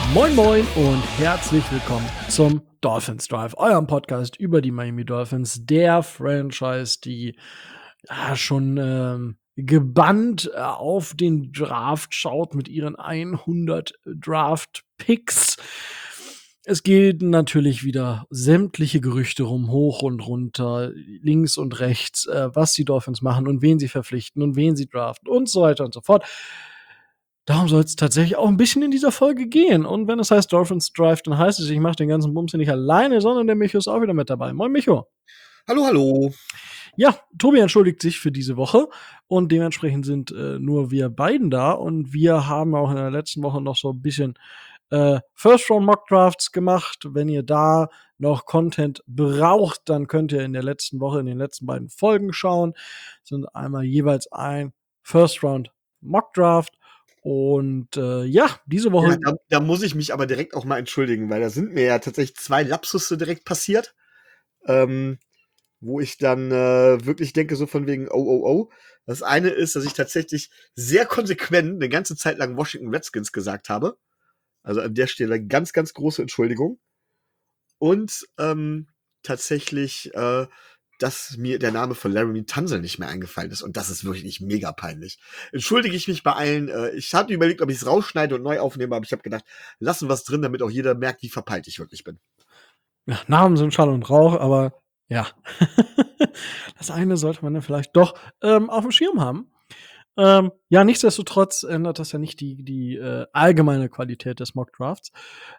Moin Moin und herzlich willkommen zum Dolphins Drive, eurem Podcast über die Miami Dolphins, der Franchise, die schon gebannt auf den Draft schaut mit ihren 100 Draft-Picks. Es gehen natürlich wieder sämtliche Gerüchte rum, hoch und runter, links und rechts, was die Dolphins machen und wen sie verpflichten und wen sie draften und so weiter und so fort. Darum soll es tatsächlich auch ein bisschen in dieser Folge gehen. Und wenn es heißt Dolphins Drive, dann heißt es, ich mache den ganzen Bums hier nicht alleine, sondern der Micho ist auch wieder mit dabei. Moin, Micho. Hallo, hallo. Ja, Tobi entschuldigt sich für diese Woche und dementsprechend sind nur wir beiden da. Und wir haben auch in der letzten Woche noch so ein bisschen First-Round-Mock-Drafts gemacht. Wenn ihr da noch Content braucht, dann könnt ihr in der letzten Woche in den letzten beiden Folgen schauen. Das sind einmal jeweils ein First-Round-Mock-Draft. Und diese Woche. Ja, da muss ich mich aber direkt auch mal entschuldigen, weil da sind mir ja tatsächlich 2 Lapsusse direkt passiert, wo ich dann wirklich denke, so von wegen, oh. Das eine ist, dass ich tatsächlich sehr konsequent eine ganze Zeit lang Washington Redskins gesagt habe. Also an der Stelle ganz, ganz große Entschuldigung. Und tatsächlich, dass mir der Name von Laremy Tunsil nicht mehr eingefallen ist. Und das ist wirklich mega peinlich. Entschuldige ich mich bei allen. Ich hatte überlegt, ob ich es rausschneide und neu aufnehme, aber ich habe gedacht, lassen wir es drin, damit auch jeder merkt, wie verpeilt ich wirklich bin. Ja, Namen sind Schall und Rauch, aber ja. Das eine sollte man dann vielleicht doch auf dem Schirm haben. Nichtsdestotrotz ändert das ja nicht die allgemeine Qualität des Mock-Drafts.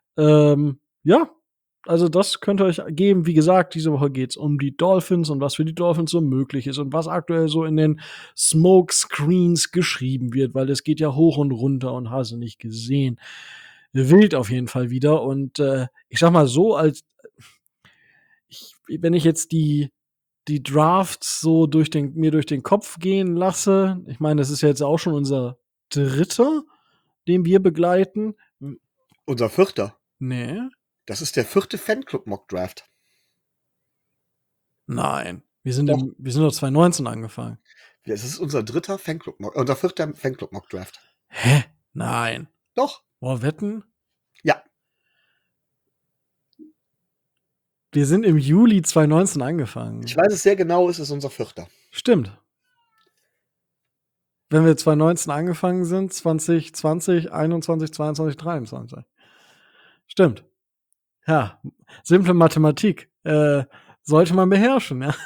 Also das könnt ihr euch geben. Wie gesagt, diese Woche geht's um die Dolphins und was für die Dolphins so möglich ist und was aktuell so in den Smoke-Screens geschrieben wird, weil es geht ja hoch und runter und hast du nicht gesehen. Wild auf jeden Fall wieder. Und ich sag mal so, wenn ich jetzt die Drafts so mir durch den Kopf gehen lasse, ich meine, das ist ja jetzt auch schon unser dritter, den wir begleiten. Unser 4. Nee. Das ist der 4. Fanclub-Mock-Draft. Nein. Wir sind doch 2019 angefangen. Das ist unser 3. unser 4. Fanclub-Mock-Draft. Hä? Nein. Doch. Boah, wetten? Ja. Wir sind im Juli 2019 angefangen. Ich weiß es sehr genau, es ist unser 4. Stimmt. Wenn wir 2019 angefangen sind, 2020, 21, 22, 23. Stimmt. Ja, simple Mathematik. Sollte man beherrschen, ja.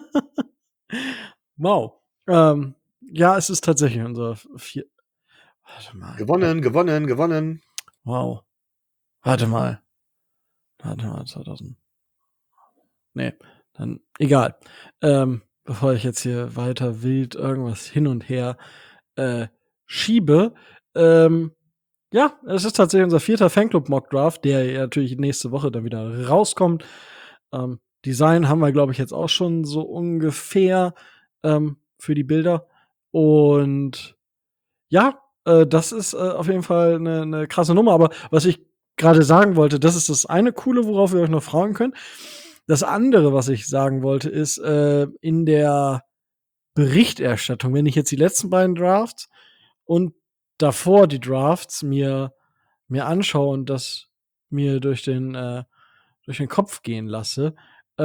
Wow. Es ist tatsächlich unser 4. Warte mal. Gewonnen. Wow. Warte mal, 2000. Nee, dann egal. Bevor ich jetzt hier weiter wild irgendwas hin und her schiebe. Es ist tatsächlich unser 4. Fanclub-Mock-Draft, der natürlich nächste Woche dann wieder rauskommt. Design haben wir, glaube ich, jetzt auch schon so ungefähr für die Bilder. Und das ist auf jeden Fall eine krasse Nummer. Aber was ich gerade sagen wollte, das ist das eine Coole, worauf wir euch noch fragen können. Das andere, was ich sagen wollte, ist in der Berichterstattung, wenn ich jetzt die letzten beiden Drafts und davor die Drafts mir anschaue und das mir durch den Kopf gehen lasse,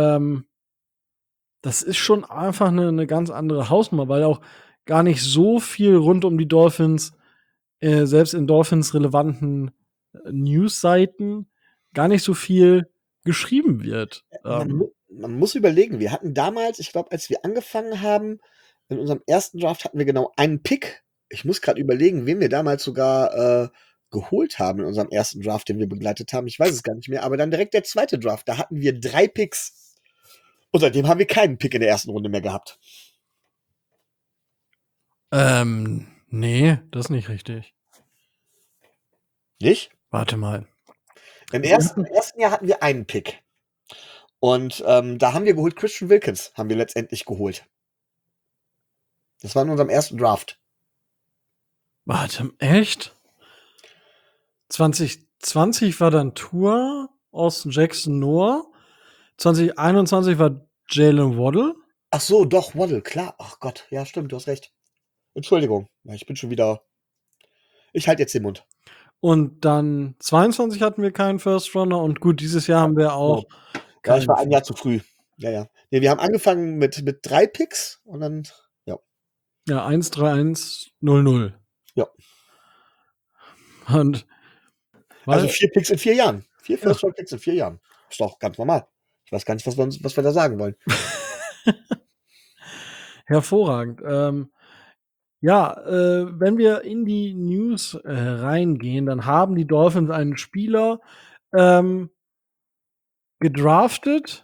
das ist schon einfach eine ganz andere Hausnummer, weil auch gar nicht so viel rund um die Dolphins, selbst in Dolphins relevanten News-Seiten, gar nicht so viel geschrieben wird. Man muss überlegen, wir hatten damals, ich glaube, als wir angefangen haben, in unserem ersten Draft hatten wir genau einen Pick. Ich muss gerade überlegen, wen wir damals sogar geholt haben in unserem ersten Draft, den wir begleitet haben. Ich weiß es gar nicht mehr, aber dann direkt der zweite Draft, da hatten wir 3 Picks. Und seitdem haben wir keinen Pick in der ersten Runde mehr gehabt. Nee, das ist nicht richtig. Nicht? Warte mal. Im ersten Jahr hatten wir einen Pick. Und da haben wir geholt, Christian Wilkins haben wir letztendlich geholt. Das war in unserem ersten Draft. Warte, echt? 2020 war dann Tour, Austin Jackson Noah. 2021 war Jalen Waddle. Ach so, doch, Waddle, klar. Ach Gott, ja, stimmt, du hast recht. Entschuldigung, ich bin schon wieder. Ich halte jetzt den Mund. Und dann 22 hatten wir keinen First Runner und gut, dieses Jahr haben wir auch Ja, ich keinen war ein Jahr First. zu früh. Ja. Nee, wir haben angefangen mit 3 Picks und dann, ja. Ja, 1, 3, 1, 0, 0. Ja. Und Also weil, 4 Picks in 4 Jahren. 4 ja. First-Round-Picks in 4 Jahren. Ist doch ganz normal. Ich weiß gar nicht, was wir da sagen wollen. Hervorragend. Ja, wenn wir in die News reingehen, dann haben die Dolphins einen Spieler ähm, gedraftet,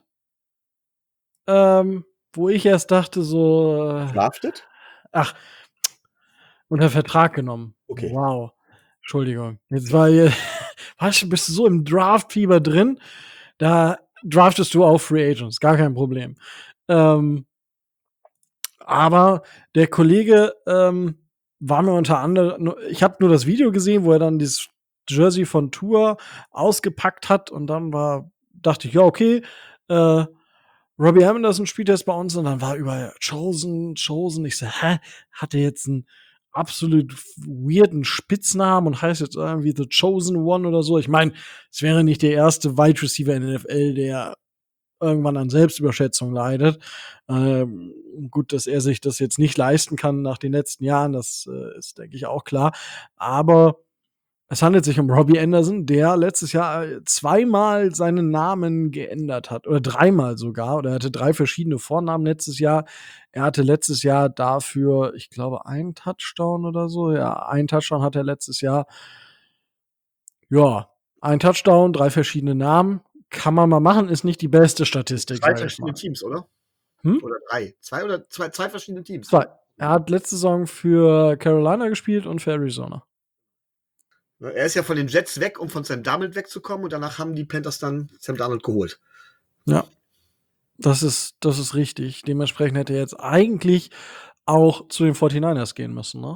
wo ich erst dachte so, Drafted? ach, unter Vertrag genommen. Okay. Wow. Entschuldigung. Jetzt war hier weißt du, bist du so im Draft-Fieber drin, da draftest du auch Free Agents, gar kein Problem. Aber der Kollege war mir unter anderem, ich habe nur das Video gesehen, wo er dann dieses Jersey von Tour ausgepackt hat und dann dachte ich, ja, okay, Robbie Anderson spielt jetzt bei uns und dann war überall Chosen. Ich so, hä? Hat er jetzt einen absolut weirden Spitznamen und heißt jetzt irgendwie The Chosen One oder so? Ich meine, es wäre nicht der erste Wide Receiver in der NFL, der irgendwann an Selbstüberschätzung leidet. Gut, dass er sich das jetzt nicht leisten kann nach den letzten Jahren, das ist, denke ich, auch klar. Aber es handelt sich um Robbie Anderson, der letztes Jahr zweimal seinen Namen geändert hat. Oder dreimal sogar. Oder er hatte 3 verschiedene Vornamen letztes Jahr. Er hatte letztes Jahr dafür, ich glaube, einen Touchdown oder so. Ja, einen Touchdown hat er letztes Jahr. Ja, ein Touchdown, 3 verschiedene Namen. Kann man mal machen, ist nicht die beste Statistik, 2 sage ich verschiedene mal. Teams, oder? Hm? Oder 3? 2 oder 2 verschiedene Teams? 2. Er hat letzte Saison für Carolina gespielt und für Arizona. Er ist ja von den Jets weg, um von Sam Darnold wegzukommen und danach haben die Panthers dann Sam Darnold geholt. Ja, das ist richtig. Dementsprechend hätte er jetzt eigentlich auch zu den 49ers gehen müssen, ne?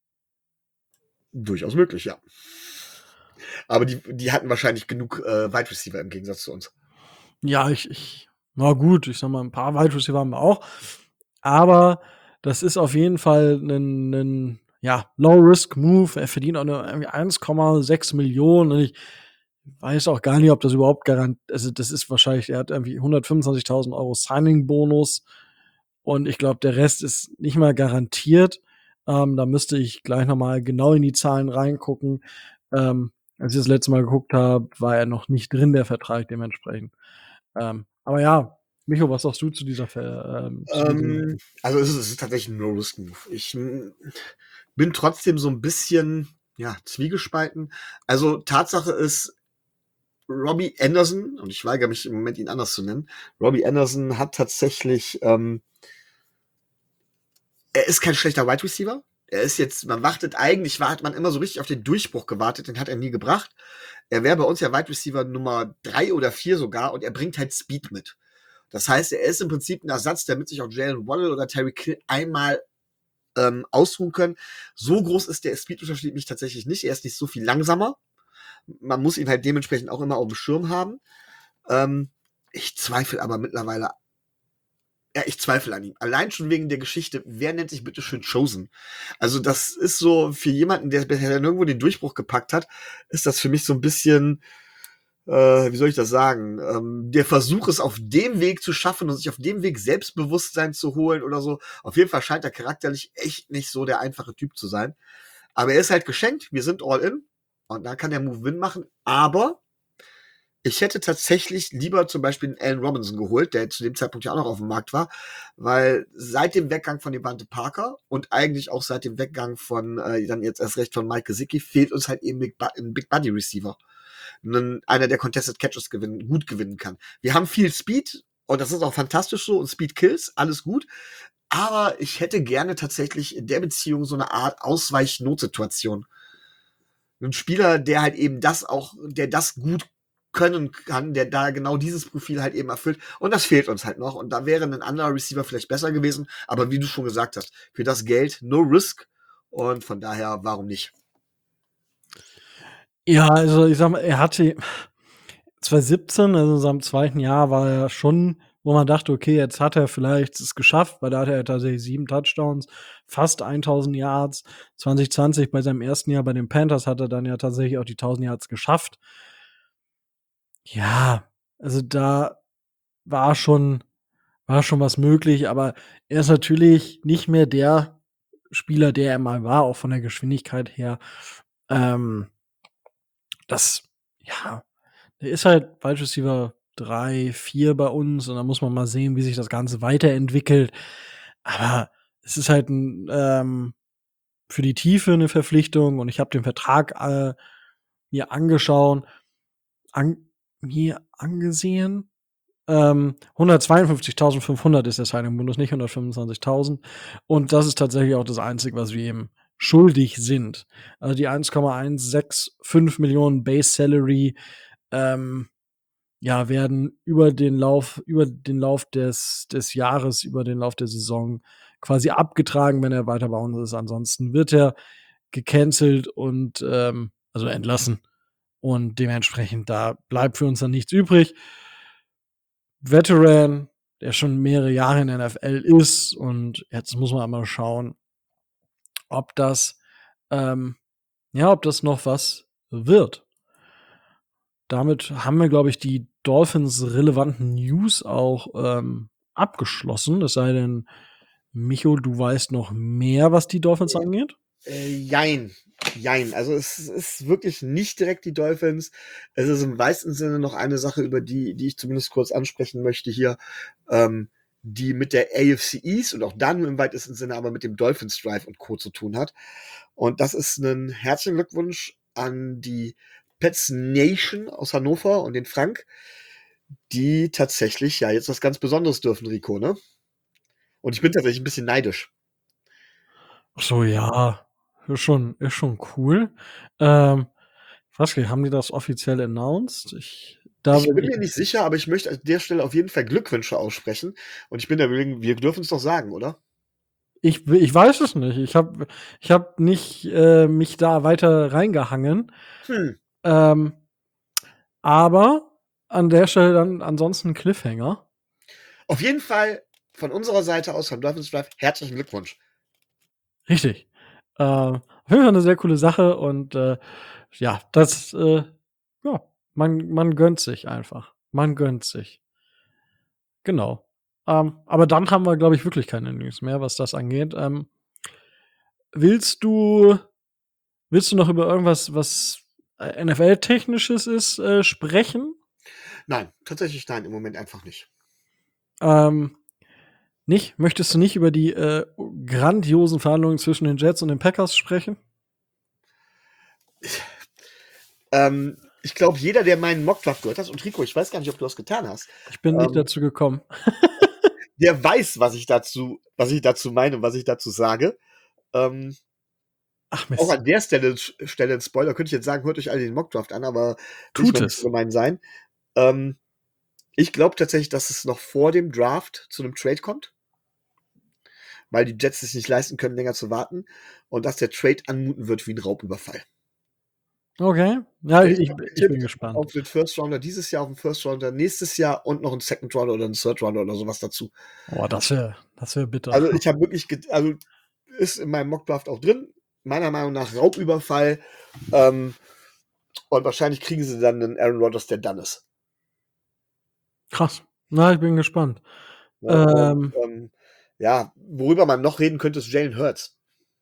Durchaus möglich, ja. Aber die hatten wahrscheinlich genug Wide Receiver im Gegensatz zu uns. Ja, na gut, ich sag mal, ein paar Wide Receiver haben wir auch. Aber das ist auf jeden Fall ein ja, Low-Risk-Move. Er verdient auch nur irgendwie 1,6 Millionen. Und ich weiß auch gar nicht, ob das überhaupt also das ist wahrscheinlich, er hat irgendwie 125.000 Euro Signing-Bonus. Und ich glaube, der Rest ist nicht mal garantiert. Da müsste ich gleich noch mal genau in die Zahlen reingucken. Als ich das letzte Mal geguckt habe, war er noch nicht drin, der Vertrag dementsprechend. Aber ja, Micho, was sagst du zu zu diesem? Also es ist tatsächlich ein No-Risk-Move. Ich bin trotzdem so ein bisschen, ja, zwiegespalten. Also Tatsache ist, Robbie Anderson, und ich weigere mich im Moment, ihn anders zu nennen, Robbie Anderson hat tatsächlich, er ist kein schlechter Wide Receiver. Er ist jetzt, hat man immer so richtig auf den Durchbruch gewartet, den hat er nie gebracht. Er wäre bei uns ja Wide Receiver Nummer 3 oder 4 sogar und er bringt halt Speed mit. Das heißt, er ist im Prinzip ein Ersatz, damit sich auch Jalen Waddle oder Terry Kill einmal ausruhen können. So groß ist der Speed-Unterschied nicht tatsächlich nicht. Er ist nicht so viel langsamer. Man muss ihn halt dementsprechend auch immer auf dem Schirm haben. Ich zweifle aber mittlerweile, ja, ich zweifle an ihm. Allein schon wegen der Geschichte, wer nennt sich bitte schön Chosen? Also das ist so, für jemanden, der bisher nirgendwo den Durchbruch gepackt hat, ist das für mich so ein bisschen, wie soll ich das sagen, der Versuch, es auf dem Weg zu schaffen und sich auf dem Weg Selbstbewusstsein zu holen oder so. Auf jeden Fall scheint er charakterlich echt nicht so der einfache Typ zu sein. Aber er ist halt geschenkt, wir sind all in und da kann der Move Win machen. Aber ich hätte tatsächlich lieber zum Beispiel einen Allen Robinson geholt, der zu dem Zeitpunkt ja auch noch auf dem Markt war, weil seit dem Weggang von Devante Parker und eigentlich auch seit dem Weggang von, dann jetzt erst recht von Mike Gesicki, fehlt uns halt eben ein Big Buddy Receiver. Einer, der Contested Catches gut gewinnen kann. Wir haben viel Speed und das ist auch fantastisch so und Speed Kills, alles gut. Aber ich hätte gerne tatsächlich in der Beziehung so eine Art Ausweich-Notsituation. Ein Spieler, der halt eben der das gut können kann, der da genau dieses Profil halt eben erfüllt. Und das fehlt uns halt noch. Und da wäre ein anderer Receiver vielleicht besser gewesen. Aber wie du schon gesagt hast, für das Geld no risk. Und von daher, warum nicht? Ja, also ich sag mal, er hatte 2017, also in seinem zweiten Jahr, war er schon wo man dachte, okay, jetzt hat er vielleicht es geschafft, weil da hatte er tatsächlich 7 Touchdowns, fast 1.000 Yards. 2020 bei seinem ersten Jahr bei den Panthers hat er dann ja tatsächlich auch die 1.000 Yards geschafft. Ja, also da war schon was möglich, aber er ist natürlich nicht mehr der Spieler, der er mal war, auch von der Geschwindigkeit her. Ähm, das ja, der ist halt Wide Receiver 3, 4 bei uns und da muss man mal sehen, wie sich das Ganze weiterentwickelt. Aber es ist halt 'n, für die Tiefe 'ne Verpflichtung und ich habe den Vertrag, mir angeschaut an mir angesehen. 152.500 ist der Signing-Bonus, nicht 125.000. Und das ist tatsächlich auch das Einzige, was wir ihm schuldig sind. Also, die 1,165 Millionen Base Salary, ähm, ja, werden über den Lauf des Jahres, über den Lauf der Saison quasi abgetragen, wenn er weiter bei uns ist. Ansonsten wird er gecancelt und, also entlassen. Und dementsprechend, da bleibt für uns dann nichts übrig. Veteran, der schon mehrere Jahre in der NFL ist und jetzt muss man einmal schauen, ob das, ähm ob das noch was wird. Damit haben wir, glaube ich, die Dolphins-relevanten News auch, abgeschlossen. Es sei denn, Micho, du weißt noch mehr, was die Dolphins angeht? Jein. Jein. Also es ist wirklich nicht direkt die Dolphins. Es ist im weitesten Sinne noch eine Sache, über die ich zumindest kurz ansprechen möchte hier, die mit der AFC East und auch dann im weitesten Sinne aber mit dem Dolphins Drive und Co. zu tun hat. Und das ist ein herzlichen Glückwunsch an die Pets Nation aus Hannover und den Frank, die tatsächlich ja jetzt was ganz Besonderes dürfen, Rico, ne? Und ich bin tatsächlich ein bisschen neidisch. Ach so, ja, ist schon cool. Ähm, ich weiß gar nicht, haben die das offiziell announced? Da Ich bin bin ich mir nicht sicher, aber ich möchte an der Stelle auf jeden Fall Glückwünsche aussprechen. Und ich bin der Überlegung, wir dürfen es doch sagen, oder? ich weiß es nicht. Ich habe nicht, mich da weiter reingehangen. Hm. Ähm, aber an der Stelle dann ansonsten Cliffhanger. Auf jeden Fall von unserer Seite aus, vom Dolphins Drive, herzlichen Glückwunsch. Richtig. Auf jeden Fall 'ne sehr coole Sache und, ja, ja, man gönnt sich einfach. Man gönnt sich. Genau. Aber dann haben wir, glaube ich, wirklich keine News mehr, was das angeht. Willst du willst du noch über irgendwas, was, NFL-Technisches ist, sprechen? Nein, tatsächlich nein, im Moment einfach nicht. Ähm, nicht? Möchtest du nicht über die, grandiosen Verhandlungen zwischen den Jets und den Packers sprechen? Ich glaube, jeder, der meinen Mockdraft gehört hat, und Rico, ich weiß gar nicht, ob du das getan hast, Ich bin nicht ähm, dazu gekommen. der weiß, was ich dazu meine und was ich dazu sage. Ähm, Ach auch Mist. an der Stelle 'n Spoiler, könnte ich jetzt sagen, hört euch alle den Mockdraft an, aber will ich Tut mal nicht so es. gemein sein. Ähm, Ich glaube tatsächlich, dass es noch vor dem Draft zu 'nem Trade kommt, weil die Jets sich nicht leisten können, länger zu warten und dass der Trade anmuten wird wie 'n Raubüberfall. Okay. Ja, Ich ich habe ich bin getippt gespannt. auf den First Rounder dieses Jahr, auf den First Rounder nächstes Jahr und noch 'n Second Rounder oder 'n Third Rounder oder so was dazu. Oh, das wär bitter. Also, ich habe wirklich ist in meinem Mockdraft auch drin, meiner Meinung nach Raubüberfall, ähm, und wahrscheinlich kriegen sie dann 'nen Aaron Rodgers, der done ist. Krass. Na, ich bin gespannt. Ne, und, Ähm, ja, worüber man noch reden könnte, ist Jalen Hurts,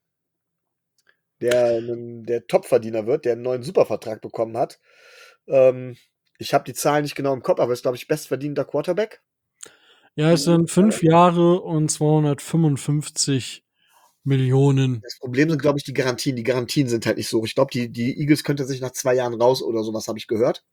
der Topverdiener wird, der 'n neuen Supervertrag bekommen hat. Ähm, Ich habe die Zahlen nicht genau im Kopf, aber ist, glaube ich, bestverdienender Quarterback. ja, es sind 5 Jahre und 255 Millionen. Das Problem sind, glaube ich, die Garantien. Die Garantien sind halt nicht so hoch. Ich glaube, die Eagles könnte sich nach 2 Jahren raus oder so was, habe ich gehört.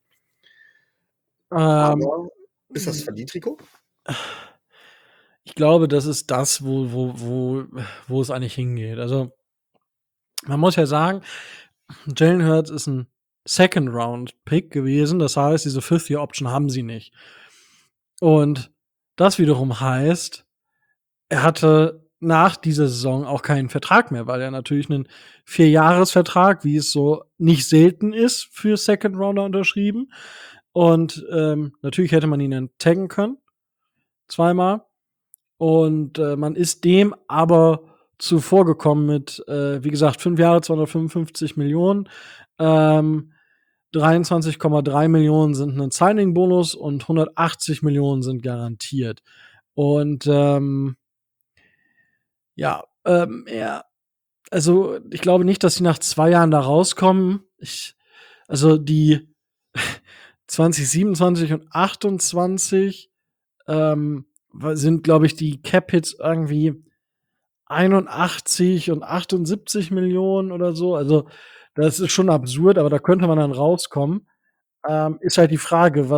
Ähm, Aber ist das verdient, Rico? ich glaube, das ist das, wo es eigentlich hingeht. Also, man muss ja sagen, Jalen Hurts ist 'n Second-Round-Pick gewesen. Das heißt, diese Fifth-Year-Option haben sie nicht. Und das wiederum heißt, er hatte nach dieser Saison auch keinen Vertrag mehr, weil er natürlich 'nen Vierjahresvertrag, wie es so nicht selten ist, für Second Rounder unterschrieben. Und, natürlich hätte man ihn dann taggen können. zweimal. Und man ist dem aber zuvorgekommen mit, wie gesagt, 5 Jahre, 255 Millionen. 23,3 Millionen sind ein Signing-Bonus und 180 Millionen sind garantiert. Und ich glaube nicht, dass sie nach 2 Jahren da rauskommen. Die 2027 und 28 sind, glaube ich, die Cap-Hits irgendwie 81 und 78 Millionen oder so. Also, das ist schon absurd, aber da könnte man dann rauskommen. Ist halt die Frage,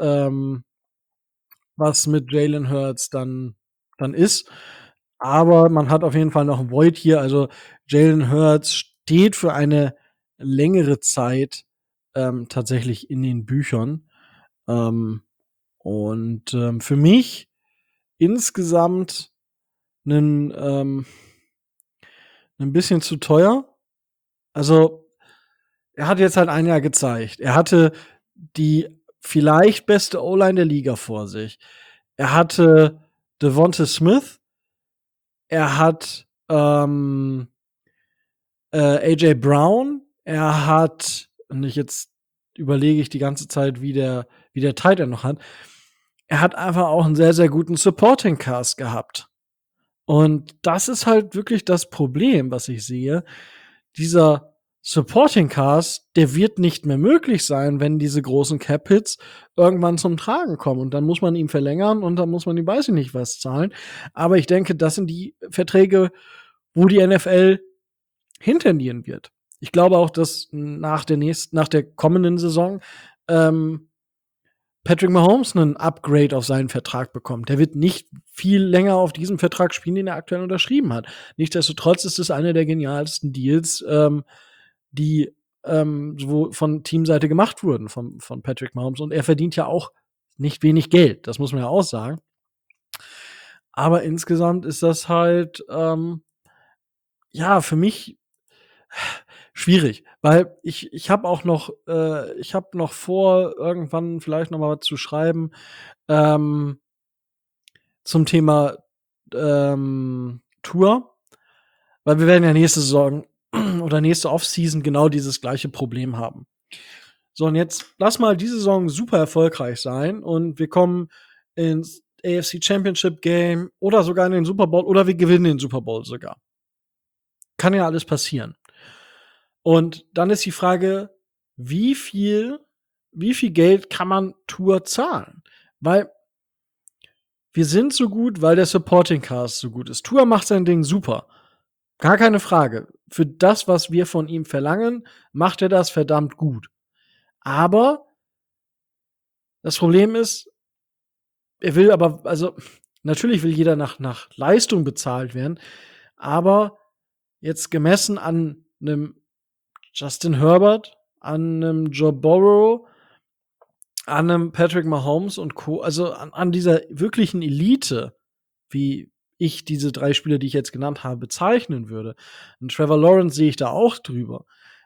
was mit Jalen Hurts dann ist. Aber man hat auf jeden Fall noch Void hier. Also, Jalen Hurts steht für eine längere Zeit tatsächlich in den Büchern. Für mich insgesamt 'nen 'nen bisschen zu teuer. Also, er hat jetzt halt ein Jahr gezeigt. Er hatte die vielleicht beste O-Line der Liga vor sich. Er hatte Devonta Smith. Er hat, A.J. Brown. Er hat und jetzt überlege ich die ganze Zeit, wie der Tight End noch hat. Er hat einfach auch 'n sehr, sehr guten Supporting Cast gehabt. Und das ist halt wirklich das Problem, was ich sehe. Dieser Supporting Cast, der wird nicht mehr möglich sein, wenn diese großen Cap-Hits irgendwann zum Tragen kommen. Und dann muss man ihn verlängern und dann muss man ihm weiß ich nicht was zahlen. Aber ich denke, das sind die Verträge, wo die NFL hintendieren wird. Ich glaube auch, dass nach der kommenden Saison Patrick Mahomes 'nen Upgrade auf seinen Vertrag bekommt. Der wird nicht viel länger auf diesem Vertrag spielen, den er aktuell unterschrieben hat. Nichtsdestotrotz ist es einer der genialsten Deals, die so von Teamseite gemacht wurden von Patrick Mahomes. Und er verdient ja auch nicht wenig Geld, das muss man ja auch sagen. Aber insgesamt ist das halt, für mich schwierig, weil ich habe auch noch ich habe noch vor, irgendwann vielleicht noch mal was zu schreiben, ähm, zum Thema, Tour, weil wir werden ja nächste Saison oder nächste Offseason genau dieses gleiche Problem haben. So, und jetzt lass mal diese Saison super erfolgreich sein und wir kommen ins AFC Championship Game oder sogar in den Super Bowl oder wir gewinnen den Super Bowl sogar. Kann ja alles passieren. Und dann ist die Frage, wie viel Geld kann man Tour zahlen? Weil wir sind so gut, weil der Supporting Cast so gut ist. Tour macht sein Ding super. Gar keine Frage. Für das, was wir von ihm verlangen, macht er das verdammt gut. Aber das Problem ist, natürlich will jeder nach Leistung bezahlt werden, aber jetzt gemessen an einem Justin Herbert, an einem Joe Burrow, an einem Patrick Mahomes und Co., also an dieser wirklichen Elite, wie ich diese 3 Spieler, die ich jetzt genannt habe, bezeichnen würde. Und Trevor Lawrence sehe ich da auch drüber.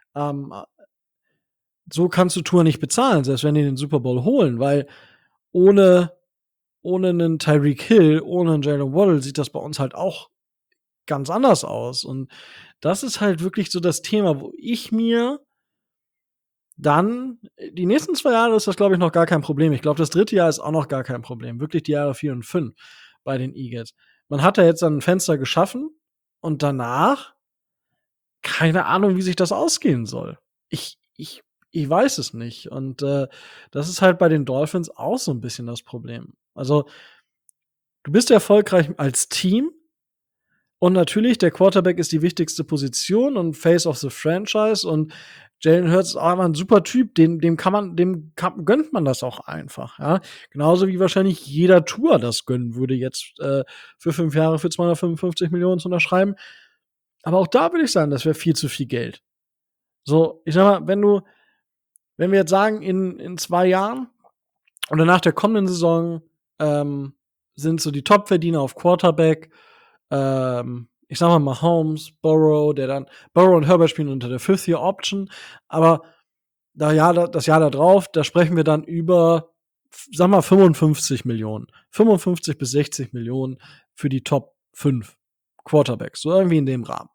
So kannst du Tour nicht bezahlen, selbst wenn die den Super Bowl holen, weil ohne einen Tyreek Hill, ohne einen Jalen Waddle sieht das bei uns halt auch ganz anders aus. Und das ist halt wirklich so das Thema, wo ich mir dann die nächsten 2 Jahre ist das, glaube ich, noch gar kein Problem. Ich glaube, das 3. Jahr ist auch noch gar kein Problem. Wirklich die Jahre 4 und 5 bei den Eagles. Man hat da jetzt dann 'n Fenster geschaffen und danach keine Ahnung, wie sich das ausgehen soll. Ich weiß es nicht. Und, das ist halt bei den Dolphins auch so 'n bisschen das Problem. Also, du bist erfolgreich als Team und natürlich, der Quarterback ist die wichtigste Position und Face of the Franchise und Jalen Hurts ist auch einfach 'n super Typ, dem gönnt man das auch einfach, ja? Genauso wie wahrscheinlich jeder Tour das gönnen würde, jetzt, für 5 Jahre für 255 Millionen zu unterschreiben. Aber auch da würde ich sagen, das wäre viel zu viel Geld. So, ich sage mal, wenn wir jetzt sagen, in 2 Jahren oder nach der kommenden Saison, sind so die Topverdiener auf Quarterback, ich sage mal Mahomes, Burrow und Herbert spielen unter der Fifth-Year-Option, aber das Jahr da drauf, da sprechen wir dann über sag mal 55 Millionen. 55 bis 60 Millionen für die Top 5 Quarterbacks, so irgendwie in dem Rahmen.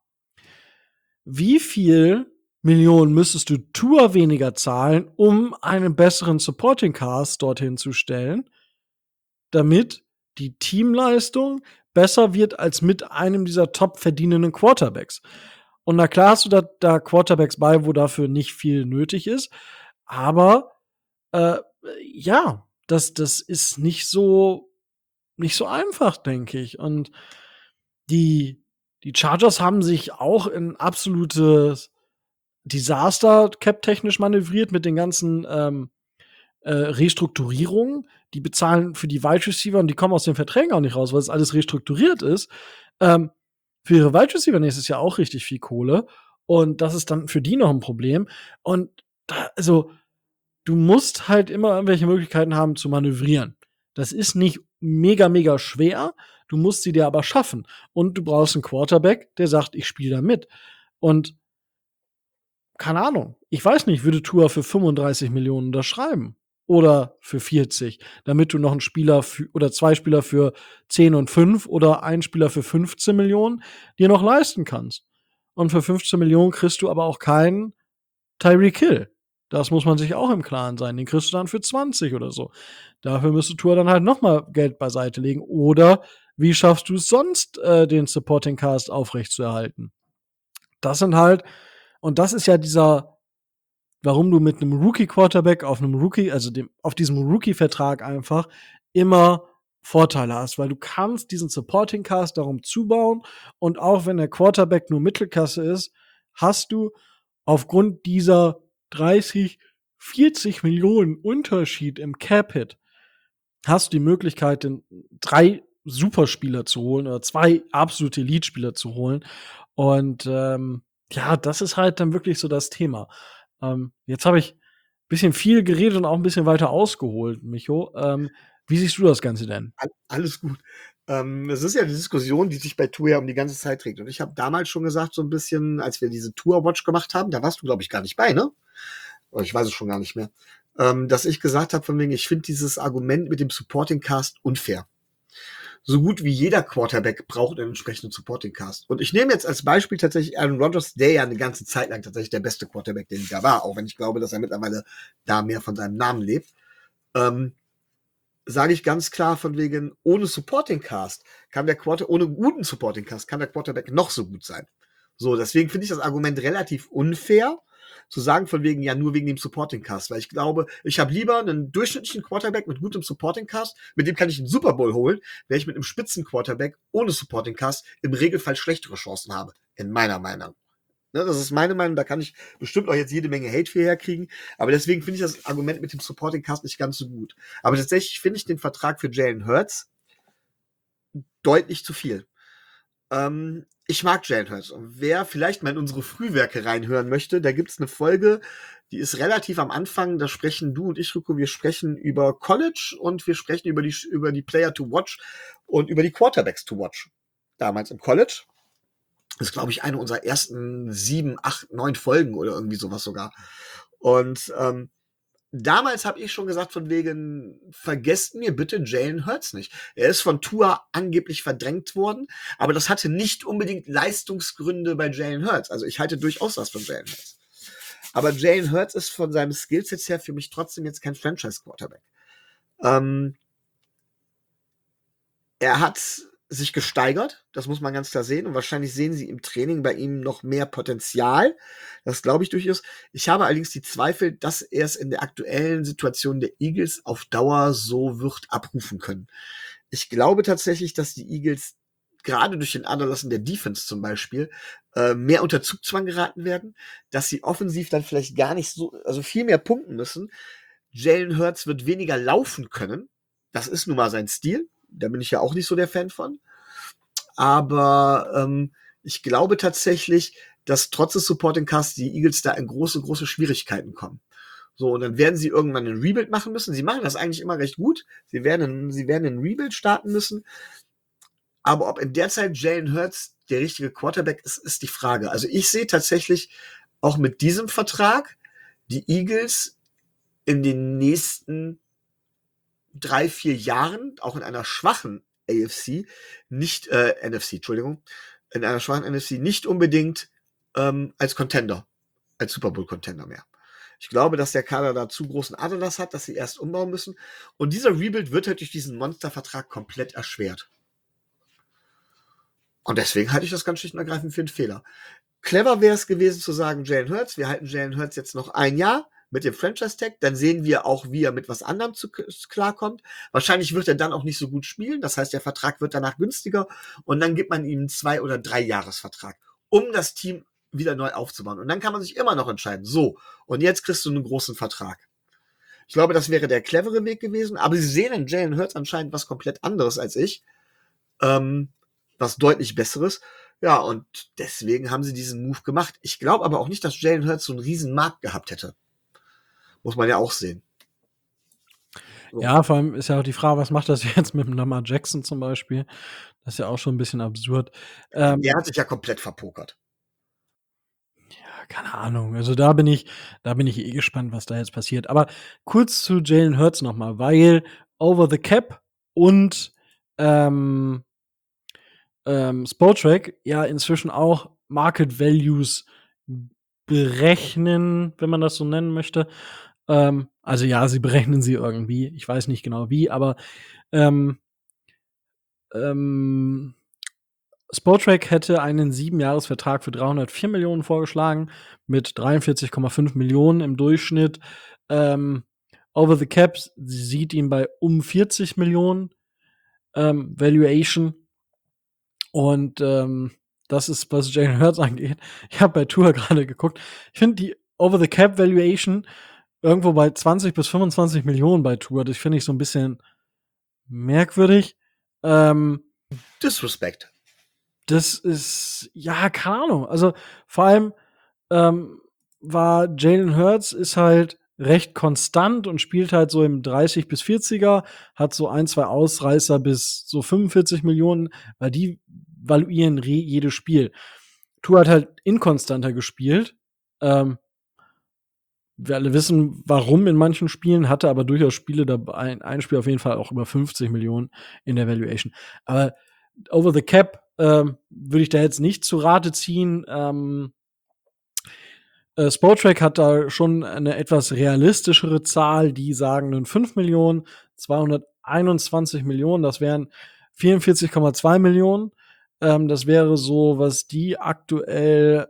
Wie viel Millionen müsstest du Tour weniger zahlen, um einen besseren Supporting Cast dorthin zu stellen, damit die Teamleistung besser wird als mit einem dieser top verdienenden Quarterbacks? Und na klar hast du da Quarterbacks bei, wo dafür nicht viel nötig ist, aber äh, ja, das ist nicht so einfach, denke ich. Und die Chargers haben sich auch in absolutes Desaster cap-technisch manövriert mit den ganzen Restrukturierungen. Die bezahlen für die Wide Receiver und die kommen aus den Verträgen auch nicht raus, weil es alles restrukturiert ist. Für ihre Wide Receiver nächstes Jahr auch richtig viel Kohle. Und das ist dann für die noch ein Problem. Und also, du musst halt immer irgendwelche Möglichkeiten haben zu manövrieren. Das ist nicht mega, mega schwer. Du musst sie dir aber schaffen. Und du brauchst einen Quarterback, der sagt, ich spiele da mit. Und keine Ahnung. Ich weiß nicht, würde Tua für 35 Millionen unterschreiben oder für 40, damit du noch einen Spieler oder zwei Spieler für 10 und 5 oder einen Spieler für 15 Millionen dir noch leisten kannst. Und für 15 Millionen kriegst du aber auch keinen Tyreek Hill. Das muss man sich auch im Klaren sein. Den kriegst du dann für 20 oder so. Dafür müsste Tua dann halt noch mal Geld beiseite legen. Oder wie schaffst du es sonst, den Supporting Cast aufrechtzuerhalten? Das sind halt und das ist ja warum du mit einem Rookie-Quarterback auf diesem Rookie-Vertrag einfach immer Vorteile hast, weil du kannst diesen Supporting Cast darum zubauen und auch wenn der Quarterback nur Mittelklasse ist, hast du aufgrund dieser 30, 40 Millionen Unterschied im Cap-Hit hast du die Möglichkeit, den 3 Superspieler zu holen oder 2 absolute Elite-Spieler zu holen. Und ja, das ist halt dann wirklich so das Thema. Jetzt habe ich ein bisschen viel geredet und auch ein bisschen weiter ausgeholt, Micho. Wie siehst du das Ganze denn? Alles gut. Es ist ja die Diskussion, die sich bei Tour ja um die ganze Zeit trägt. Und ich habe damals schon gesagt, so ein bisschen, als wir diese Tour-Watch gemacht haben, da warst du, glaube ich, gar nicht bei, ne? Oder ich weiß es schon gar nicht mehr. Dass ich gesagt habe, von wegen, ich finde dieses Argument mit dem Supporting Cast unfair. So gut wie jeder Quarterback braucht einen entsprechenden Supporting Cast. Und ich nehme jetzt als Beispiel tatsächlich Aaron Rodgers, der ja eine ganze Zeit lang tatsächlich der beste Quarterback, den da war, auch wenn ich glaube, dass er mittlerweile da mehr von seinem Namen lebt. Sage ich ganz klar von wegen, ohne Supporting Cast ohne guten Supporting Cast kann der Quarterback noch so gut sein. So, deswegen finde ich das Argument relativ unfair, zu sagen von wegen, ja, nur wegen dem Supporting Cast, weil ich glaube, ich habe lieber einen durchschnittlichen Quarterback mit gutem Supporting Cast, mit dem kann ich einen Super Bowl holen, wenn ich mit einem Spitzen Quarterback ohne Supporting Cast im Regelfall schlechtere Chancen habe, in meiner Meinung. Ne, das ist meine Meinung, da kann ich bestimmt auch jetzt jede Menge Hate für herkriegen, aber deswegen finde ich das Argument mit dem Supporting Cast nicht ganz so gut. Aber tatsächlich finde ich den Vertrag für Jalen Hurts deutlich zu viel. Ich mag Jalen Hurts und wer vielleicht mal in unsere Frühwerke reinhören möchte, da gibt's eine Folge, die ist relativ am Anfang, da sprechen du und ich, Rico, wir sprechen über College und wir sprechen über die Player to Watch und über die Quarterbacks to Watch. Damals im College. Das ist, glaube ich, eine unserer ersten 7, 8, 9 Folgen oder irgendwie sowas sogar. Und damals habe ich schon gesagt, von wegen, vergesst mir bitte Jalen Hurts nicht. Er ist von Tua angeblich verdrängt worden, aber das hatte nicht unbedingt Leistungsgründe bei Jalen Hurts. Also ich halte durchaus was von Jalen Hurts. Aber Jalen Hurts ist von seinem Skillset her für mich trotzdem jetzt kein Franchise-Quarterback. Er hat sich gesteigert, das muss man ganz klar sehen. Und wahrscheinlich sehen sie im Training bei ihm noch mehr Potenzial. Das glaube ich durchaus. Ich habe allerdings die Zweifel, dass er es in der aktuellen Situation der Eagles auf Dauer so wird abrufen können. Ich glaube tatsächlich, dass die Eagles gerade durch den Aderlassen der Defense zum Beispiel mehr unter Zugzwang geraten werden, dass sie offensiv dann vielleicht gar nicht so, also viel mehr punkten müssen. Jalen Hurts wird weniger laufen können. Das ist nun mal sein Stil. Da bin ich ja auch nicht so der Fan von. Aber ich glaube tatsächlich, dass trotz des Supporting Cast die Eagles da in große, große Schwierigkeiten kommen. So, und dann werden sie irgendwann einen Rebuild machen müssen. Sie machen das eigentlich immer recht gut. Sie werden einen Rebuild starten müssen. Aber ob in der Zeit Jalen Hurts der richtige Quarterback ist, ist die Frage. Also ich sehe tatsächlich auch mit diesem Vertrag die Eagles in den nächsten 3-4 Jahren, auch in einer schwachen NFC, nicht, NFC, Entschuldigung, in einer schwachen NFC nicht unbedingt als Contender, als Super Bowl-Contender mehr. Ich glaube, dass der Kader da zu großen Aderlass hat, dass sie erst umbauen müssen. Und dieser Rebuild wird halt durch diesen Monstervertrag komplett erschwert. Und deswegen halte ich das ganz schlicht und ergreifend für einen Fehler. Clever wäre es gewesen zu sagen, Jalen Hurts, wir halten Jalen Hurts jetzt noch ein Jahr mit dem Franchise-Tag, dann sehen wir auch, wie er mit was anderem klarkommt. Wahrscheinlich wird er dann auch nicht so gut spielen, das heißt, der Vertrag wird danach günstiger und dann gibt man ihm einen 2- oder 3-Jahres-Vertrag, um das Team wieder neu aufzubauen. Und dann kann man sich immer noch entscheiden, so, und jetzt kriegst du einen großen Vertrag. Ich glaube, das wäre der clevere Weg gewesen, aber sie sehen in Jalen Hurts anscheinend was komplett anderes als ich, was deutlich Besseres. Ja, und deswegen haben sie diesen Move gemacht. Ich glaube aber auch nicht, dass Jalen Hurts so einen riesen Markt gehabt hätte. Muss man ja auch sehen. So. Ja, vor allem ist ja auch die Frage, was macht das jetzt mit dem Lamar Jackson zum Beispiel? Das ist ja auch schon ein bisschen absurd. Der hat sich ja komplett verpokert. Ja, keine Ahnung. Also da bin ich eh gespannt, was da jetzt passiert. Aber kurz zu Jalen Hurts noch mal, weil Over the Cap und Spotrac ja inzwischen auch Market Values berechnen, wenn man das so nennen möchte. Also ja, sie berechnen sie irgendwie. Ich weiß nicht genau wie, aber ähm, ähm, Spotrac hätte einen 7-Jahres-Vertrag für 304 Millionen vorgeschlagen, mit 43,5 Millionen im Durchschnitt. Over the Cap sieht ihn bei 40 Millionen Valuation. Und das ist, was Jalen Hurts angeht. Ich habe bei Tour gerade geguckt. Ich finde die Over the Cap Valuation irgendwo bei 20 bis 25 Millionen bei Tour. Das finde ich so ein bisschen merkwürdig. Disrespect. Das ist, ja, keine Ahnung. Also vor allem ähm, war Jalen Hurts ist halt recht konstant und spielt halt so im 30 bis 40er, hat so ein, zwei Ausreißer bis so 45 Millionen, weil die valuieren jedes Spiel. Tour hat halt inkonstanter gespielt. Wir alle wissen, warum in manchen Spielen, hatte aber durchaus Spiele dabei, ein Spiel auf jeden Fall auch über 50 Millionen in der Valuation. Aber Over the Cap würde ich da jetzt nicht zu Rate ziehen. Spotrac hat da schon eine etwas realistischere Zahl, die sagen nun 5 Millionen, 221 Millionen, das wären 44,2 Millionen. Das wäre so, was die aktuell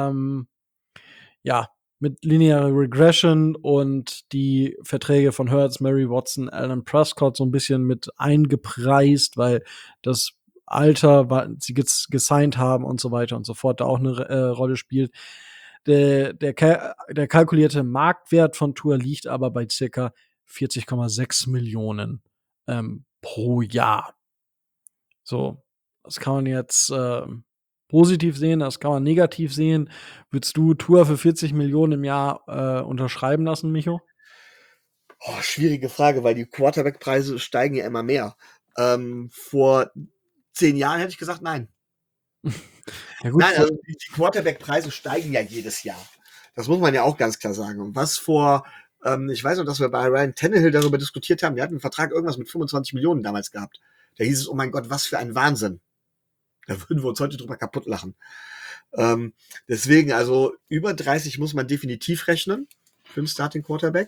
ja, mit linearer Regression und die Verträge von Hurts, Mary Watson, Alan Prescott so ein bisschen mit eingepreist, weil das Alter, sie gesigned haben und so weiter und so fort, da auch eine Rolle spielt. Der kalkulierte Marktwert von Tour liegt aber bei circa 40,6 Millionen pro Jahr. So, das kann man jetzt positiv sehen, das kann man negativ sehen. Würdest du Tour für 40 Millionen im Jahr unterschreiben lassen, Micho? Oh, schwierige Frage, weil die Quarterback-Preise steigen ja immer mehr. Vor 10 Jahren hätte ich gesagt, nein. Ja gut, Nein, also die Quarterback-Preise steigen ja jedes Jahr. Das muss man ja auch ganz klar sagen. Und was vor, ich weiß noch, dass wir bei Ryan Tannehill darüber diskutiert haben, der hat einen Vertrag irgendwas mit 25 Millionen damals gehabt. Da hieß es, oh mein Gott, was für ein Wahnsinn. Da würden wir uns heute drüber kaputt lachen. Deswegen, also über 30 muss man definitiv rechnen für einen Starting Quarterback.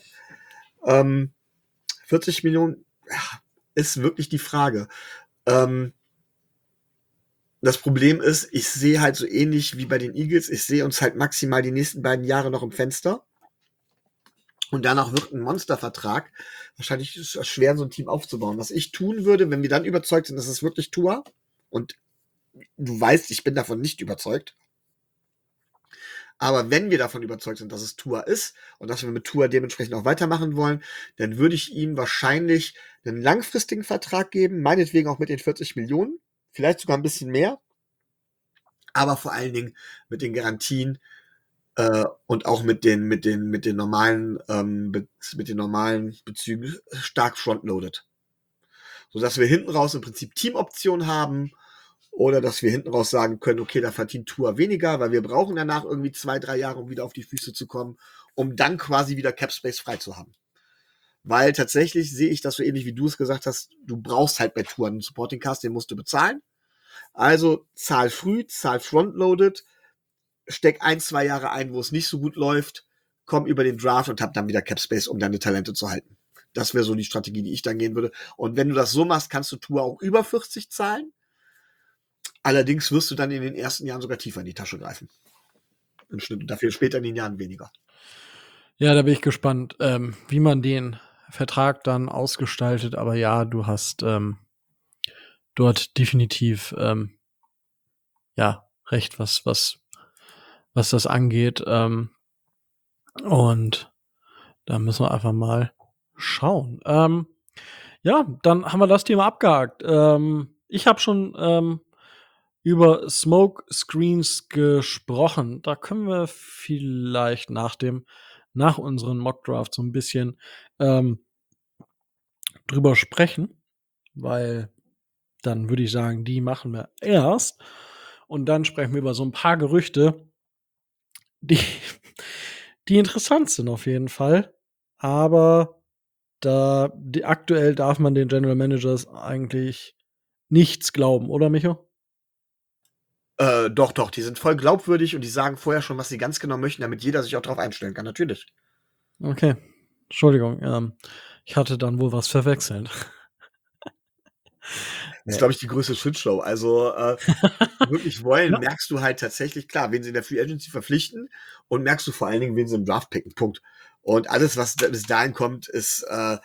40 Millionen ja, ist wirklich die Frage. Das Problem ist, ich sehe halt so ähnlich wie bei den Eagles, ich sehe uns halt maximal die nächsten beiden Jahre noch im Fenster. Und danach wird ein Monstervertrag. Wahrscheinlich ist es schwer, so ein Team aufzubauen. Was ich tun würde, wenn wir dann überzeugt sind, dass es wirklich Tua, und du weißt, ich bin davon nicht überzeugt, aber wenn wir davon überzeugt sind, dass es Tua ist und dass wir mit Tua dementsprechend auch weitermachen wollen, dann würde ich ihm wahrscheinlich einen langfristigen Vertrag geben, meinetwegen auch mit den 40 Millionen, vielleicht sogar ein bisschen mehr, aber vor allen Dingen mit den Garantien und auch mit den normalen Bezügen stark frontloaded, sodass wir hinten raus im Prinzip Teamoptionen haben. Oder dass wir hinten raus sagen können, okay, da verdient Tua weniger, weil wir brauchen danach irgendwie 2-3 Jahre, um wieder auf die Füße zu kommen, um dann quasi wieder Capspace frei zu haben. Weil tatsächlich sehe ich das so ähnlich, wie du es gesagt hast, du brauchst halt bei Touren einen Supporting Cast, den musst du bezahlen. Also zahl früh, zahl frontloaded, steck 1, 2 Jahre ein, wo es nicht so gut läuft, komm über den Draft und hab dann wieder Cap Space, um deine Talente zu halten. Das wäre so die Strategie, die ich dann gehen würde. Und wenn du das so machst, kannst du Tour auch über 40 zahlen. Allerdings wirst du dann in den ersten Jahren sogar tiefer in die Tasche greifen. Im Schnitt und dafür später in den Jahren weniger. Ja, da bin ich gespannt, wie man den Vertrag dann ausgestaltet. Aber ja, du hast dort definitiv ja recht, was das angeht. Und da müssen wir einfach mal schauen. Ja, dann haben wir das Thema abgehakt. Ich habe schon über Smoke Screens gesprochen. Da können wir vielleicht nach unseren Mock Draft so ein bisschen drüber sprechen, weil dann würde ich sagen, die machen wir erst und dann sprechen wir über so ein paar Gerüchte, die die interessant sind auf jeden Fall. Aber aktuell darf man den General Managers eigentlich nichts glauben, oder Micho? Doch, die sind voll glaubwürdig und die sagen vorher schon, was sie ganz genau möchten, damit jeder sich auch drauf einstellen kann. Natürlich. Okay. Entschuldigung, ich hatte dann wohl was verwechselt. Das ist, glaube ich, die größte Shitshow. Also, wirklich wollen, Ja. merkst du halt tatsächlich, klar, wen sie in der Free Agency verpflichten und merkst du vor allen Dingen, wen sie im Draft picken. Punkt. Und alles, was bis dahin kommt, ist,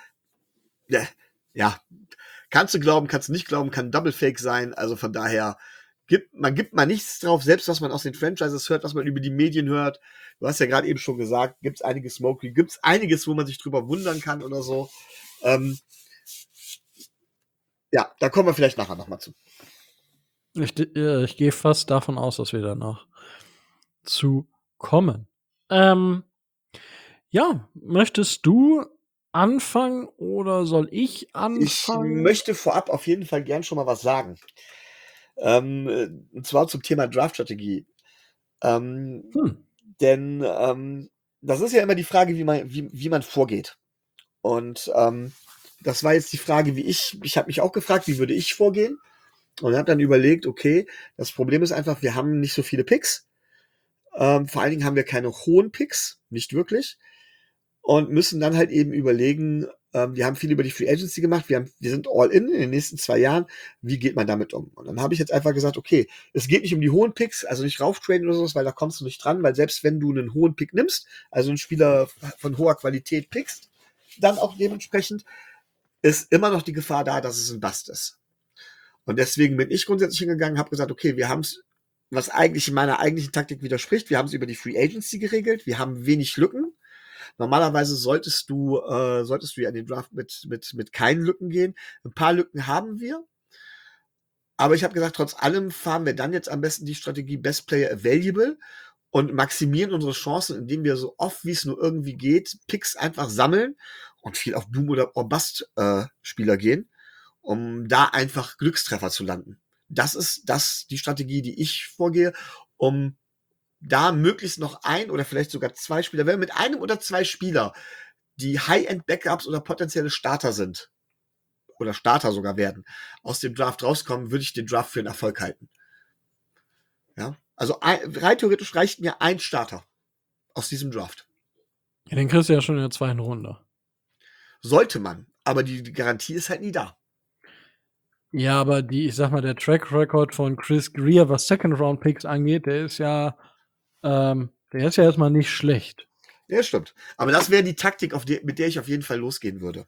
ja, kannst du glauben, kannst du nicht glauben, kann Double Fake sein. Also von daher, gibt mal nichts drauf, selbst was man aus den Franchises hört, was man über die Medien hört. Du hast ja gerade eben schon gesagt, gibt's einige Smoky, gibt's einiges, wo man sich drüber wundern kann oder so. Ja, da kommen wir vielleicht nachher nochmal zu. Ich gehe fast davon aus, dass wir da noch zu kommen. Ja, möchtest du anfangen oder soll ich Ich anfangen? möchte vorab auf jeden Fall gern schon mal was sagen. Und zwar zum Thema Draft-Strategie. Ähm, Hm. denn das ist ja immer die Frage, wie man vorgeht. Und das war jetzt die Frage, ich habe mich auch gefragt, wie würde ich vorgehen? Und habe dann überlegt, okay, das Problem ist einfach, wir haben nicht so viele Picks. Vor allen Dingen haben wir keine hohen Picks, nicht wirklich. Und müssen dann halt eben überlegen, wir haben viel über die Free Agency gemacht, wir sind all in den nächsten 2 Jahren, wie geht man damit um? Und dann habe ich jetzt einfach gesagt, okay, es geht nicht um die hohen Picks, also nicht rauftraden oder sowas, weil da kommst du nicht dran, weil selbst wenn du einen hohen Pick nimmst, also einen Spieler von hoher Qualität pickst, dann auch dementsprechend, ist immer noch die Gefahr da, dass es ein Bust ist. Und deswegen bin ich grundsätzlich hingegangen, habe gesagt, okay, wir haben es, was eigentlich in meiner eigentlichen Taktik widerspricht, wir haben es über die Free Agency geregelt, wir haben wenig Lücken. Normalerweise solltest du ja in den Draft mit keinen Lücken gehen. Ein paar Lücken haben wir. Aber ich habe gesagt, trotz allem fahren wir dann jetzt am besten die Strategie Best Player Available und maximieren unsere Chancen, indem wir so oft wie es nur irgendwie geht, Picks einfach sammeln und viel auf Boom oder Bust Spieler gehen, um da einfach Glückstreffer zu landen. Das ist die Strategie, die ich vorgehe, um da möglichst noch ein oder vielleicht sogar zwei Spieler, wenn wir mit einem oder zwei Spieler, die High-End-Backups oder potenzielle Starter sind, oder Starter sogar werden, aus dem Draft rauskommen, würde ich den Draft für einen Erfolg halten. Ja, also rein theoretisch reicht mir ein Starter aus diesem Draft. Ja, den kriegst du ja schon in der zweiten Runde. Sollte man, aber die Garantie ist halt nie da. Ja, aber ich sag mal, der Track Record von Chris Greer, was Second Round Picks angeht, der ist ja erstmal nicht schlecht. Ja, stimmt. Aber das wäre die Taktik, mit der ich auf jeden Fall losgehen würde.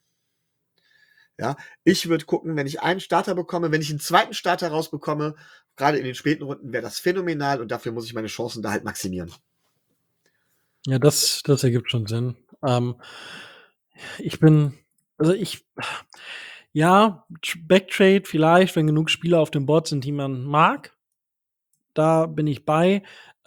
Ja, ich würde gucken, wenn ich einen Starter bekomme, wenn ich einen zweiten Starter rausbekomme, gerade in den späten Runden, wäre das phänomenal und dafür muss ich meine Chancen da halt maximieren. Ja, das ergibt schon Sinn. Ich bin also ich ja, Backtrade vielleicht, wenn genug Spieler auf dem Board sind, die man mag. Da bin ich bei.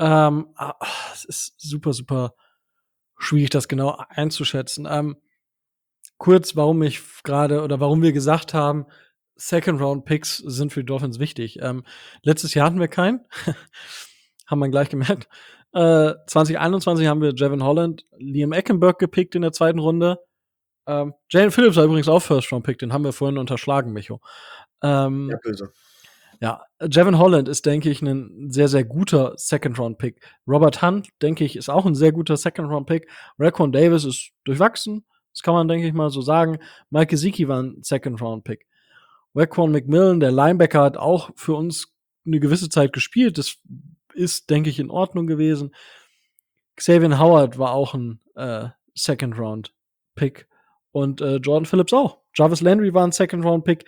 Es ist super, super schwierig, das genau einzuschätzen. Kurz, warum wir gesagt haben, Second-Round-Picks sind für die Dolphins wichtig. Letztes Jahr hatten wir keinen. Haben wir gleich gemerkt. 2021 haben wir Jevon Holland, Liam Eckenberg gepickt in der zweiten Runde. Jalen Phillips war übrigens auch First-Round-Pick, den haben wir vorhin unterschlagen, Micho. Ja, böse. Ja, Jevon Holland ist, denke ich, ein sehr, sehr guter Second-Round-Pick. Robert Hunt, denke ich, ist auch ein sehr guter Second-Round-Pick. Raekwon Davis ist durchwachsen. Das kann man, denke ich mal, so sagen. Mike Gesicki war ein Second-Round-Pick. Raekwon McMillan, der Linebacker, hat auch für uns eine gewisse Zeit gespielt. Das ist, denke ich, in Ordnung gewesen. Xavier Howard war auch ein Second-Round-Pick. Und Jordan Phillips auch. Jarvis Landry war ein Second-Round-Pick.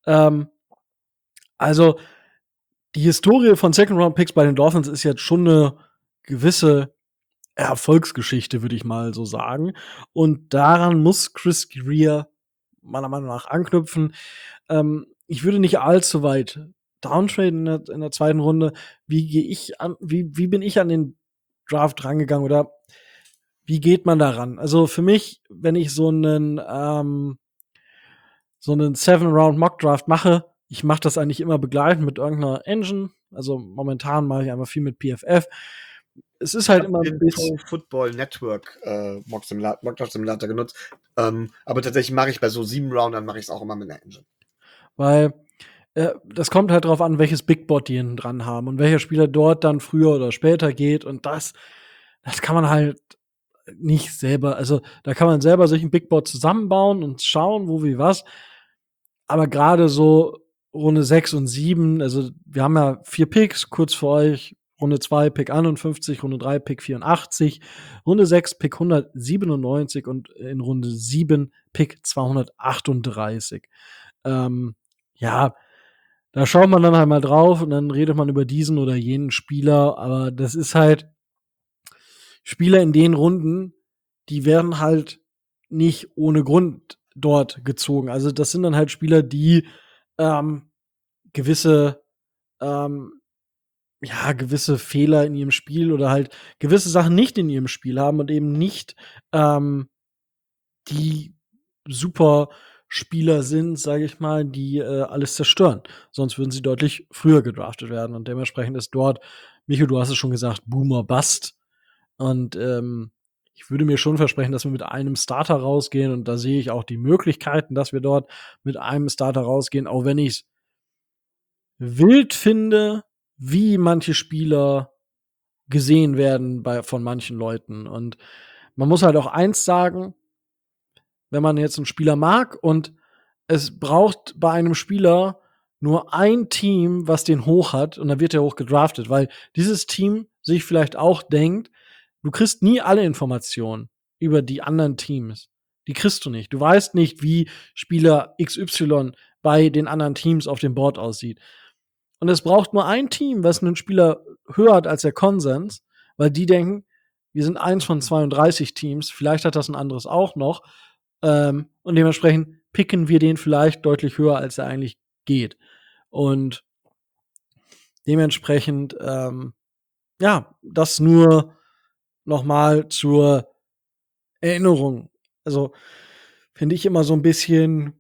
Also, die Historie von Second-Round-Picks bei den Dolphins ist jetzt schon eine gewisse Erfolgsgeschichte, würde ich mal so sagen. Und daran muss Chris Greer meiner Meinung nach anknüpfen. Ich würde nicht allzu weit downtraden in der zweiten Runde. Wie bin ich an den Draft rangegangen oder wie geht man daran? Also für mich, wenn ich so einen Seven-Round-Mock-Draft mache, ich mache das eigentlich immer begleitend mit irgendeiner Engine. Also momentan mache ich einfach viel mit PFF. Es ist halt immer ein bisschen. Pro Football Network Mock-Draft Simulator genutzt. Aber tatsächlich mache ich bei so 7-Roundern mache ich es auch immer mit einer Engine. Weil das kommt halt drauf an, welches Big Board die hinten dran haben und welcher Spieler dort dann früher oder später geht. Und das kann man halt nicht selber, also da kann man selber sich ein Big Board zusammenbauen und schauen, wo wie was. Aber gerade so Runde 6 und 7, also wir haben ja 4 Picks kurz vor euch. Runde 2 Pick 51, Runde 3 Pick 84, Runde 6 Pick 197 und in Runde 7 Pick 238. Ja, da schaut man dann halt mal drauf und dann redet man über diesen oder jenen Spieler, aber das ist halt Spieler in den Runden, die werden halt nicht ohne Grund dort gezogen. Also das sind dann halt Spieler, die gewisse gewisse Fehler in ihrem Spiel oder halt gewisse Sachen nicht in ihrem Spiel haben und eben nicht die super Spieler sind, sage ich mal, die alles zerstören. Sonst würden sie deutlich früher gedraftet werden. Und dementsprechend ist dort, Micho, du hast es schon gesagt, Boomer Bust. Und ich würde mir schon versprechen, dass wir mit einem Starter rausgehen. Und da sehe ich auch die Möglichkeiten, dass wir dort mit einem Starter rausgehen, auch wenn ich es wild finde, wie manche Spieler gesehen werden von manchen Leuten. Und man muss halt auch eins sagen, wenn man jetzt einen Spieler mag und es braucht bei einem Spieler nur ein Team, was den hoch hat und dann wird er hoch gedraftet, weil dieses Team sich vielleicht auch denkt, du kriegst nie alle Informationen über die anderen Teams. Die kriegst du nicht. Du weißt nicht, wie Spieler XY bei den anderen Teams auf dem Board aussieht. Und es braucht nur ein Team, was einen Spieler höher hat als der Konsens, weil die denken, wir sind eins von 32 Teams, vielleicht hat das ein anderes auch noch. Und dementsprechend picken wir den vielleicht deutlich höher, als er eigentlich geht. Und dementsprechend, das nur noch mal zur Erinnerung. Also finde ich immer so ein bisschen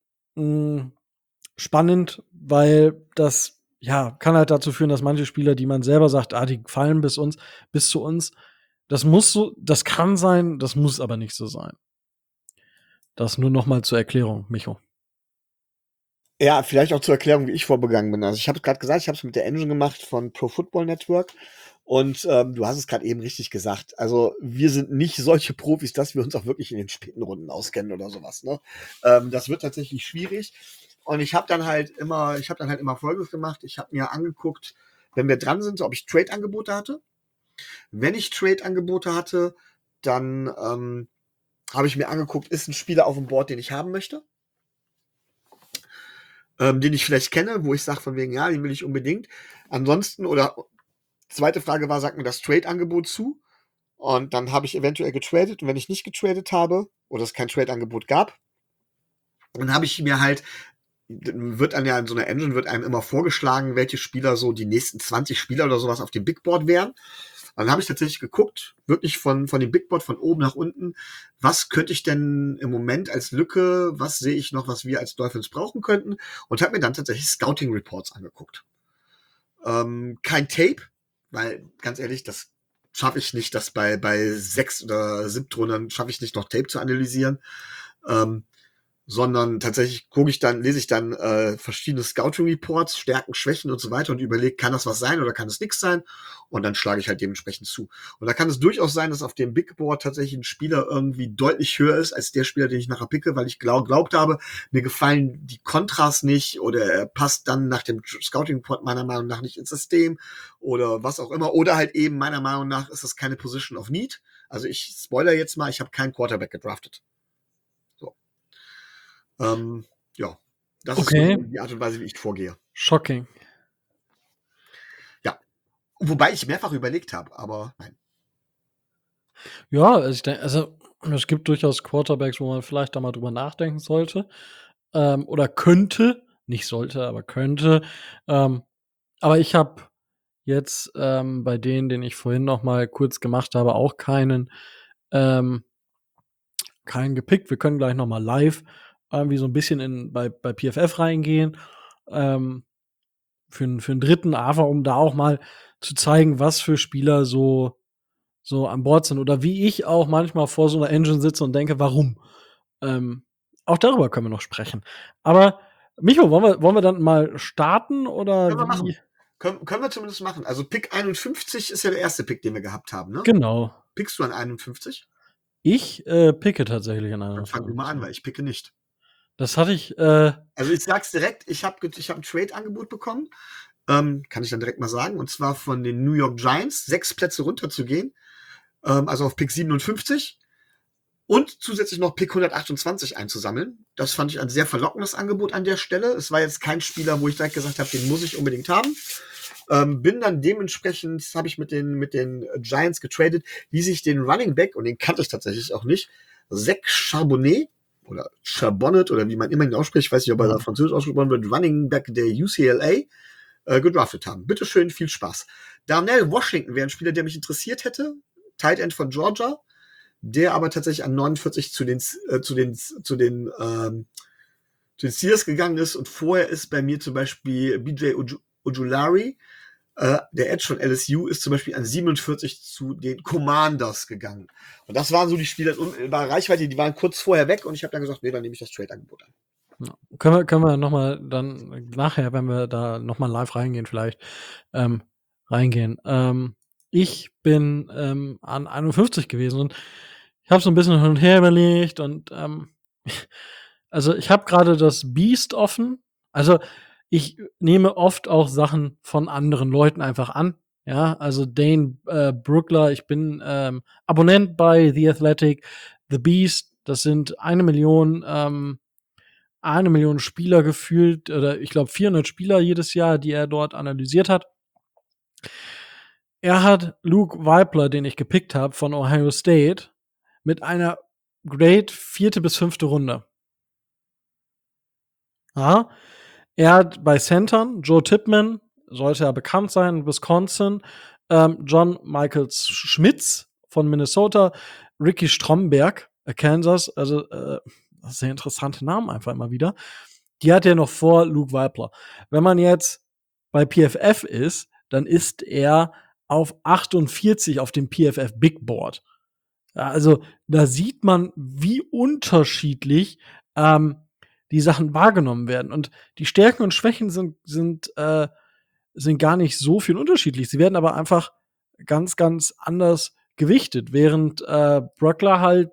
spannend, weil das kann halt dazu führen, dass manche Spieler, die man selber sagt, die fallen bis zu uns. Das kann sein, das muss aber nicht so sein. Das nur noch mal zur Erklärung, Micho. Ja, vielleicht auch zur Erklärung, wie ich vorgegangen bin. Also ich habe gerade gesagt, ich habe es mit der Engine gemacht von Pro Football Network. Und du hast es gerade eben richtig gesagt. Also wir sind nicht solche Profis, dass wir uns auch wirklich in den späten Runden auskennen oder sowas. Ne? Das wird tatsächlich schwierig. Und ich habe dann halt immer Folgendes gemacht. Ich habe mir angeguckt, wenn wir dran sind, ob ich Trade-Angebote hatte. Wenn ich Trade-Angebote hatte, dann habe ich mir angeguckt, ist ein Spieler auf dem Board, den ich haben möchte. Den ich vielleicht kenne, wo ich sage von wegen, ja, den will ich unbedingt. Ansonsten, oder zweite Frage war, sagt mir das Trade-Angebot zu? Und dann habe ich eventuell getradet. Und wenn ich nicht getradet habe oder es kein Trade-Angebot gab, dann habe ich mir halt, wird an ja in so einer Engine wird einem immer vorgeschlagen, welche Spieler so die nächsten 20 Spieler oder sowas auf dem Big Board wären. Dann habe ich tatsächlich geguckt, wirklich von dem Big Board von oben nach unten, was könnte ich denn im Moment als Lücke, was sehe ich noch, was wir als Dolphins brauchen könnten, und habe mir dann tatsächlich Scouting Reports angeguckt. Kein Tape, weil ganz ehrlich, das schaffe ich nicht, das bei 6 oder 7 Runden schaffe ich nicht noch Tape zu analysieren. Ähm, sondern tatsächlich lese ich dann verschiedene Scouting-Reports, Stärken, Schwächen und so weiter und überlege, kann das was sein oder kann es nichts sein? Und dann schlage ich halt dementsprechend zu. Und da kann es durchaus sein, dass auf dem Big Board tatsächlich ein Spieler irgendwie deutlich höher ist als der Spieler, den ich nachher picke, weil ich glaubt habe, mir gefallen die Kontras nicht oder er passt dann nach dem Scouting-Report meiner Meinung nach nicht ins System oder was auch immer. Oder halt eben meiner Meinung nach ist das keine Position of Need. Also ich spoiler jetzt mal, ich habe keinen Quarterback gedraftet. So. Ja, das ist so Okay, die Art und Weise, wie ich vorgehe. shocking. Ja, wobei ich mehrfach überlegt habe, aber nein. Ja, also ich denke, also es gibt durchaus Quarterbacks, wo man vielleicht da mal drüber nachdenken sollte, oder könnte, nicht sollte, aber könnte. Ähm, aber ich habe jetzt, bei denen, den ich vorhin noch mal kurz gemacht habe, auch ähm keinen gepickt. Wir können gleich noch mal live irgendwie so ein bisschen bei PFF reingehen, ähm, für 'n dritten, einfach um da auch mal zu zeigen, was für Spieler so an Bord sind oder wie ich auch manchmal vor so 'ner Engine sitze und denke: „Warum?“ Ähm, auch darüber können wir noch sprechen. Aber Micho, wollen wir dann mal starten oder Können wir machen. wie? Können wir zumindest machen. Also Pick 51 ist ja der erste Pick, den wir gehabt haben, ne? Genau. Pickst du an 51? Ich, picke tatsächlich in Dann fang du mal 51, an, ja. weil ich picke nicht. Das hatte ich, Also ich sag's direkt, ich hab ein Trade-Angebot bekommen, kann ich dann direkt mal sagen, und zwar von den New York Giants, 6 Plätze runterzugehen, also auf Pick 57 und zusätzlich noch Pick 128 einzusammeln. Das fand ich ein sehr verlockendes Angebot an der Stelle. Es war jetzt kein Spieler, wo ich direkt gesagt habe, den muss ich unbedingt haben. Bin dann dementsprechend, habe ich mit den Giants getradet, die sich den Running Back, und den kannte ich tatsächlich auch nicht, Zach Charbonnet oder Charbonnet oder wie man immer ihn ausspricht, ich weiß nicht, ob er da ja. französisch ausgesprochen wird, Running Back der UCLA, gedraftet haben. Bitteschön, viel Spaß. Darnell Washington wäre ein Spieler, der mich interessiert hätte. Tight End von Georgia, der aber tatsächlich an 49 zu den Steelers gegangen ist und vorher ist bei mir zum Beispiel BJ Ojulari, der Edge von LSU, ist zum Beispiel an 47 zu den Commanders gegangen. Und das waren so die Spieler bei Reichweite, die waren kurz vorher weg und ich habe dann gesagt, nee, dann nehme ich das Trade-Angebot an. Ja. Können wir noch mal dann nachher, wenn wir da noch mal live reingehen vielleicht, ähm, reingehen. Ich bin, an 51 gewesen und ich habe so ein bisschen hin und her überlegt und, also, ich habe gerade das Beast offen. Also, ich nehme oft auch Sachen von anderen Leuten einfach an, ja? Also, Dane, Brugler, ich bin, Abonnent bei The Athletic. The Beast, das sind 1 Million Spieler gefühlt oder ich glaube 400 Spieler jedes Jahr, die er dort analysiert hat. Er hat Luke Wypler, den ich gepickt habe von Ohio State, mit einer Grade 4. bis 5. Runde. Ja, er hat bei Centern Joe Tippmann, sollte ja bekannt sein, Wisconsin, John Michael Schmitz von Minnesota, Ricky Stromberg, Kansas, also sehr interessante Namen einfach immer wieder. Die hat er noch vor Luke Wypler. Wenn man jetzt bei PFF ist, dann ist er auf 48 auf dem PFF Big Board. Ja, also da sieht man, wie unterschiedlich die Sachen wahrgenommen werden. Und die Stärken und Schwächen sind gar nicht so viel unterschiedlich. Sie werden aber einfach ganz, ganz anders gewichtet, während Bröckler halt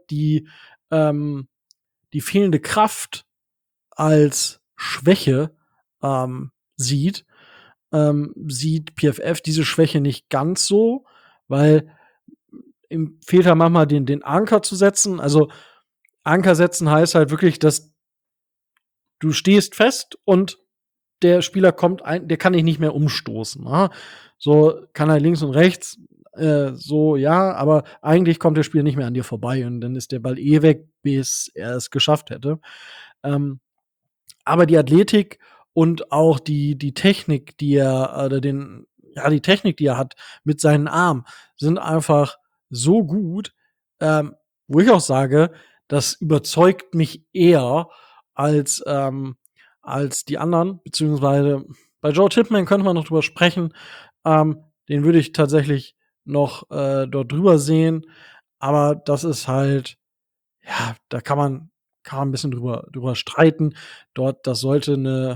die fehlende Kraft als Schwäche sieht, sieht PFF diese Schwäche nicht ganz so, weil ihm fehlt halt manchmal den Anker zu setzen. Also Anker setzen heißt halt wirklich, dass du stehst fest und der Spieler der kann dich nicht mehr umstoßen. Ne? So kann er links und rechts, so ja, aber eigentlich kommt der Spieler nicht mehr an dir vorbei und dann ist der Ball eh weg, bis er es geschafft hätte. Ähm, aber die Athletik und auch die Technik, die er oder die Technik, die er hat mit seinen Armen, sind einfach so gut, wo ich auch sage, das überzeugt mich eher als als die anderen, beziehungsweise bei Joe Tippmann könnte man noch drüber sprechen. Den würde ich tatsächlich noch dort drüber sehen, aber das ist halt, ja, da kann man kann man ein bisschen drüber streiten. Das sollte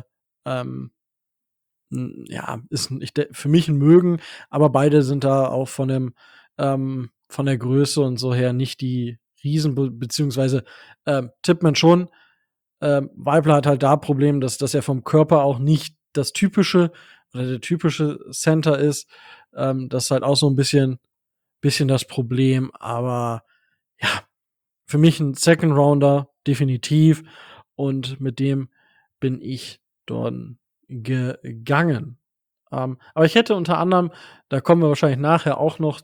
ist für mich ein Mögen, aber beide sind da auch von der Größe und so her nicht die Riesen, beziehungsweise Tippmann schon. Weibler hat halt da Problem, dass er vom Körper auch nicht das typische oder der typische Center ist. Das ist halt auch so ein bisschen das Problem. Aber ja, für mich ein Second Rounder, definitiv. Und mit dem bin ich dort gegangen. Aber ich hätte unter anderem, da kommen wir wahrscheinlich nachher auch noch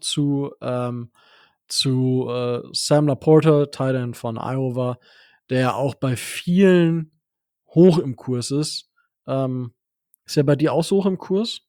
zu Sam Laporta, Tight End von Iowa, der ja auch bei vielen hoch im Kurs ist. Ist er bei dir auch so hoch im Kurs?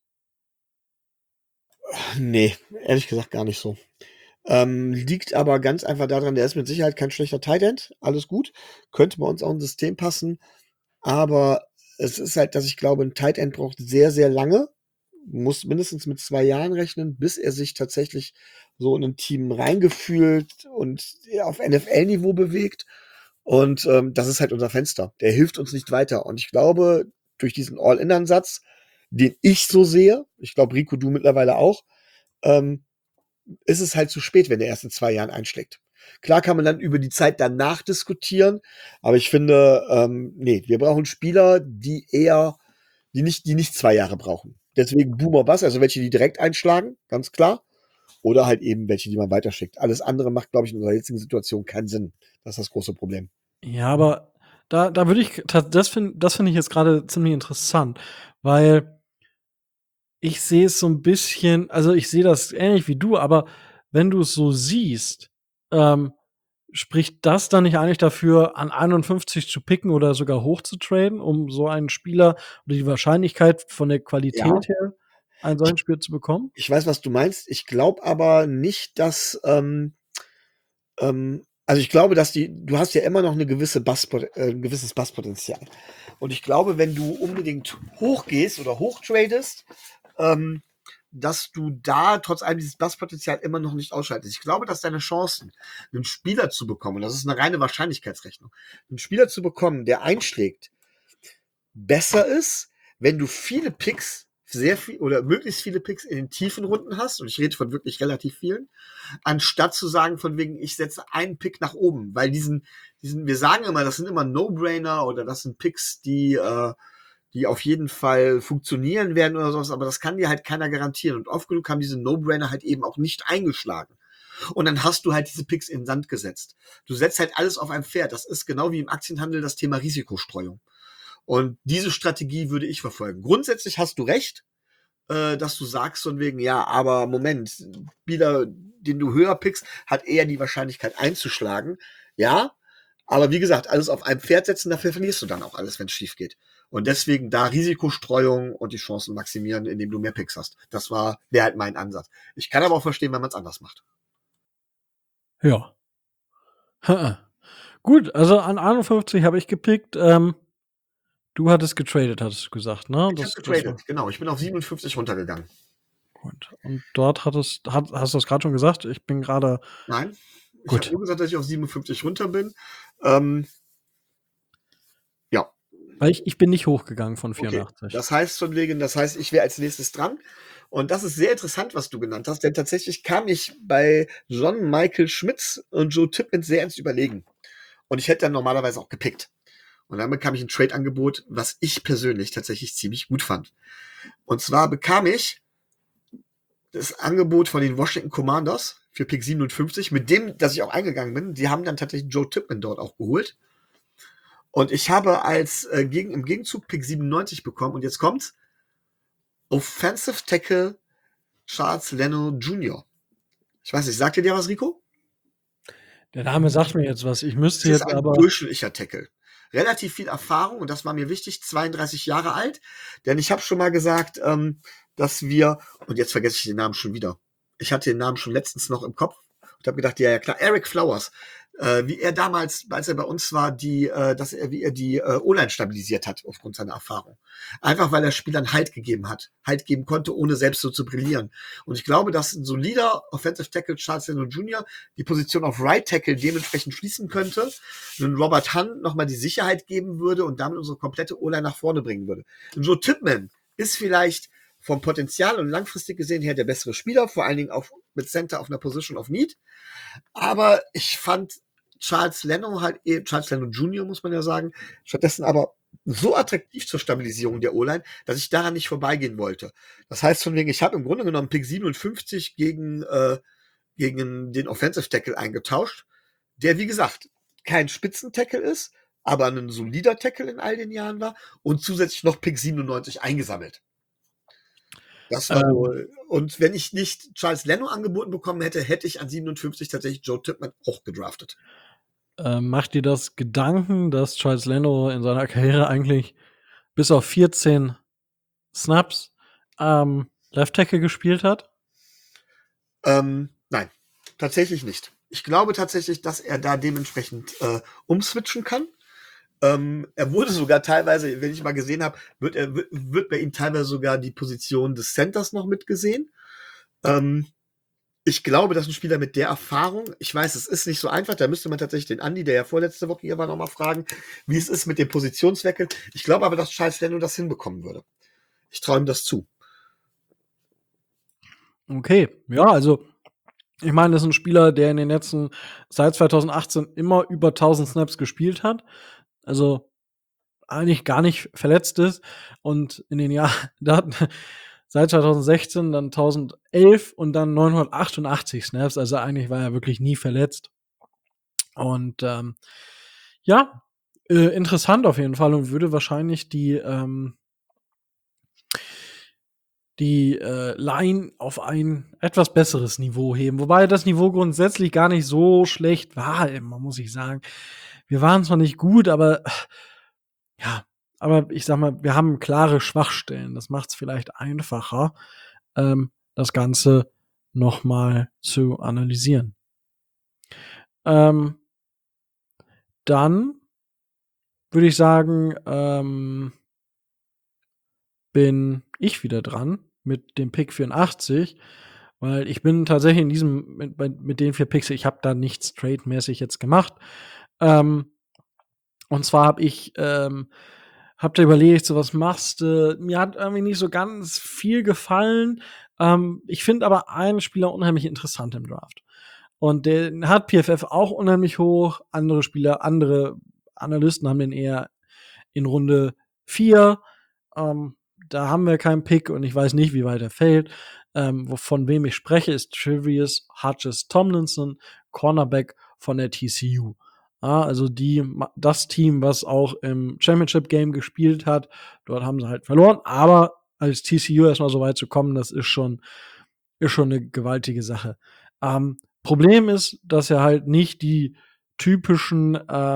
Nee, ehrlich gesagt gar nicht so. Liegt aber ganz einfach daran, der ist mit Sicherheit kein schlechter Tight End. Alles gut. Könnte bei uns auch ein System passen. Aber es ist halt, dass ich glaube, ein Tight End braucht sehr, sehr lange. Muss mindestens mit 2 Jahren rechnen, bis er sich tatsächlich so in ein Team reingefühlt und auf NFL-Niveau bewegt. Und das ist halt unser Fenster. Der hilft uns nicht weiter. Und ich glaube, durch diesen All-In-Ansatz, den ich so sehe, ich glaube, Rico, du mittlerweile auch, ähm, ist es halt zu spät, wenn der erst in 2 Jahren einschlägt. Klar kann man dann über die Zeit danach diskutieren, aber ich finde, nee, wir brauchen Spieler, die nicht 2 Jahre brauchen. Deswegen Boomer Bass, also welche, die direkt einschlagen, ganz klar. Oder halt eben welche, die man weiterschickt. Alles andere macht, glaube ich, in unserer jetzigen Situation keinen Sinn. Das ist das große Problem. Ja, aber da würde ich das finde ich jetzt gerade ziemlich interessant, weil ich sehe es so ein bisschen, also, ich sehe das ähnlich wie du, aber wenn du es so siehst, ähm, spricht das dann nicht eigentlich dafür, an 51 zu picken oder sogar hoch zu traden, um so einen Spieler oder die Wahrscheinlichkeit von der Ja, Qualität her, einen ich, solchen Spieler zu bekommen? ich weiß, was du meinst. Ich glaube aber nicht, dass also ich glaube, dass du hast ja immer noch eine ein gewisses Basspotenzial. Und ich glaube, wenn du unbedingt hochgehst oder hochtradest, ähm, dass du da trotz allem dieses Basspotenzial immer noch nicht ausschaltest. Ich glaube, dass deine Chancen, einen Spieler zu bekommen, und das ist eine reine Wahrscheinlichkeitsrechnung, einen Spieler zu bekommen, der einschlägt, besser ist, wenn du viele Picks, sehr viel oder möglichst viele Picks in den tiefen Runden hast, und ich rede von wirklich relativ vielen, anstatt zu sagen, von wegen, ich setze einen Pick nach oben, weil wir sagen immer, das sind immer No-Brainer oder das sind Picks, die auf jeden Fall funktionieren werden oder sowas, aber das kann dir halt keiner garantieren. Und oft genug haben diese No-Brainer halt eben auch nicht eingeschlagen. Und dann hast du halt diese Picks in den Sand gesetzt. Du setzt halt alles auf ein Pferd. Das ist genau wie im Aktienhandel das Thema Risikostreuung. Und diese Strategie würde ich verfolgen. Grundsätzlich hast du recht, dass du sagst von wegen, ja, aber Moment, Spieler, den du höher pickst, hat eher die Wahrscheinlichkeit einzuschlagen. Ja, aber wie gesagt, alles auf ein Pferd setzen, dafür verlierst du dann auch alles, wenn es schief geht. Und deswegen da Risikostreuung und die Chancen maximieren, indem du mehr Picks hast. Wäre halt mein Ansatz. Ich kann aber auch verstehen, wenn man es anders macht. Ja. Gut, also an 51 habe ich gepickt. Du hattest getradet, hattest du gesagt, ne? Ich habe Das war getradet, genau. Ich bin auf 57 runtergegangen. gut. Und dort hast du das gerade schon gesagt? Ich bin gerade Nein, ich habe gut. nur gesagt, dass ich auf 57 runter bin. Ähm, ja, Weil ich bin nicht hochgegangen von okay. 84. Das heißt, ich wäre als nächstes dran. Und das ist sehr interessant, was du genannt hast, denn tatsächlich kam ich bei John Michael Schmitz und Joe Tippett sehr ins Überlegen. Und ich hätte dann normalerweise auch gepickt. Und dann bekam ich ein Trade-Angebot, was ich persönlich tatsächlich ziemlich gut fand. Und zwar bekam ich das Angebot von den Washington Commanders für Pick 57, mit dem, dass ich auch eingegangen bin. Die haben dann tatsächlich Joe Tippmann dort auch geholt. Und ich habe im Gegenzug Pick 97 bekommen. Und jetzt kommt's. Offensive Tackle Charles Leno Jr. Ich weiß nicht, sagt ihr dir was, Rico? Der Name sagt mir jetzt was. Ich Es müsste ist jetzt ein aber durchschnittlicher Tackle. Relativ viel Erfahrung und das war mir wichtig, 32 Jahre alt. Denn ich habe schon mal gesagt, dass und jetzt vergesse ich den Namen schon wieder. Ich hatte den Namen schon letztens noch im Kopf und habe gedacht, ja, ja klar, Eric Flowers. wie er damals, als er bei uns war, wie er die O-Line stabilisiert hat aufgrund seiner Erfahrung. Einfach weil er Spielern Halt gegeben hat, Halt geben konnte, ohne selbst so zu brillieren. Und ich glaube, dass ein solider Offensive Tackle Charles Leno Jr. die Position auf Right Tackle dementsprechend schließen könnte, einen Robert Hunt nochmal die Sicherheit geben würde und damit unsere komplette O-Line nach vorne bringen würde. Und Joe Tippmann ist vielleicht vom Potenzial und langfristig gesehen her der bessere Spieler, vor allen Dingen auch mit Center auf einer Position of Need. Aber ich fand Charles Leno Jr., muss man ja sagen, stattdessen aber so attraktiv zur Stabilisierung der O-Line, dass ich daran nicht vorbeigehen wollte. Das heißt von wegen, ich habe im Grunde genommen Pick 57 gegen den Offensive Tackle eingetauscht, der, wie gesagt, kein Spitzentackle ist, aber ein solider Tackle in all den Jahren war und zusätzlich noch Pick 97 eingesammelt. Das war und wenn ich nicht Charles Leno angeboten bekommen hätte, hätte ich an 57 tatsächlich Joe Tippmann auch gedraftet. Macht dir das Gedanken, dass Charles Leno in seiner Karriere eigentlich bis auf 14 Snaps Left Tackle gespielt hat? Nein, tatsächlich nicht. Ich glaube tatsächlich, dass er da dementsprechend umswitchen kann. Er wurde sogar teilweise, wenn ich mal gesehen habe, wird bei ihm teilweise sogar die Position des Centers noch mitgesehen. Ich glaube, dass ein Spieler mit der Erfahrung, ich weiß, es ist nicht so einfach, da müsste man tatsächlich den Andi, der ja vorletzte Woche hier war, nochmal fragen, wie es ist mit dem Positionswechsel. Ich glaube aber, dass Charles Leno das hinbekommen würde. Ich traue ihm das zu. Okay, ja, also ich meine, das ist ein Spieler, der in den letzten, seit 2018 immer über 1000 Snaps gespielt hat. Also eigentlich gar nicht verletzt ist und in den Jahren, seit 2016 dann 1011 und dann 988 Snaps. Also eigentlich war er wirklich nie verletzt. Und ja, interessant auf jeden Fall und würde wahrscheinlich die Line auf ein etwas besseres Niveau heben. Wobei das Niveau grundsätzlich gar nicht so schlecht war, immer, muss ich sagen. Wir waren zwar nicht gut, aber ja, aber ich sag mal, wir haben klare Schwachstellen. Das macht es vielleicht einfacher, das Ganze noch mal zu analysieren. Dann würde ich sagen, bin ich wieder dran mit dem Pick 84, weil ich bin tatsächlich in diesem mit den 4 Picks, ich habe da nichts trade-mäßig jetzt gemacht. Und zwar habe ich hab da überlegt, so was machst du? Mir hat irgendwie nicht so ganz viel gefallen. Ich finde aber einen Spieler unheimlich interessant im Draft. Und den hat PFF auch unheimlich hoch. Andere Spieler, andere Analysten haben den eher in Runde 4. Da haben wir keinen Pick und ich weiß nicht, wie weit er fällt. Von wem ich spreche, ist Trevius Hodges Tomlinson, Cornerback von der TCU. Also das Team, was auch im Championship Game gespielt hat, dort haben sie halt verloren. Aber als TCU erstmal so weit zu kommen, das ist schon eine gewaltige Sache. Problem ist, dass er halt nicht die typischen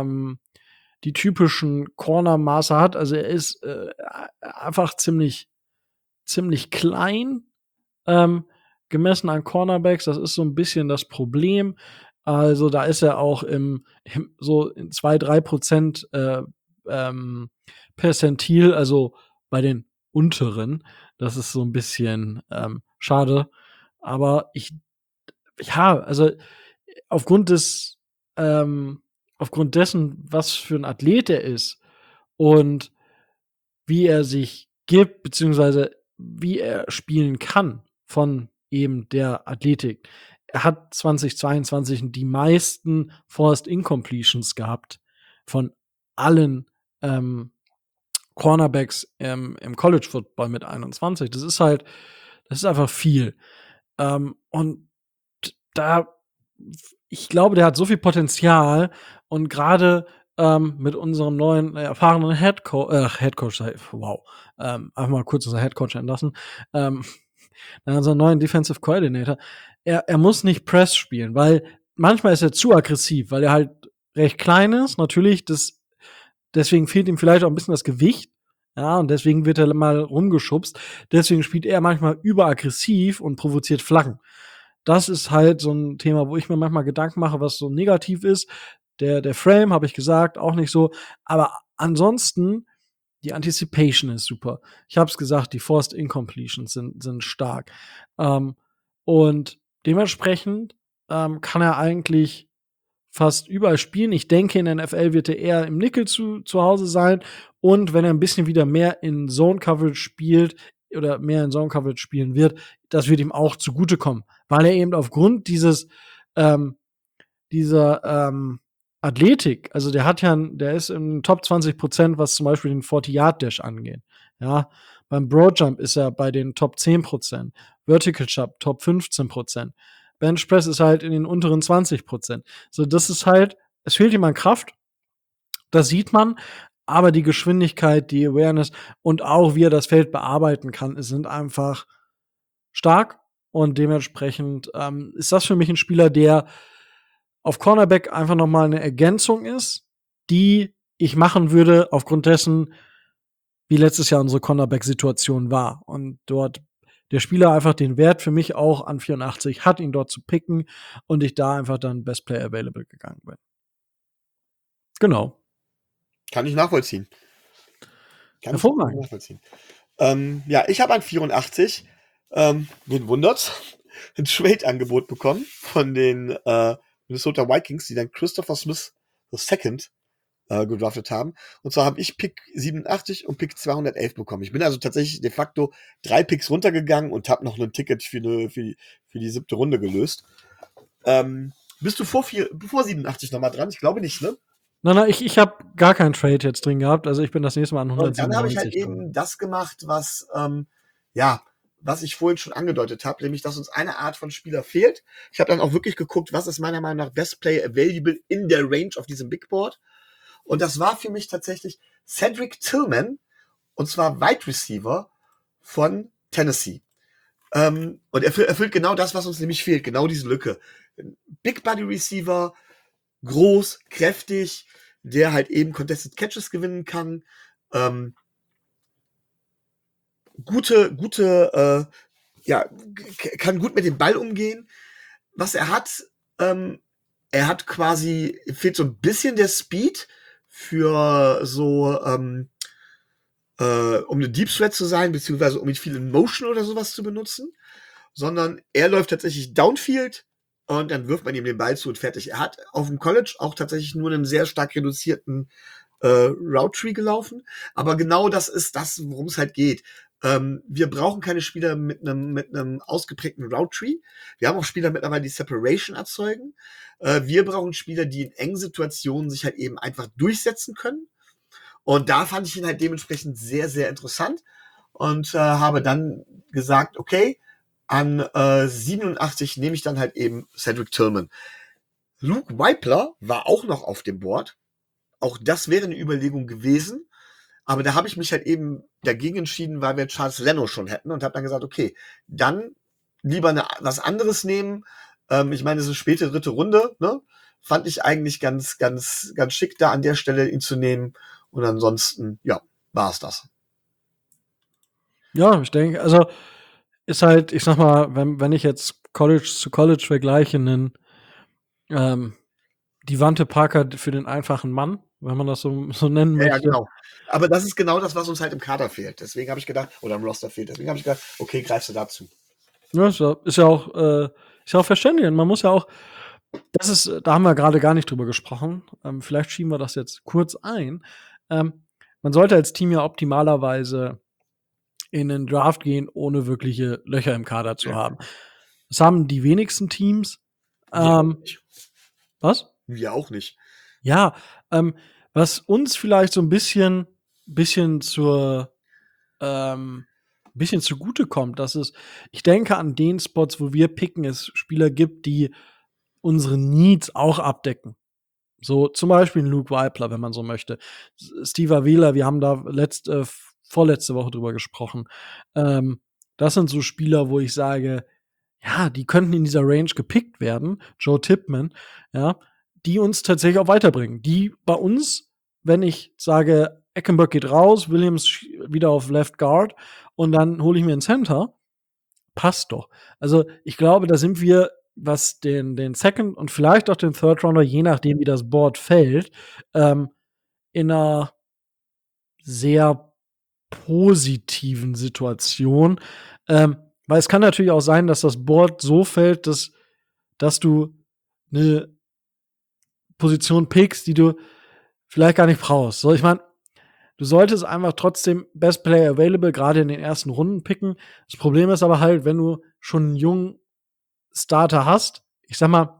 Cornermaße hat. Also er ist einfach ziemlich klein, gemessen an Cornerbacks. Das ist so ein bisschen das Problem. Also da ist er auch so in 2-3% Perzentil, also bei den unteren. Das ist so ein bisschen schade. Aber also aufgrund dessen, was für ein Athlet er ist und wie er sich gibt, beziehungsweise wie er spielen kann von eben der Athletik. Er hat 2022 die meisten Forced Incompletions gehabt von allen Cornerbacks im College Football mit 21. Das ist einfach viel. Und ich glaube, der hat so viel Potenzial und gerade mit unserem neuen erfahrenen Headcoach, wow, einfach mal kurz unser Headcoach entlassen, unseren neuen Defensive Coordinator, er muss nicht Press spielen, weil manchmal ist er zu aggressiv, weil er halt recht klein ist, natürlich, deswegen fehlt ihm vielleicht auch ein bisschen das Gewicht, ja, und deswegen wird er mal rumgeschubst, deswegen spielt er manchmal überaggressiv und provoziert Flaggen. das ist halt so ein Thema, wo ich mir manchmal Gedanken mache, was so negativ ist. Der Frame, habe ich gesagt, auch nicht so. Aber ansonsten, die Anticipation ist super. Ich habe es gesagt, die Forced Incompletions sind stark. Und dementsprechend kann er eigentlich fast überall spielen. Ich denke, in der NFL wird er eher im Nickel zu Hause sein. Und wenn er ein bisschen wieder mehr in Zone Coverage spielt oder mehr in Zone Coverage spielen wird, das wird ihm auch zugutekommen, weil er eben aufgrund dieser Athletik, also der ist in den Top 20%, was zum Beispiel den 40-Yard-Dash angeht. Ja, beim Broadjump ist er bei den Top 10%, Vertical Jump Top 15%. Bench Press ist halt in den unteren 20%. So, das ist halt, es fehlt ihm an Kraft, das sieht man, aber die Geschwindigkeit, die Awareness und auch wie er das Feld bearbeiten kann, sind einfach stark und dementsprechend ist das für mich ein Spieler, der auf Cornerback einfach noch mal eine Ergänzung ist, die ich machen würde aufgrund dessen, wie letztes Jahr unsere Cornerback-Situation war. Und dort der Spieler einfach den Wert für mich auch an 84 hat, ihn dort zu picken und ich da einfach dann Best Player Available gegangen bin. Genau. Kann ich nachvollziehen. Hervorragend. Nachvollziehen. Ja, ich habe an 84, wen wundert's, ein Trade-Angebot bekommen von den Minnesota Vikings, die dann Christopher Smith II gedraftet haben. Und zwar habe ich Pick 87 und Pick 211 bekommen. Ich bin also tatsächlich de facto 3 Picks runtergegangen und habe noch ein Ticket für die 7. Runde gelöst. Bist du vor 87 nochmal dran? Ich glaube nicht, ne? Nein, ich habe gar keinen Trade jetzt drin gehabt. Also ich bin das nächste Mal an 197 Und dann habe ich halt dran. eben das gemacht, was ich vorhin schon angedeutet habe, nämlich, dass uns eine Art von Spieler fehlt. Ich habe dann auch wirklich geguckt, was ist meiner Meinung nach Best Player Available in der Range auf diesem Big Board. Und das war für mich tatsächlich Cedric Tillman, und zwar Wide Receiver von Tennessee. Und er erfüllt genau das, was uns nämlich fehlt, genau diese Lücke. Big Body Receiver, groß, kräftig, der halt eben Contested Catches gewinnen kann. Kann gut mit dem Ball umgehen. Was er hat quasi, fehlt so ein bisschen der Speed für so, um eine Deep Threat zu sein, beziehungsweise um ihn viel in Motion oder sowas zu benutzen, sondern er läuft tatsächlich Downfield und dann wirft man ihm den Ball zu und fertig. Er hat auf dem College auch tatsächlich nur einen sehr stark reduzierten Route Tree gelaufen, aber genau das ist das, worum es halt geht. Wir brauchen keine Spieler mit einem ausgeprägten Route Tree. Wir haben auch Spieler mittlerweile, die Separation erzeugen. Wir brauchen Spieler, die in engen Situationen sich halt eben einfach durchsetzen können. Und da fand ich ihn halt dementsprechend sehr, sehr interessant und habe dann gesagt, okay, an 87 nehme ich dann halt eben Cedric Tillman. Luke Wypler war auch noch auf dem Board. Auch das wäre eine Überlegung gewesen. Aber da habe ich mich halt eben dagegen entschieden, weil wir Charles Leno schon hätten und habe dann gesagt, okay, dann lieber was anderes nehmen. Ich meine, es ist späte 3. Runde, ne? Fand ich eigentlich ganz, ganz, ganz schick, da an der Stelle ihn zu nehmen. Und ansonsten, ja, war es das. Ja, ich denke, also ist halt, ich sag mal, wenn ich jetzt College zu College vergleiche, Devante Parker für den einfachen Mann, wenn man das so nennen möchte. Ja, genau. Aber das ist genau das, was uns halt im Kader fehlt. Deswegen habe ich gedacht, oder im Roster fehlt. Deswegen habe ich gedacht, okay, greifst du dazu. Ja, ist ja auch verständlich. Und man muss ja auch, da haben wir gerade gar nicht drüber gesprochen. Vielleicht schieben wir das jetzt kurz ein. Man sollte als Team ja optimalerweise in den Draft gehen, ohne wirkliche Löcher im Kader zu haben. Das haben die wenigsten Teams. Was? Wir auch nicht. Ja, was uns vielleicht so ein bisschen zugute kommt, dass es, ich denke, an den Spots, wo wir picken, es Spieler gibt, die unsere Needs auch abdecken. So zum Beispiel ein Luke Wypler, wenn man so möchte. Steve Avila, wir haben da vorletzte Woche drüber gesprochen. Das sind so Spieler, wo ich sage, ja, die könnten in dieser Range gepickt werden. Joe Tippmann, ja, die uns tatsächlich auch weiterbringen. Die bei uns, wenn ich sage, Eckenberg geht raus, Williams wieder auf Left Guard und dann hole ich mir einen Center, passt doch. Also, ich glaube, da sind wir, was den Second und vielleicht auch den Third Rounder, je nachdem, wie das Board fällt, in 'ner sehr positiven Situation. Weil es kann natürlich auch sein, dass das Board so fällt, dass du 'ne Position pickst, die du vielleicht gar nicht brauchst. So, ich meine, du solltest einfach trotzdem Best Player Available gerade in den ersten Runden picken. Das Problem ist aber halt, wenn du schon 'n jungen Starter hast, ich sage mal,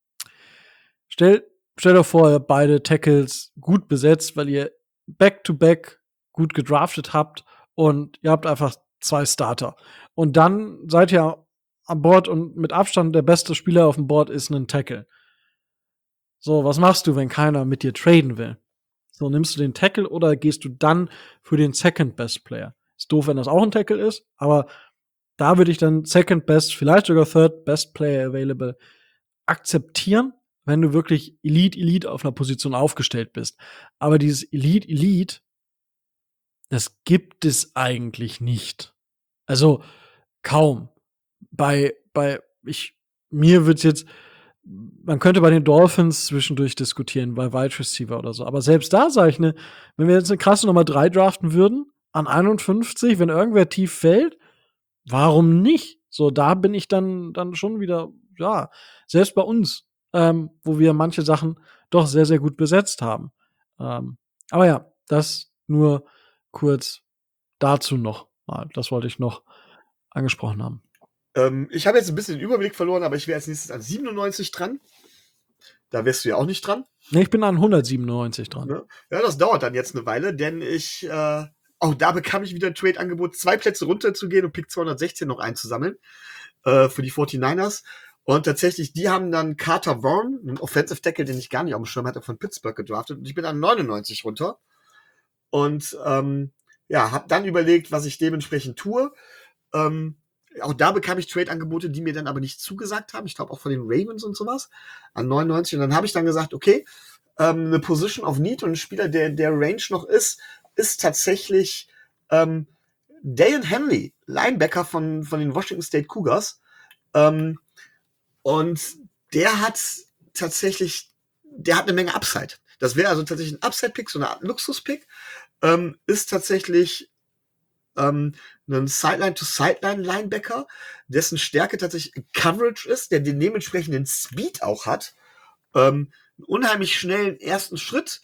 stell dir vor, ihr habt beide Tackles gut besetzt, weil ihr back to back gut gedraftet habt und ihr habt einfach 2 Starter. Und dann seid ihr an Bord und mit Abstand der beste Spieler aufm Board ist 'nen Tackle. So, was machst du, wenn keiner mit dir traden will? So, nimmst du den Tackle oder gehst du dann für den Second Best Player? Ist doof, wenn das auch 'n Tackle ist, aber da würde ich dann Second Best, vielleicht sogar Third Best Player Available akzeptieren, wenn du wirklich Elite auf 'ner Position aufgestellt bist. Aber dieses Elite, das gibt es eigentlich nicht. Also, kaum. Bei ich mir wird's jetzt man könnte bei den Dolphins zwischendurch diskutieren, bei Wide Receiver oder so. Aber selbst da sage ich, ne, wenn wir jetzt 'ne krasse Nummer 3 draften würden, an 51, wenn irgendwer tief fällt, warum nicht? So, da bin ich dann schon wieder, ja, selbst bei uns, wo wir manche Sachen doch sehr, sehr gut besetzt haben. Aber ja, das nur kurz dazu noch mal. Das wollte ich noch angesprochen haben. Ich habe jetzt ein bisschen den Überblick verloren, aber ich wäre als nächstes an 97 dran. Da wärst du ja auch nicht dran. Ne, ich bin an 197 dran. Ne? Ja, das dauert dann jetzt eine Weile, denn auch da bekam ich wieder ein Trade-Angebot, 2 Plätze runterzugehen und Pick 216 noch einzusammeln für die 49ers. Und tatsächlich, die haben dann Carter Vaughn, einen Offensive Tackle, den ich gar nicht auf dem Schirm hatte, von Pittsburgh gedraftet. Und ich bin an 99 runter. Und ja, habe dann überlegt, was ich dementsprechend tue. Auch da bekam ich Trade-Angebote, die mir dann aber nicht zugesagt haben. Ich glaube auch von den Ravens und sowas. An 99. Und dann habe ich dann gesagt, okay, eine Position of Need und ein Spieler, der Range noch ist tatsächlich Daiyan Henley, Linebacker von den Washington State Cougars. Und der hat eine Menge Upside. Das wäre also tatsächlich ein Upside-Pick, so eine Art Luxus-Pick. Ist tatsächlich ein Sideline-to-Sideline-Linebacker, dessen Stärke tatsächlich Coverage ist, der den dementsprechenden Speed auch hat, einen unheimlich schnellen ersten Schritt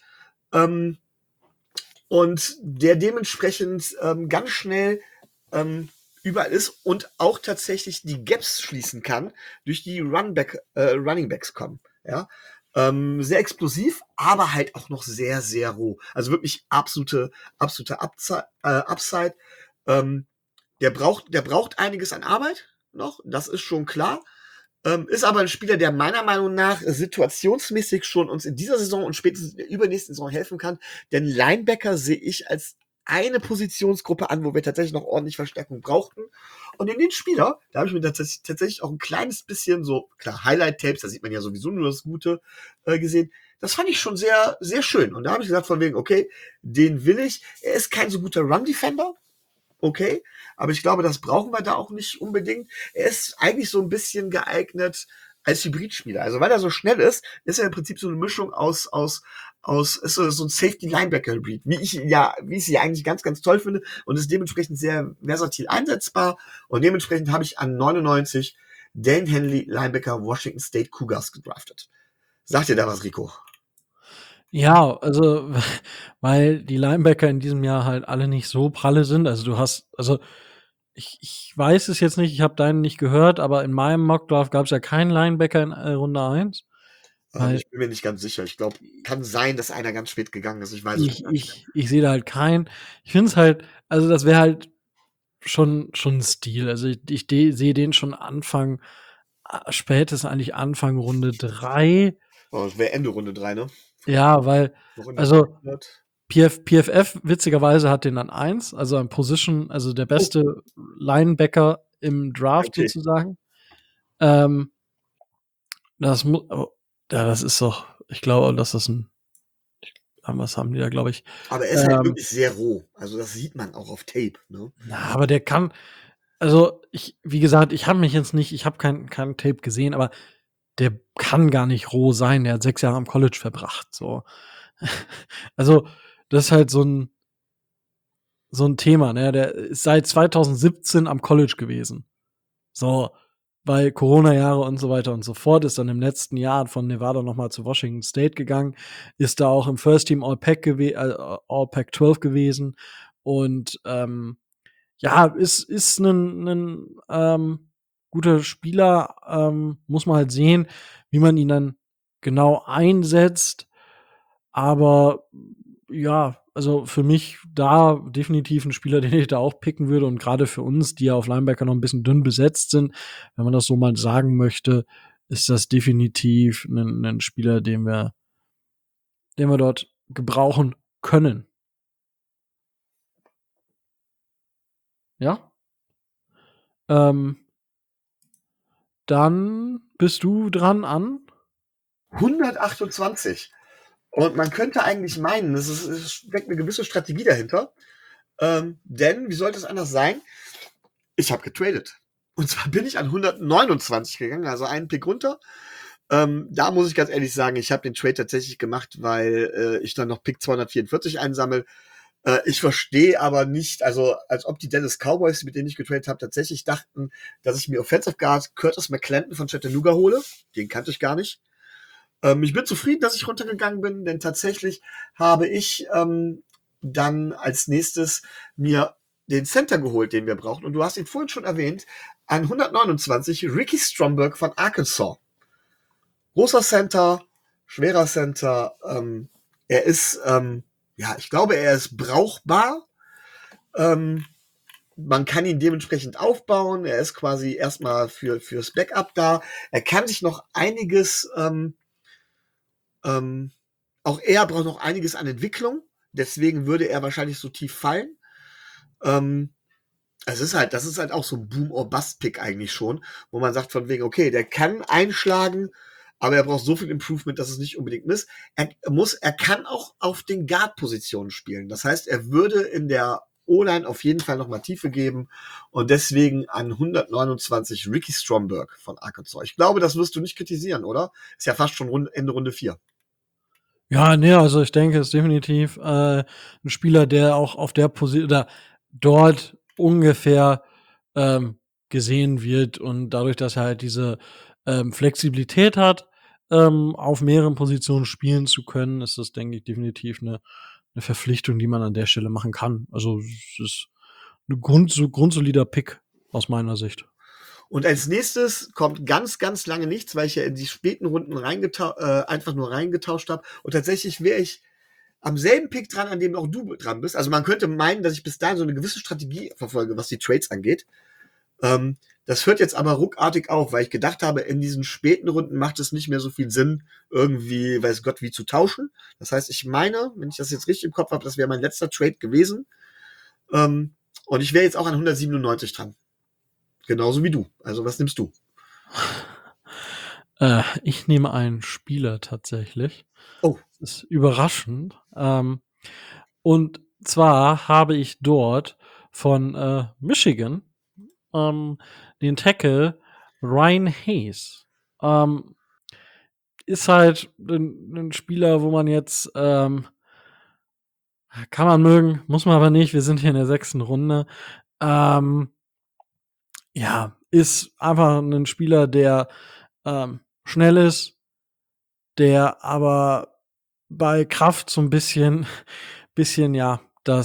und der dementsprechend ganz schnell überall ist und auch tatsächlich die Gaps schließen kann, durch die Running Backs kommen. Ja? Sehr explosiv, aber halt auch noch sehr, sehr roh. Also wirklich absolute Upside. Der braucht einiges an Arbeit noch, das ist schon klar. Ist aber ein Spieler, der meiner Meinung nach situationsmäßig schon uns in dieser Saison und spätestens in der übernächsten Saison helfen kann. Denn Linebacker sehe ich als eine Positionsgruppe an, wo wir tatsächlich noch ordentlich Verstärkung brauchten. Und in den Spieler, da habe ich mir tatsächlich auch ein kleines bisschen so, klar, Highlight-Tapes, da sieht man ja sowieso nur das Gute gesehen. Das fand ich schon sehr, sehr schön. Und da habe ich gesagt von wegen, okay, den will ich. Er ist kein so guter Run-Defender. Okay, aber ich glaube, das brauchen wir da auch nicht unbedingt. Er ist eigentlich so ein bisschen geeignet als Hybridspieler. Also weil er so schnell ist er im Prinzip so eine Mischung ist so ein Safety-Linebacker-Hybrid, wie ich sie eigentlich ganz, ganz toll finde und ist dementsprechend sehr versatil einsetzbar. Und dementsprechend habe ich an 99 Dan Henley, Linebacker Washington State Cougars gedraftet. Sagt ihr da was, Rico? Ja, also, weil die Linebacker in diesem Jahr halt alle nicht so pralle sind. Ich weiß es jetzt nicht, ich habe deinen nicht gehört, aber in meinem Mockdraft gab's ja keinen Linebacker in Runde 1, weil Ich bin mir nicht ganz sicher. Ich glaube, kann sein, dass einer ganz spät gegangen ist. Ich weiß es nicht ganz sicher. ich sehe da halt keinen. Ich finde es halt, also, das wäre halt schon 'n Stil. Also, ich sehe den schon spätestens eigentlich Anfang Runde 3. Oh, das wäre Ende Runde 3, ne? Ja, weil, Noch in der also, 100. PFF witzigerweise hat den an 1, also an Position, also der Oh, beste Linebacker im Draft okay. sozusagen. Ähm, ja, das ist doch, ich glaube, das ist was haben die da, glaube ich. Aber er ist halt wirklich sehr roh. Also das sieht man auch auf Tape, ne? Na, aber der kann, Also, wie gesagt, ich habe kein Tape gesehen, aber der kann gar nicht roh sein. Der hat 6 Jahre am College verbracht, so. Also, das ist halt so 'n Thema, ne? Der ist seit 2017 am College gewesen. So, weil Corona-Jahre und so weiter und so fort, ist dann im letzten Jahr von Nevada noch mal zu Washington State gegangen, ist da auch im First Team All Pac-12 gewesen und, ja, ist 'nen guter Spieler, muss man halt sehen, wie man ihn dann genau einsetzt. Aber ja, also für mich da definitiv 'n Spieler, den ich da auch picken würde und grade für uns, die ja auf Linebacker noch 'n bisschen dünn besetzt sind, wenn man das so mal sagen möchte, ist das definitiv 'nen Spieler, den wir dort gebrauchen können. Ja? Ähm, dann bist du dran an 128. Und man könnte eigentlich meinen, es steckt eine gewisse Strategie dahinter. Denn, wie sollte es anders sein? Ich habe getradet. Und zwar bin ich an 129 gegangen, also einen Pick runter. Da muss ich ganz ehrlich sagen, ich habe den Trade tatsächlich gemacht, weil ich dann noch Pick 244 einsammle. Ich verstehe aber nicht, also als ob die Dallas Cowboys, mit denen ich getradet habe, tatsächlich dachten, dass ich mir Offensive Guard Curtis McClendon von Chattanooga hole. Den kannte ich gar nicht. Ich bin zufrieden, dass ich runtergegangen bin, denn tatsächlich habe ich dann als nächstes mir den Center geholt, den wir brauchen. Und du hast ihn vorhin schon erwähnt, an 129 Ricky Stromberg von Arkansas. Großer Center, schwerer Center. Er ist, ja, ich glaube, er ist brauchbar. Man kann ihn dementsprechend aufbauen. Er ist quasi erstmal fürs Backup da. Er kann sich noch einiges auch er braucht noch einiges an Entwicklung, deswegen würde er wahrscheinlich so tief fallen. Das ist halt auch so ein Boom-or-Bust-Pick eigentlich schon, wo man sagt von wegen, okay, der kann einschlagen, aber er braucht so viel Improvement, dass es nicht unbedingt ist. Er kann auch auf den Guard-Positionen spielen. Das heißt, er würde in der O-Line auf jeden Fall nochmal Tiefe geben und deswegen an 129 Ricky Stromberg von Arkansas. Ich glaube, das wirst du nicht kritisieren, oder? Ist ja fast schon Ende Runde 4. Ja, ne, also ich denke, ist definitiv, 'n Spieler, der auch auf der Position oder dort ungefähr, gesehen wird und dadurch, dass er halt diese, Flexibilität hat, auf mehreren Positionen spielen zu können, ist das, denke ich, definitiv 'ne Verpflichtung, die man an der Stelle machen kann. Also, es ist 'ne grundsolider Pick aus meiner Sicht. Und als nächstes kommt ganz, ganz lange nichts, weil ich ja in die späten Runden einfach nur reingetauscht habe. Und tatsächlich wäre ich am selben Pick dran, an dem auch du dran bist. Also man könnte meinen, dass ich bis dahin so eine gewisse Strategie verfolge, was die Trades angeht. Das hört jetzt aber ruckartig auf, weil ich gedacht habe, in diesen späten Runden macht es nicht mehr so viel Sinn, irgendwie, weiß Gott, wie zu tauschen. Das heißt, ich meine, wenn ich das jetzt richtig im Kopf habe, das wäre mein letzter Trade gewesen. Und ich wäre jetzt auch an 197 dran. Genauso wie du. Also was nimmst du? Ich nehme einen Spieler tatsächlich. Oh, Das ist überraschend. Und zwar habe ich dort von, Michigan, ähm, den Tackle Ryan Hayes. Ähm, ist halt 'nen Spieler, wo man jetzt, kann man mögen, muss man aber nicht. Wir sind hier in der 6. Runde. Ähm, ja, ist einfach 'nen Spieler, der, schnell ist, der aber bei Kraft so 'n bisschen, ja,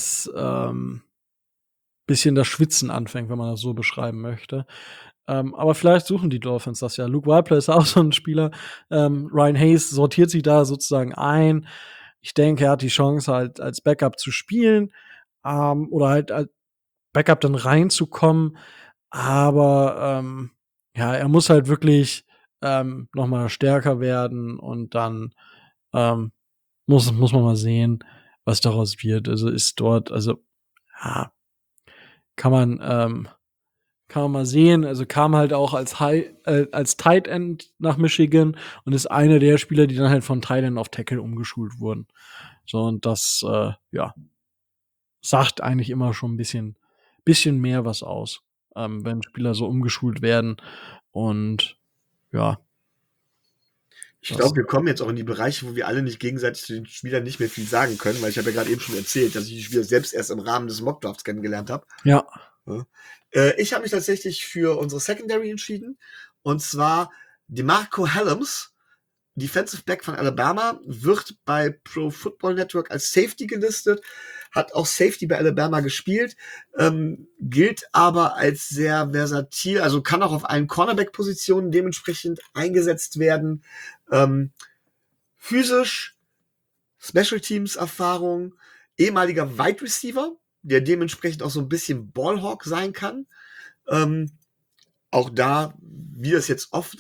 bisschen das Schwitzen anfängt, wenn man das so beschreiben möchte. Aber vielleicht suchen die Dolphins das ja. Luke Weipley ist auch so 'n Spieler. Ryan Hayes sortiert sich da sozusagen ein. Ich denke, er hat die Chance, halt als Backup zu spielen, oder halt als Backup dann reinzukommen. Aber, ja, er muss halt wirklich, noch mal stärker werden und dann, ähm, muss man mal sehen, was daraus wird. Also, ist dort ja, kann man, kann man mal sehen. Also, kam halt auch als Tight End nach Michigan und ist einer der Spieler, die dann halt von Tight End auf Tackle umgeschult wurden. So, und das, ja, sagt eigentlich immer schon 'n bisschen mehr was aus. wenn Spieler so umgeschult werden. Und ja. Ich glaube, wir kommen jetzt auch in die Bereiche, wo wir alle nicht gegenseitig zu den Spielern nicht mehr viel sagen können, weil ich habe ja gerade eben schon erzählt, dass ich die Spieler selbst erst im Rahmen des Mockdrafts kennengelernt habe. Ja. Ich habe mich tatsächlich für unsere Secondary entschieden. Und zwar DeMarco Hellams, Defensive Back von Alabama, wird bei Pro Football Network als Safety gelistet, hat auch Safety bei Alabama gespielt, gilt aber als sehr versatil, also kann auch auf allen Cornerback-Positionen dementsprechend eingesetzt werden. Physisch, Special Teams Erfahrung, ehemaliger Wide Receiver, der dementsprechend auch so ein bisschen Ballhawk sein kann. Auch da, wie es jetzt oft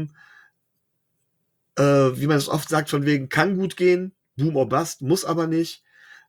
wie man es oft sagt, von wegen kann gut gehen, Boom or Bust, muss aber nicht.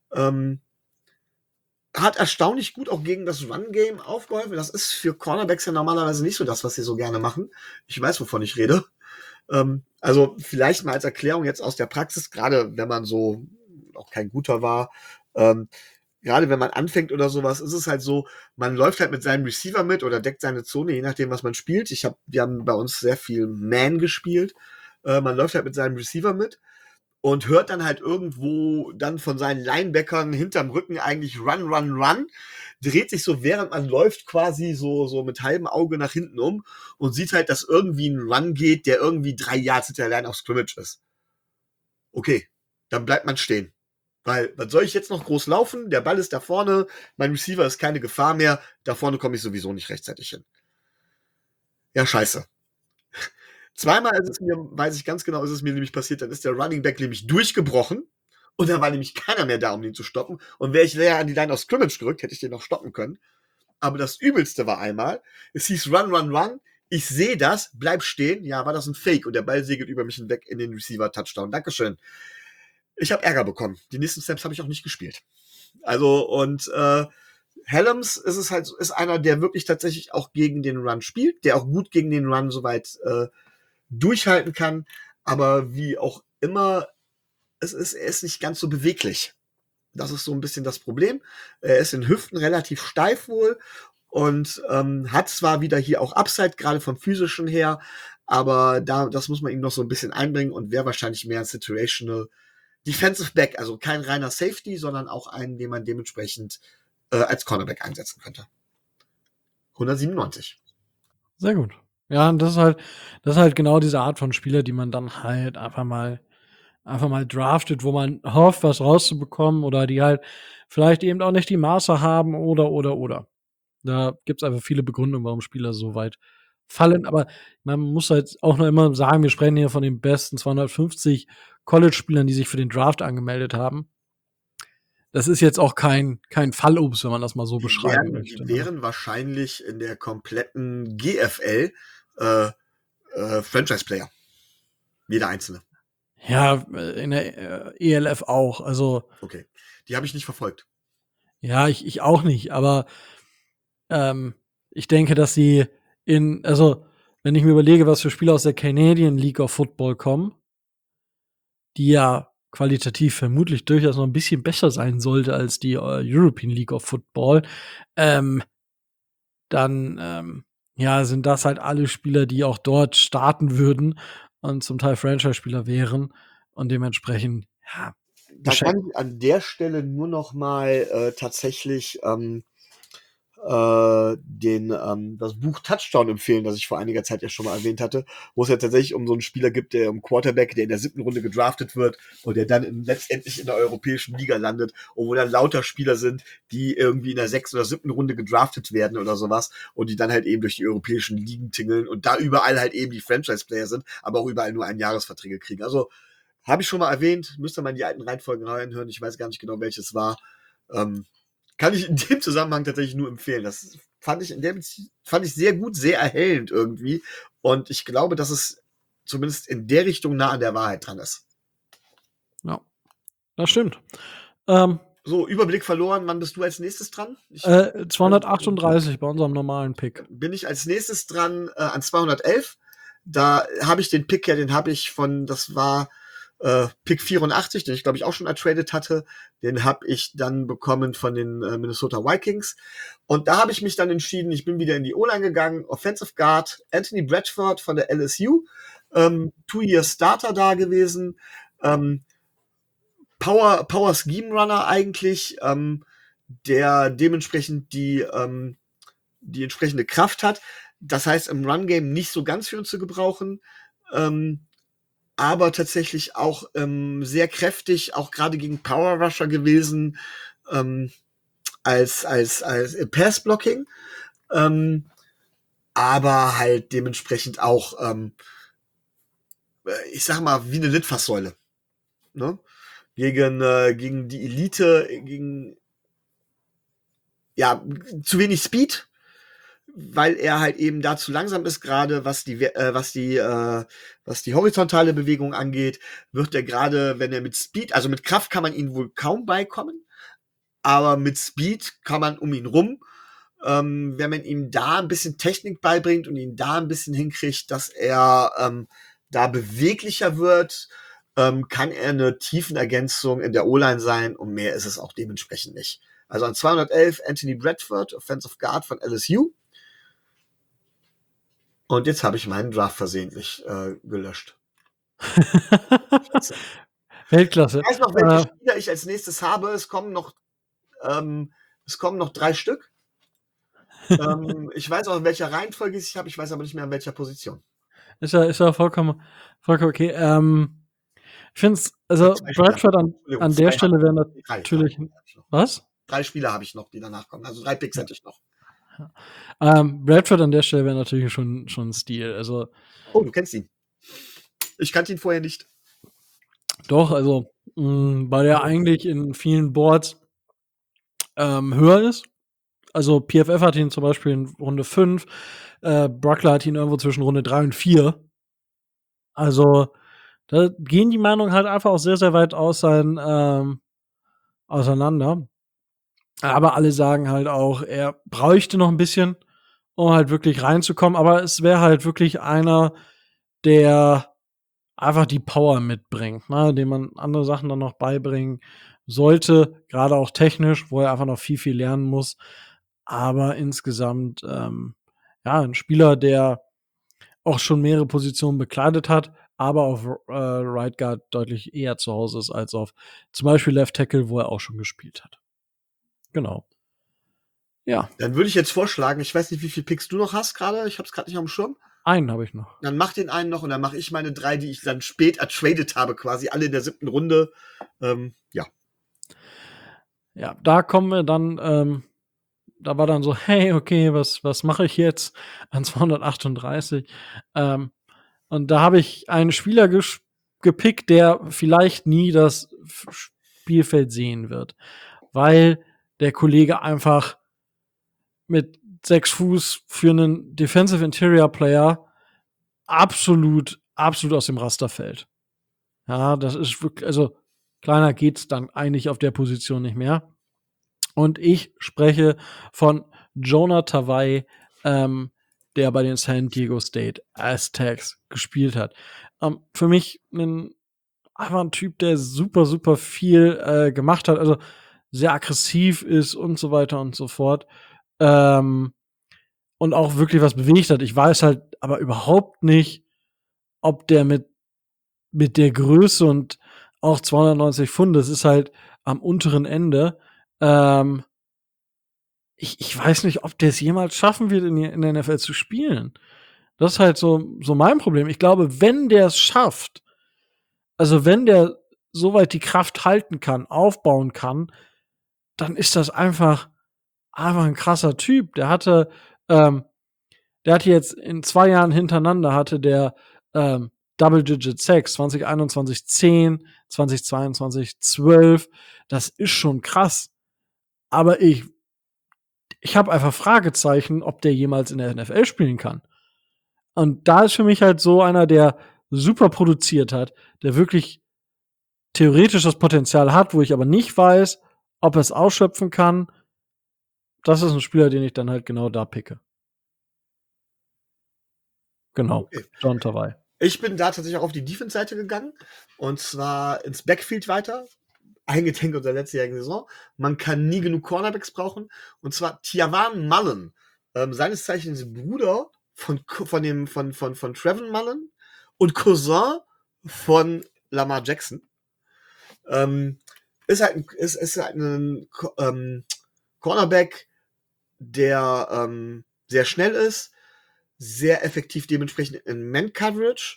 Hat erstaunlich gut auch gegen das Run-Game aufgeholfen. Das ist für Cornerbacks ja normalerweise nicht so das, was sie so gerne machen. Ich weiß, wovon ich rede. Also vielleicht mal als Erklärung jetzt aus der Praxis, gerade wenn man so auch kein guter war, gerade wenn man anfängt oder sowas, ist es halt so, man läuft halt mit seinem Receiver mit oder deckt seine Zone, je nachdem, was man spielt. Wir haben bei uns sehr viel Man gespielt. Man läuft halt mit seinem Receiver mit und hört dann halt irgendwo dann von seinen Linebackern hinterm Rücken eigentlich Run, Run, Run, dreht sich so, während man läuft, quasi so mit halbem Auge nach hinten um und sieht halt, dass irgendwie ein Run geht, der irgendwie 3 Yards hinter der Line of Scrimmage ist. Okay, dann bleibt man stehen. Weil, was soll ich jetzt noch groß laufen? Der Ball ist da vorne, mein Receiver ist keine Gefahr mehr, da vorne komme ich sowieso nicht rechtzeitig hin. Ja, scheiße. Zweimal ist es mir, weiß ich ganz genau, ist es mir nämlich passiert, dann ist der Running Back nämlich durchgebrochen und da war nämlich keiner mehr da, um ihn zu stoppen. Und wäre ich näher an die Line of Scrimmage gerückt, hätte ich den noch stoppen können. Aber das Übelste war einmal, es hieß Run, Run, Run. Ich sehe das, bleib stehen. Ja, war das ein Fake und der Ball segelt über mich hinweg in den Receiver-Touchdown. Dankeschön. Ich habe Ärger bekommen. Die nächsten Snaps habe ich auch nicht gespielt. Also, und Hellams ist einer, der wirklich tatsächlich auch gegen den Run spielt, der auch gut gegen den Run soweit durchhalten kann, aber wie auch immer, er ist nicht ganz so beweglich. Das ist so ein bisschen das Problem. Er ist in Hüften relativ steif wohl und hat zwar wieder hier auch Upside, gerade vom physischen her, aber das muss man ihm noch so ein bisschen einbringen und wäre wahrscheinlich mehr ein Situational Defensive Back, also kein reiner Safety, sondern auch einen, den man dementsprechend als Cornerback einsetzen könnte. 197. Sehr gut. Ja, und das ist halt genau diese Art von Spieler, die man dann halt einfach mal draftet, wo man hofft, was rauszubekommen oder die halt vielleicht eben auch nicht die Maße haben oder. Da gibt's einfach viele Begründungen, warum Spieler so weit fallen. Aber man muss halt auch noch immer sagen, wir sprechen hier von den besten 250 College-Spielern, die sich für den Draft angemeldet haben. Das ist jetzt auch kein Fallobst, wenn man das mal so beschreiben möchte. Die wären wahrscheinlich in der kompletten GFL Franchise-Player. Jeder einzelne. Ja, in der ELF auch. Also. Okay. Die habe ich nicht verfolgt. Ja, ich auch nicht, aber ich denke, dass sie also, wenn ich mir überlege, was für Spieler aus der Canadian League of Football kommen, die ja qualitativ vermutlich durchaus noch ein bisschen besser sein sollte als die European League of Football, dann ja, sind das halt alle Spieler, die auch dort starten würden und zum Teil Franchise-Spieler wären und dementsprechend, ja. Da kann ich an der Stelle nur noch mal tatsächlich das Buch Touchdown empfehlen, das ich vor einiger Zeit ja schon mal erwähnt hatte, wo es ja tatsächlich um so einen Spieler gibt, der Quarterback, der in der 7. Runde gedraftet wird und der dann letztendlich in der europäischen Liga landet, und wo dann lauter Spieler sind, die irgendwie in der 6. oder 7. Runde gedraftet werden oder sowas und die dann halt eben durch die europäischen Ligen tingeln und da überall halt eben die Franchise-Player sind, aber auch überall nur Einjahresverträge kriegen. Also habe ich schon mal erwähnt, müsste man die alten Reihenfolgen reinhören, ich weiß gar nicht genau, welches war. Kann ich in dem Zusammenhang tatsächlich nur empfehlen. Das fand ich sehr gut, sehr erhellend irgendwie. Und ich glaube, dass es zumindest in der Richtung nah an der Wahrheit dran ist. Ja, das stimmt. So, Überblick verloren. Wann bist du als nächstes dran? 238 bei unserem normalen Pick. Bin ich als nächstes dran an 211. Da habe ich den Pick, ja, den habe ich von, das war Pick 84, den ich glaube ich auch schon ertradet hatte, den habe ich dann bekommen von den Minnesota Vikings. Und da habe ich mich dann entschieden, ich bin wieder in die O-Line gegangen, Offensive Guard, Anthony Bradford von der LSU, 2-Year Starter da gewesen, Power Scheme Runner eigentlich, der dementsprechend die entsprechende Kraft hat. Das heißt, im Run-Game nicht so ganz für uns zu gebrauchen, aber tatsächlich auch sehr kräftig, auch gerade gegen Power Rusher gewesen, als Pass-Blocking, aber halt dementsprechend auch, ich sag mal, wie eine Litfaßsäule. Ne? Gegen die Elite, gegen ja, zu wenig Speed, weil er halt eben da zu langsam ist, gerade was die horizontale Bewegung angeht, wird er gerade, wenn er mit Speed, also mit Kraft kann man ihn wohl kaum beikommen, aber mit Speed kann man um ihn rum. Wenn man ihm da ein bisschen Technik beibringt und ihn da ein bisschen hinkriegt, dass er da beweglicher wird, kann er eine Tiefenergänzung in der O-Line sein und mehr ist es auch dementsprechend nicht. Also an 211 Anthony Bradford, Offensive Guard von LSU. Und jetzt habe ich meinen Draft versehentlich gelöscht. Weltklasse. Ich weiß noch, welche Spieler ich als nächstes habe. Es kommen noch 3 Stück. Ich weiß auch, in welcher Reihenfolge ich habe. Ich weiß aber nicht mehr, in welcher Position. Ist ja vollkommen okay. Ich finde es, also Bradford an der Stelle wäre natürlich. Was? 3 Spieler habe ich noch, die danach kommen. Also 3 Picks hätte ich noch. Bradford an der Stelle wäre natürlich schon ein Stil. Also, oh, du kennst ihn. Ich kannte ihn vorher nicht. Doch, also weil er eigentlich in vielen Boards höher ist. Also PFF hat ihn zum Beispiel in Runde 5, Bruckler hat ihn irgendwo zwischen Runde 3 und 4. Also da gehen die Meinungen halt einfach auch sehr, sehr weit auseinander. Aber alle sagen halt auch, er bräuchte noch ein bisschen, um halt wirklich reinzukommen. Aber es wäre halt wirklich einer, der einfach die Power mitbringt, ne, dem man andere Sachen dann noch beibringen sollte, gerade auch technisch, wo er einfach noch viel, viel lernen muss. Aber insgesamt, ja, ein Spieler, der auch schon mehrere Positionen bekleidet hat, aber auf Right Guard deutlich eher zu Hause ist als auf zum Beispiel Left Tackle, wo er auch schon gespielt hat. Genau. Ja. Dann würde ich jetzt vorschlagen, ich weiß nicht, wie viele Picks du noch hast gerade. Ich habe es gerade nicht auf dem Schirm. Einen habe ich noch. Dann mach den einen noch und dann mache ich meine 3, die ich dann spät ertradet habe, quasi alle in der 7. Runde. Ja. Ja, da kommen wir dann, da war dann so, hey, okay, was mache ich jetzt an 238? Und da habe ich einen Spieler gepickt, der vielleicht nie das Spielfeld sehen wird, weil der Kollege einfach mit 6 Fuß für einen Defensive Interior Player absolut aus dem Raster fällt. Ja, das ist wirklich, also kleiner geht's dann eigentlich auf der Position nicht mehr. Und ich spreche von Jonah Tavai, der bei den San Diego State Aztecs gespielt hat. Für mich einfach ein Typ, der super, super viel gemacht hat, also sehr aggressiv ist und so weiter und so fort. Und auch wirklich was bewegt hat. Ich weiß halt aber überhaupt nicht, ob der mit der Größe und auch 290 Pfund, das ist halt am unteren Ende, ich weiß nicht, ob der es jemals schaffen wird, in der NFL zu spielen. Das ist halt so mein Problem. Ich glaube, wenn der es schafft, also wenn der soweit die Kraft halten kann, aufbauen kann, dann ist das einfach ein krasser Typ. Der hatte jetzt in 2 Jahren hintereinander hatte der Double-Digit Sacks, 2021 10, 2022 12. Das ist schon krass. Aber ich habe einfach Fragezeichen, ob der jemals in der NFL spielen kann. Und da ist für mich halt so einer, der super produziert hat, der wirklich theoretisch das Potenzial hat, wo ich aber nicht weiß, ob er es ausschöpfen kann. Das ist ein Spieler, den ich dann halt genau da picke. Genau, Okay. John Tavai. Ich bin da tatsächlich auch auf die Defense-Seite gegangen. Und zwar ins Backfield weiter. Eingedenk unserer letztjährigen Saison. Man kann nie genug Cornerbacks brauchen. Und zwar Tiawan Mullen. Seines Zeichens Bruder von Trevor Mullen und Cousin von Lamar Jackson. Ist halt ein Cornerback, der sehr schnell ist, sehr effektiv dementsprechend in Man-Coverage,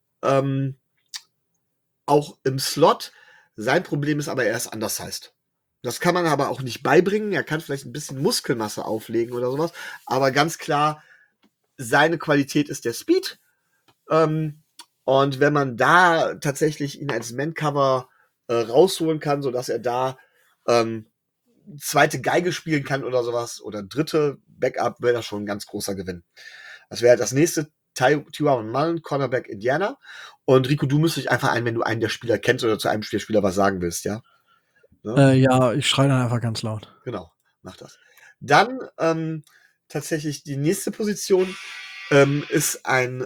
auch im Slot. Sein Problem ist aber, er ist undersized. Das kann man aber auch nicht beibringen. Er kann vielleicht ein bisschen Muskelmasse auflegen oder sowas, aber ganz klar, seine Qualität ist der Speed. Und wenn man da tatsächlich ihn als Man-Cover rausholen kann, sodass er da zweite Geige spielen kann oder sowas, oder dritte Backup, wäre das schon ein ganz großer Gewinn. Das wäre das nächste Tiawan Mullen, Cornerback Indiana. Und Rico, du müsstest dich einfach ein, wenn du einen der Spieler kennst oder zu einem der Spieler was sagen willst, ja? Ne? Ja, ich schreie dann einfach ganz laut. Genau, mach das. Dann tatsächlich die nächste Position ist ein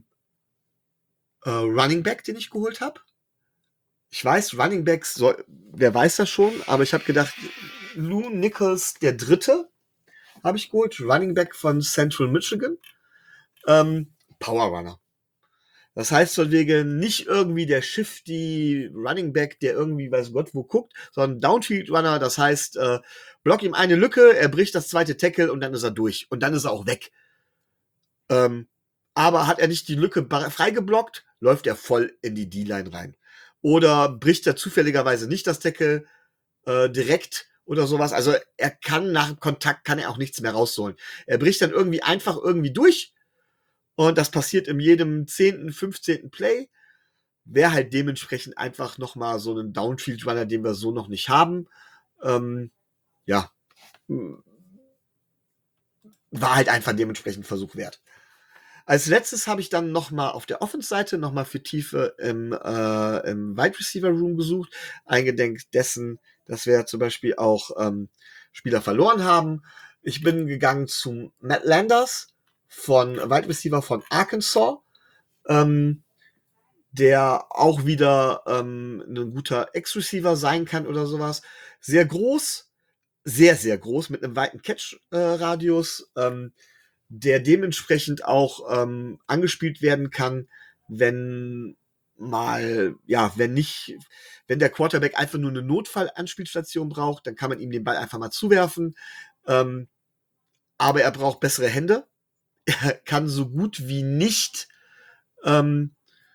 Running Back, den ich geholt habe. Ich weiß, Running Backs, wer weiß das schon, aber ich habe gedacht, Lou Nichols der Dritte habe ich geholt, Running Back von Central Michigan. Power Runner. Das heißt von wegen nicht irgendwie der shifty Running Back, der irgendwie weiß Gott wo guckt, sondern Downfield Runner, das heißt, block ihm eine Lücke, er bricht das zweite Tackle und dann ist er durch. Und dann ist er auch weg. Aber hat er nicht die Lücke freigeblockt, läuft er voll in die D-Line rein. Oder bricht er zufälligerweise nicht das Tackle direkt oder sowas. Also er kann nach Kontakt, kann er auch nichts mehr rausholen. Er bricht dann irgendwie einfach irgendwie durch. Und das passiert in jedem 10., 15. Play. Wäre halt dementsprechend einfach nochmal so ein Downfield-Runner, den wir so noch nicht haben. Ja. War halt einfach dementsprechend Versuch wert. Als letztes habe ich dann nochmal auf der Offense-Seite nochmal für Tiefe im Wide Receiver Room gesucht. Eingedenk dessen, dass wir zum Beispiel auch Spieler verloren haben. Ich bin gegangen zu Matt Landers von Wide Receiver von Arkansas, der auch wieder ein guter Ex-Receiver sein kann oder sowas. Sehr groß, sehr, sehr groß, mit einem weiten Catch-Radius, der dementsprechend auch angespielt werden kann, wenn wenn der Quarterback einfach nur eine Notfall-Anspielstation braucht, dann kann man ihm den Ball einfach mal zuwerfen. Aber er braucht bessere Hände. Er kann so gut wie nicht, also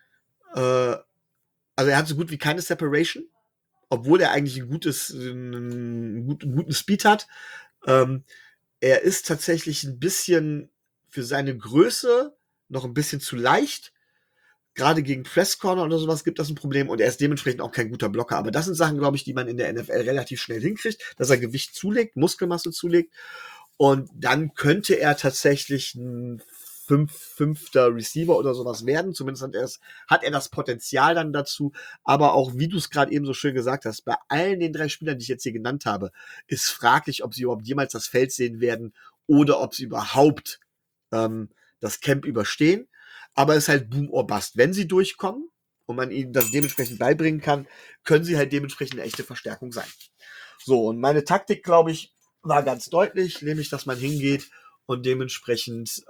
er hat so gut wie keine Separation, obwohl er eigentlich einen guten Speed hat. Er ist tatsächlich ein bisschen für seine Größe noch ein bisschen zu leicht. Gerade gegen Press Corner oder sowas gibt das ein Problem und er ist dementsprechend auch kein guter Blocker. Aber das sind Sachen, glaube ich, die man in der NFL relativ schnell hinkriegt, dass er Gewicht zulegt, Muskelmasse zulegt. Und dann könnte er tatsächlich ein fünfter Receiver oder sowas werden. Zumindest hat er das Potenzial dann dazu. Aber auch, wie du es gerade eben so schön gesagt hast, bei allen den 3 Spielern, die ich jetzt hier genannt habe, ist fraglich, ob sie überhaupt jemals das Feld sehen werden oder ob sie überhaupt das Camp überstehen. Aber es ist halt Boom or Bust. Wenn sie durchkommen und man ihnen das dementsprechend beibringen kann, können sie halt dementsprechend eine echte Verstärkung sein. So, und meine Taktik, glaube ich, war ganz deutlich, nämlich, dass man hingeht und dementsprechend,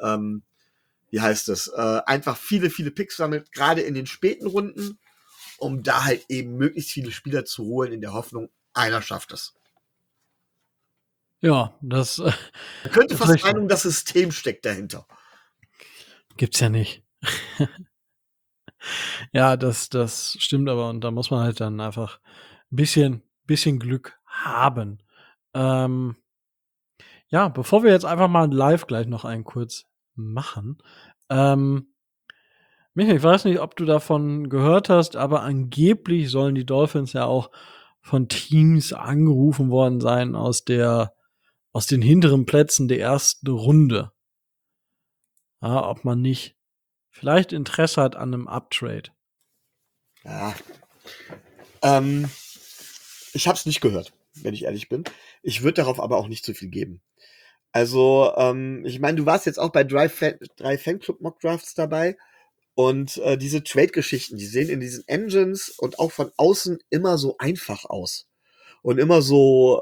einfach viele, viele Picks sammelt, gerade in den späten Runden, um da halt eben möglichst viele Spieler zu holen, in der Hoffnung, einer schafft es. Ja, das Man könnte ist fast richtig. meinen, das System steckt dahinter. Gibt's ja nicht. Ja, das stimmt aber und da muss man halt dann einfach bisschen Glück haben. Ja, bevor wir jetzt einfach mal live gleich noch einen kurz machen. Michael, ich weiß nicht, ob du davon gehört hast, aber angeblich sollen die Dolphins ja auch von Teams angerufen worden sein aus den hinteren Plätzen der ersten Runde. Ja, ob man nicht vielleicht Interesse hat an einem Uptrade. Ja. Ich habe es nicht gehört, wenn ich ehrlich bin. Ich würde darauf aber auch nicht zu viel geben. Also, ich meine, du warst jetzt auch bei 3 Fanclub Mock Drafts dabei. Und diese Trade-Geschichten, die sehen in diesen Engines und auch von außen immer so einfach aus. Und immer so,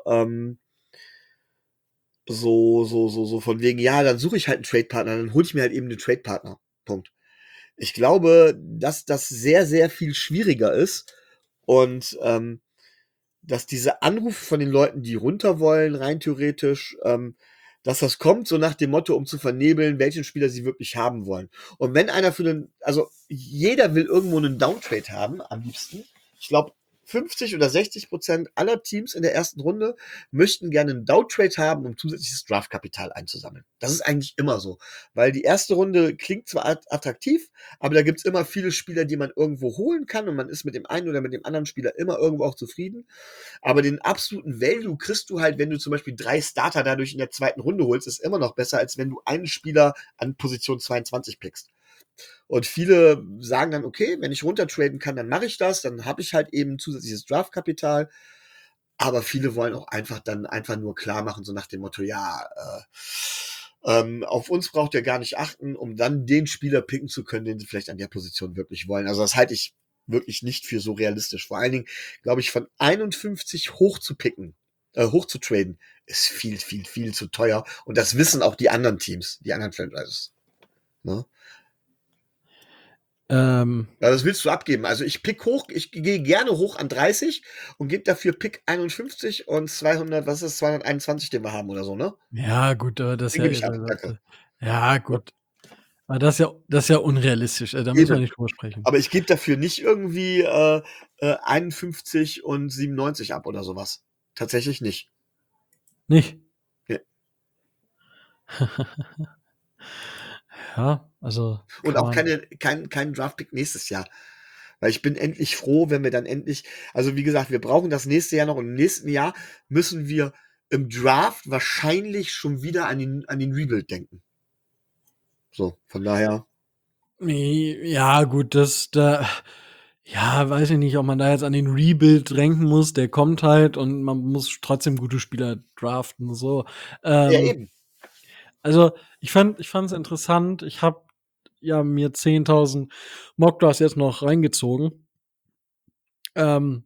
so von wegen, ja, dann suche ich halt einen Trade-Partner, dann hole ich mir halt eben einen Trade-Partner. Punkt. Ich glaube, dass das sehr, sehr viel schwieriger ist und dass diese Anrufe von den Leuten, die runter wollen, rein theoretisch, dass das kommt so nach dem Motto, um zu vernebeln, welchen Spieler sie wirklich haben wollen. Und wenn einer für den, also jeder will irgendwo einen Downtrade haben, am liebsten. Ich glaube, 50 oder 60% aller Teams in der ersten Runde möchten gerne einen Downtrade haben, um zusätzliches Draftkapital einzusammeln. Das ist eigentlich immer so, weil die erste Runde klingt zwar attraktiv, aber da gibt's immer viele Spieler, die man irgendwo holen kann und man ist mit dem einen oder mit dem anderen Spieler immer irgendwo auch zufrieden. Aber den absoluten Value kriegst du halt, wenn du zum Beispiel 3 Starter dadurch in der zweiten Runde holst, ist immer noch besser, als wenn du einen Spieler an Position 22 pickst. Und viele sagen dann, okay, wenn ich runtertraden kann, dann mache ich das, dann habe ich halt eben zusätzliches Draftkapital. Aber viele wollen auch einfach dann einfach nur klar machen, so nach dem Motto, ja, auf uns braucht ihr gar nicht achten, um dann den Spieler picken zu können, den sie vielleicht an der Position wirklich wollen. Also das halte ich wirklich nicht für so realistisch. Vor allen Dingen, glaube ich, von 51 hoch zu picken, hoch zu traden, ist viel, viel, viel zu teuer. Und das wissen auch die anderen Teams, die anderen Franchises. Ne? Ja, das willst du abgeben. Also ich pick hoch, ich gehe gerne hoch an 30 und gebe dafür Pick 51 und 200, was ist 221, den wir haben oder so, ne? Ja, gut, das ist Den ja gebe ich ab, danke. ja, gut. Aber das ist ja unrealistisch. Da müssen wir Eben. nicht drüber sprechen. Aber ich gebe dafür nicht irgendwie 51 und 97 ab oder sowas. Tatsächlich nicht. Nicht? Ja. Ja, also Und kann auch man. kein Draftpick nächstes Jahr. Weil ich bin endlich froh, wenn wir dann endlich, also wie gesagt, wir brauchen das nächste Jahr noch und im nächsten Jahr müssen wir im Draft wahrscheinlich schon wieder an den Rebuild denken. So, von daher. Ja, gut, ja, weiß ich nicht, ob man da jetzt an den Rebuild denken muss. Der kommt halt und man muss trotzdem gute Spieler draften, so. Ja, Ähm, eben. also, ich fand's interessant. Ich habe ja mir 10.000 Mockdrafts jetzt noch reingezogen. Ähm,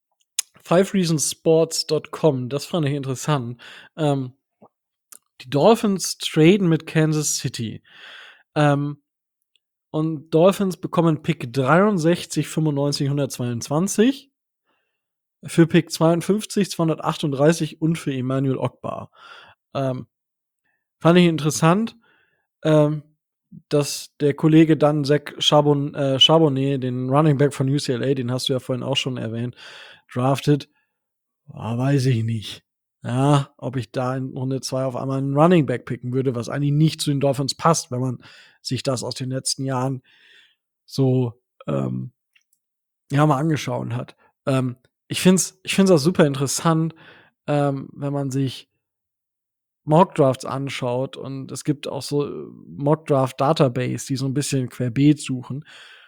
fivereasonsports.com, das fand ich interessant. Ähm, die Dolphins traden mit Kansas City. Ähm, und Dolphins bekommen Pick 63, 95, 122 für Pick 52, 238 und für Emmanuel Ogbar. Ähm, fand ich interessant, ähm, dass der Kollege dann Zach Charbonnet, den Running Back von UCLA, den hast du ja vorhin auch schon erwähnt, draftet. Weiß ich nicht. Ja, ob ich da in Runde 2 auf einmal einen Running Back picken würde, was eigentlich nicht zu den Dolphins passt, wenn man sich das aus den letzten Jahren so ja mal angeschaut hat. Ich find's auch super interessant, wenn man sich Mockdrafts anschaut und es gibt auch so Mockdraft Database, die so ein bisschen querbeet suchen.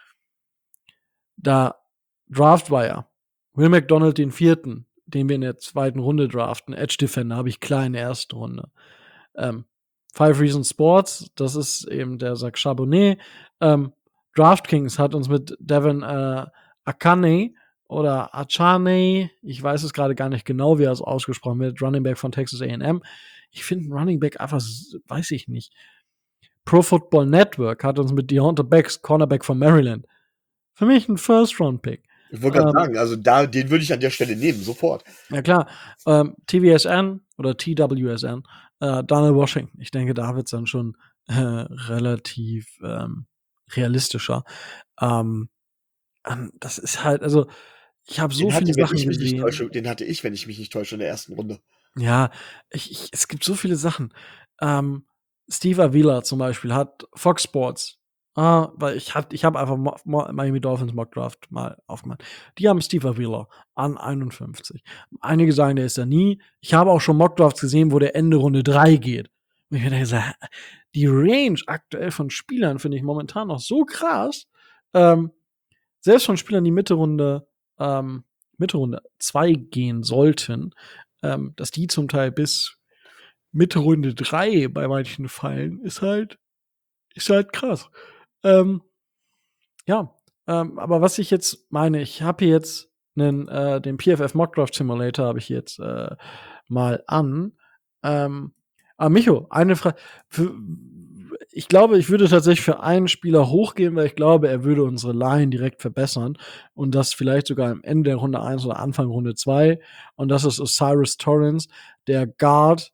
Da Draftwire, Will McDonald den vierten, den wir in der zweiten Runde draften, Edge Defender habe ich klar in der ersten Runde. Five Reasons Sports, das ist eben der Zach Charbonnet. DraftKings hat uns mit Devin Akane oder Achane, ich weiß es gerade gar nicht genau, wie er es ausgesprochen wird, Running Back von Texas A&M. Ich finde einen Running Back einfach, weiß ich nicht. Pro Football Network hat uns mit Deonta Becks, Cornerback von Maryland. Für mich ein First-Round-Pick. Ich wollte gerade Ähm, sagen, also den würde ich an der Stelle nehmen, sofort. ja klar, TWSN oder TWSN, Donald Washington. Ich denke, da wird's dann schon relativ realistischer. Ähm, das ist halt, also ich habe so viele Sachen gesehen. Den hatte ich, wenn ich mich nicht täusche, in der ersten Runde. Ja, es gibt so viele Sachen. Ähm, Steve Avila zum Beispiel hat Fox Sports, weil ich habe einfach Miami Dolphins Mock Draft mal aufgemacht. Die haben Steve Avila an 51. Einige sagen, der ist da nie. Ich habe auch schon Mock Drafts gesehen, wo der Ende Runde 3 geht. Und ich mir denke, die Range aktuell von Spielern finde ich momentan noch so krass. Ähm, selbst von Spielern, die Mitte Runde 2 gehen sollten, dass die zum Teil bis Mitte Runde 3 bei manchen fallen, ist halt krass. Ähm, Ja, aber was ich jetzt meine, ich habe hier jetzt den PFF Mock Draft Simulator habe ich jetzt mal an. Aber Micho, eine Frage. Ich glaube, ich würde tatsächlich für einen Spieler hochgehen, weil ich glaube, er würde unsere Line direkt verbessern. Und das vielleicht sogar am Ende der Runde 1 oder Anfang Runde 2. Und das ist Osiris Torrance, der Guard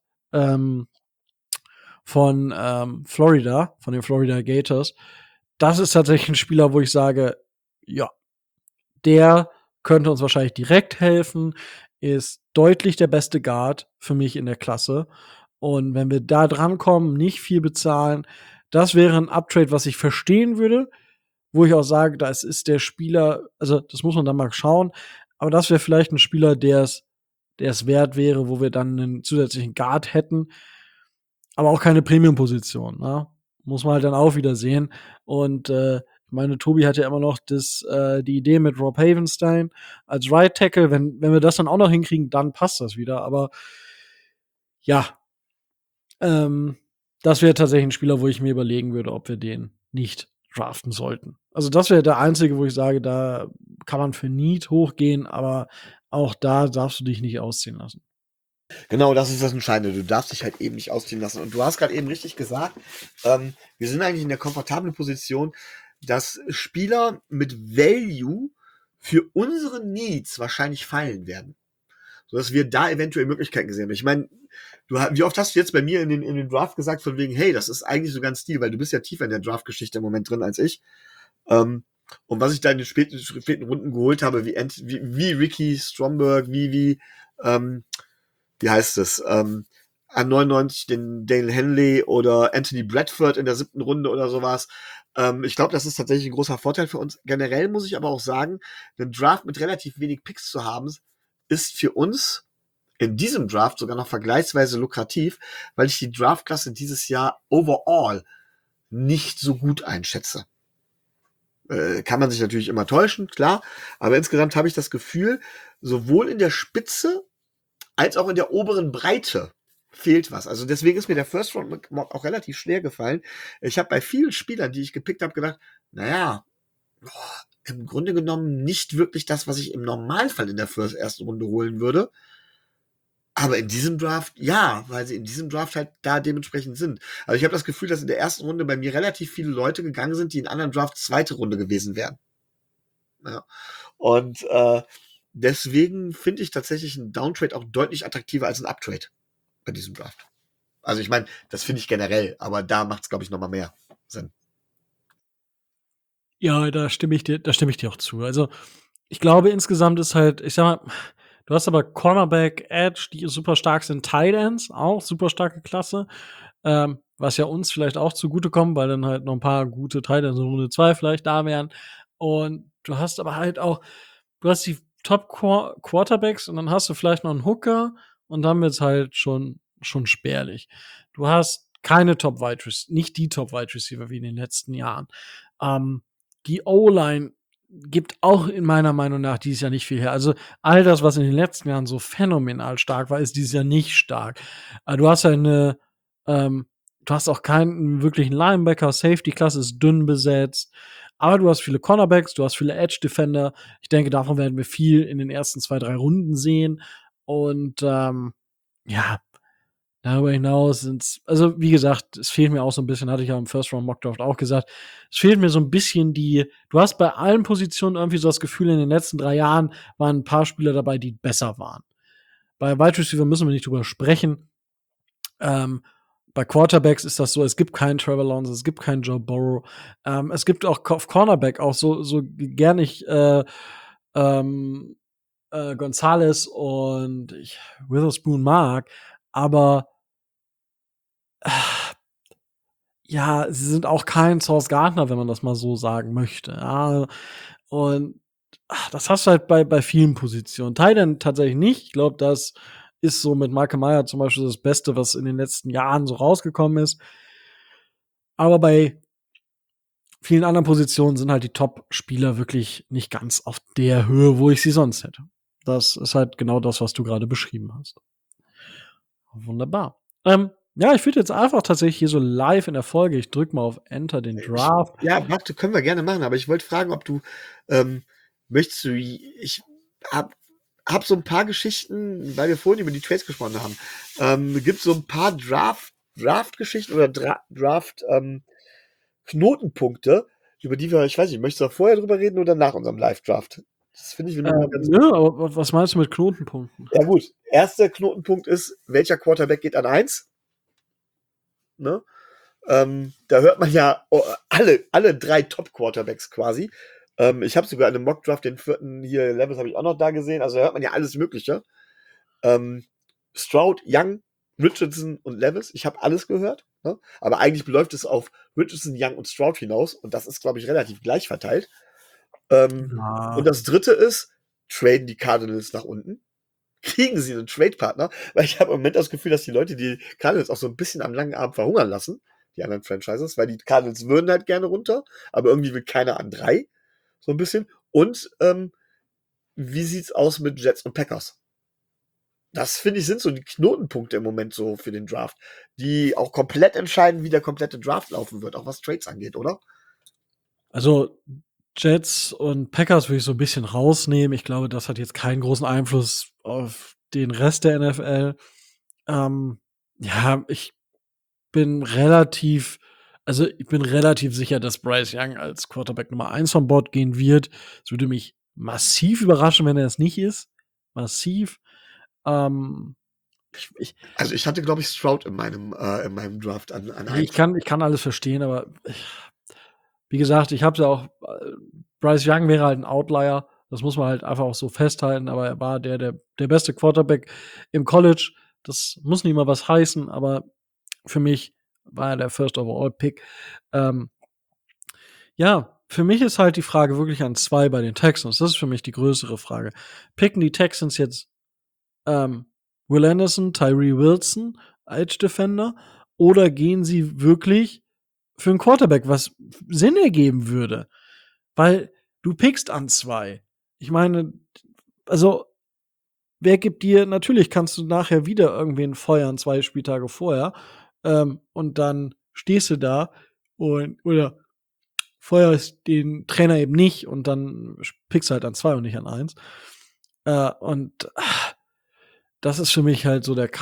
von Florida, von den Florida Gators. Das ist tatsächlich ein Spieler, wo ich sage, ja, der könnte uns wahrscheinlich direkt helfen, ist deutlich der beste Guard für mich in der Klasse. Und wenn wir da drankommen, nicht viel bezahlen, das wäre ein Uptrade, was ich verstehen würde, wo ich auch sage, das ist der Spieler, also das muss man dann mal schauen, aber das wäre vielleicht ein Spieler, der es wert wäre, wo wir dann einen zusätzlichen Guard hätten, aber auch keine Premium-Position, ne? Muss man halt dann auch wieder sehen. Und ich meine, Tobi hat ja immer noch die Idee mit Rob Havenstein als Right Tackle. Wenn wir das dann auch noch hinkriegen, dann passt das wieder. Aber ja, ähm, das wäre tatsächlich ein Spieler, wo ich mir überlegen würde, ob wir den nicht draften sollten. Also das wäre der einzige, wo ich sage, da kann man für Need hochgehen, aber auch da darfst du dich nicht ausziehen lassen. Genau, das ist das Entscheidende. Du darfst dich halt eben nicht ausziehen lassen. Und du hast gerade eben richtig gesagt, wir sind eigentlich in der komfortablen Position, dass Spieler mit Value für unsere Needs wahrscheinlich fallen werden. Sodass wir da eventuell Möglichkeiten gesehen haben. Ich meine, wie oft hast du jetzt bei mir in den Draft gesagt, von wegen, hey, das ist eigentlich so ganz Stil, weil du bist ja tiefer in der Draft-Geschichte im Moment drin als ich. Und was ich da in den späten Runden geholt habe, wie Ricky Stromberg, wie heißt es, an 99 den Daniel Henley oder Anthony Bradford in der 7. Runde oder sowas. Ich glaube, das ist tatsächlich ein großer Vorteil für uns. Generell muss ich aber auch sagen, einen Draft mit relativ wenig Picks zu haben, ist für uns in diesem Draft sogar noch vergleichsweise lukrativ, weil ich die Draftklasse dieses Jahr overall nicht so gut einschätze. Kann man sich natürlich immer täuschen, klar, aber insgesamt habe ich das Gefühl, sowohl in der Spitze als auch in der oberen Breite fehlt was. Also deswegen ist mir der First Round Mock auch relativ schwer gefallen. Ich habe bei vielen Spielern, die ich gepickt habe, gedacht, naja, im Grunde genommen nicht wirklich das, was ich im Normalfall in der ersten Runde holen würde. Aber in diesem Draft, ja, weil sie in diesem Draft halt da dementsprechend sind. Also ich habe das Gefühl, dass in der ersten Runde bei mir relativ viele Leute gegangen sind, die in anderen Drafts zweite Runde gewesen wären. Ja. Und deswegen finde ich tatsächlich einen Downtrade auch deutlich attraktiver als ein Uptrade bei diesem Draft. Also ich meine, das finde ich generell, aber da macht es, glaube ich, nochmal mehr Sinn. Ja, da stimme ich dir auch zu. Also, ich glaube, insgesamt ist halt, ich sag mal, du hast aber Cornerback, Edge, die super stark sind, Tight Ends, auch super starke Klasse, was ja uns vielleicht auch zugutekommt, weil dann halt noch ein paar gute Tight Ends in Runde 2 vielleicht da wären. Und du hast aber halt auch, du hast die Top Quarterbacks und dann hast du vielleicht noch einen Hooker und dann wird's halt schon spärlich. Du hast keine nicht die Top Wide Receiver wie in den letzten Jahren. Ähm, die O-Line gibt auch in meiner Meinung nach dieses Jahr nicht viel her. Also all das, was in den letzten Jahren so phänomenal stark war, ist dieses Jahr nicht stark. Du hast ja du hast auch keinen wirklichen Linebacker, Safety-Klasse ist dünn besetzt. Aber du hast viele Cornerbacks, du hast viele Edge-Defender. Ich denke, davon werden wir viel in den ersten 2, 3 Runden sehen. Und ja, darüber hinaus sind's, also wie gesagt, es fehlt mir auch so ein bisschen, hatte ich ja im First Round Mock Draft auch gesagt, es fehlt mir so ein bisschen du hast bei allen Positionen irgendwie so das Gefühl, in den letzten 3 Jahren waren ein paar Spieler dabei, die besser waren. Bei Wide Receiver müssen wir nicht drüber sprechen. Ähm, bei Quarterbacks ist das so, es gibt keinen Trevor Lawrence, es gibt keinen Joe Burrow. Es gibt auch auf Cornerback auch so gern ich ähm, Gonzalez und Witherspoon mag, aber ja, sie sind auch kein Sauce Gardner, wenn man das mal so sagen möchte. Ja, und das hast du halt bei vielen Positionen. Tight End tatsächlich nicht. Ich glaube, das ist so mit Michael Meyer zum Beispiel das Beste, was in den letzten Jahren so rausgekommen ist. Aber bei vielen anderen Positionen sind halt die Top-Spieler wirklich nicht ganz auf der Höhe, wo ich sie sonst hätte. Das ist halt genau das, was du gerade beschrieben hast. Wunderbar. Ja, ich würde jetzt einfach tatsächlich hier so live in der Folge, ich drücke mal auf Enter den Draft. Ja, warte, können wir gerne machen, aber ich wollte fragen, ob du, ähm, möchtest du, ich hab so ein paar Geschichten, weil wir vorhin über die Trades gesprochen haben. Gibt so ein paar Draft-Geschichten oder Draft, Knotenpunkte, über die wir, ich weiß nicht, möchtest du da vorher drüber reden oder nach unserem Live-Draft? Das finde ich immer ganz Nö, aber was meinst du mit Knotenpunkten? ja gut. Erster Knotenpunkt ist, welcher Quarterback geht an eins? Ne? Da hört man ja alle drei Top-Quarterbacks quasi. Ich habe sogar in einem Mock-Draft den vierten hier, Levels habe ich auch noch da gesehen. Also da hört man ja alles Mögliche. Ähm, Stroud, Young, Richardson und Levis. Ich habe alles gehört. Ne? Aber eigentlich läuft es auf Richardson, Young und Stroud hinaus. Und das ist, glaube ich, relativ gleich verteilt. Und Ja. das dritte ist, traden die Cardinals nach unten. Kriegen sie einen Trade-Partner, weil ich habe im Moment das Gefühl, dass die Leute die Cardinals auch so ein bisschen am langen Abend verhungern lassen, die anderen Franchises, weil die Cardinals würden halt gerne runter, aber irgendwie will keiner an drei, so ein bisschen. Und wie sieht's aus mit Jets und Packers? Das finde ich sind so die Knotenpunkte im Moment so für den Draft, die auch komplett entscheiden, wie der komplette Draft laufen wird, auch was Trades angeht, oder? Also Jets und Packers würde ich so ein bisschen rausnehmen. Ich glaube, das hat jetzt keinen großen Einfluss auf den Rest der NFL. Ja, ich bin relativ sicher, dass Bryce Young als Quarterback Nummer 1 vom Board gehen wird. Es würde mich massiv überraschen, wenn er es nicht ist. Massiv. Ähm, ich Also ich hatte, glaube ich, Stroud in meinem Draft an ich eins. kann alles verstehen, aber wie gesagt, ich habe ja auch Bryce Young wäre halt ein Outlier. Das muss man halt einfach auch so festhalten, aber er war der beste Quarterback im College. Das muss nicht mal was heißen, aber für mich war er der First Overall Pick. Ähm, ja, für mich ist halt die Frage wirklich an 2 bei den Texans. Das ist für mich die größere Frage. Picken die Texans jetzt ähm, Will Anderson, Tyree Wilson, Edge Defender, oder gehen sie wirklich für einen Quarterback, was Sinn ergeben würde? Weil du pickst an 2. Ich meine, also, wer gibt dir natürlich kannst du nachher wieder irgendwen feuern 2 Spieltage vorher, und dann stehst du da und oder feuerst den Trainer eben nicht und dann pickst du halt an 2 und nicht an eins. Und das ist für mich halt so der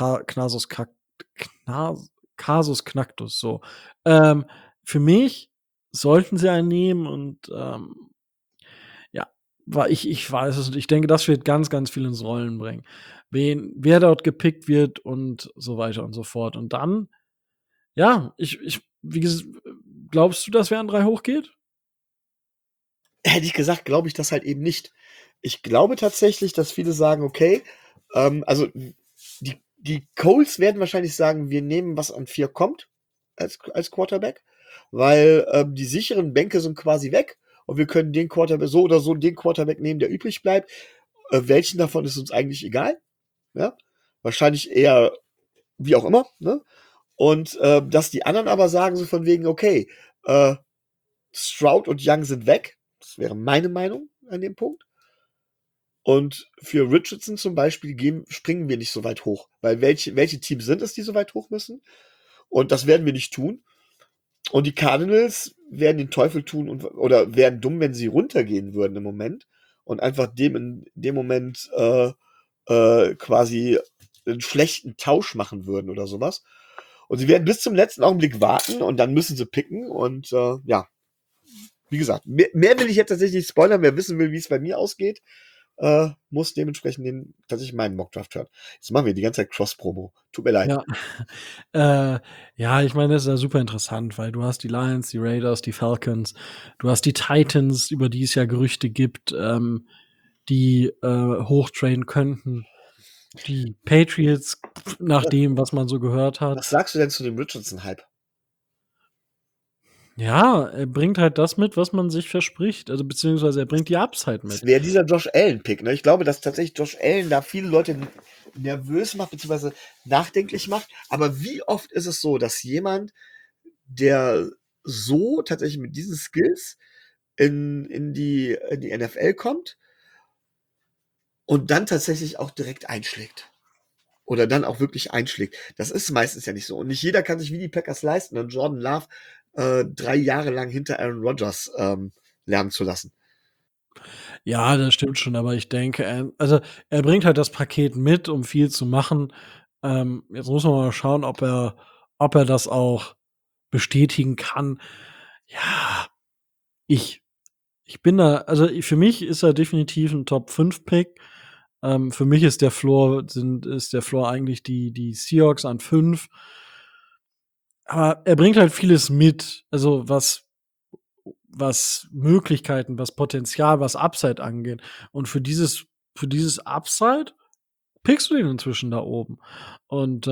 Kasus Knacktus so. Ähm, für mich sollten sie einen nehmen und, ja, ich weiß es nicht. Ich denke, das wird ganz, ganz viel ins Rollen bringen. Wer dort gepickt wird und so weiter und so fort. Und dann, ja, wie gesagt, glaubst du, dass wer an 3 hochgeht? Hätte ich gesagt, glaube ich das halt eben nicht. Ich glaube tatsächlich, dass viele sagen, okay, also die Colts werden wahrscheinlich sagen, wir nehmen, was an 4 kommt als Quarterback, weil die sicheren Bänke sind quasi weg und wir können den Quarterback so oder so den Quarterback nehmen, der übrig bleibt. Welchen davon ist uns eigentlich egal? Ja? Wahrscheinlich eher wie auch immer. Ne? Und dass die anderen aber sagen so von wegen, okay, äh, Stroud und Young sind weg. Das wäre meine Meinung an dem Punkt. Und für Richardson zum Beispiel springen wir nicht so weit hoch. Weil welche Teams sind es, die so weit hoch müssen? Und das werden wir nicht tun. Und die Cardinals werden den Teufel tun oder wären dumm, wenn sie runtergehen würden im Moment und einfach dem in dem Moment quasi einen schlechten Tausch machen würden oder sowas. Und sie werden bis zum letzten Augenblick warten und dann müssen sie picken. Und ja, wie gesagt, mehr will ich jetzt tatsächlich nicht spoilern. Wer wissen will, wie es bei mir ausgeht, muss dementsprechend tatsächlich meinen Mockdraft hören. Jetzt machen wir die ganze Zeit Cross-Promo. Tut mir leid. Ja. Ja, ich meine, das ist ja super interessant, weil du hast die Lions, die Raiders, die Falcons, du hast die Titans, über die es ja Gerüchte gibt, die hochtraden könnten. Die Patriots, nach dem, was man so gehört hat. Was sagst du denn zu dem Richardson-Hype? Ja, er bringt halt das mit, was man sich verspricht. Also beziehungsweise er bringt die Upside Das mit. wäre dieser Josh Allen-Pick. Ne? Ich glaube, dass tatsächlich Josh Allen da viele Leute nervös macht, beziehungsweise nachdenklich macht. Aber wie oft ist es so, dass jemand, der so tatsächlich mit diesen Skills in die NFL kommt und dann tatsächlich auch direkt einschlägt? oder dann auch wirklich einschlägt. Das ist meistens ja nicht so. Und nicht jeder kann sich wie die Packers leisten, dann Jordan Love 3 Jahre lang hinter Aaron Rodgers lernen zu lassen. Ja, das stimmt schon, aber ich denke, also, er bringt halt das Paket mit, um viel zu machen. Jetzt muss man mal schauen, ob er das auch bestätigen kann. Ja, ich ich bin da also, für mich ist er definitiv 'n Top-5-Pick. Für mich ist der Floor eigentlich die Seahawks an 5. Aber er bringt halt vieles mit, also, was Möglichkeiten, was Potenzial, was Upside angeht. Und für dieses Upside pickst du den inzwischen da oben. Und,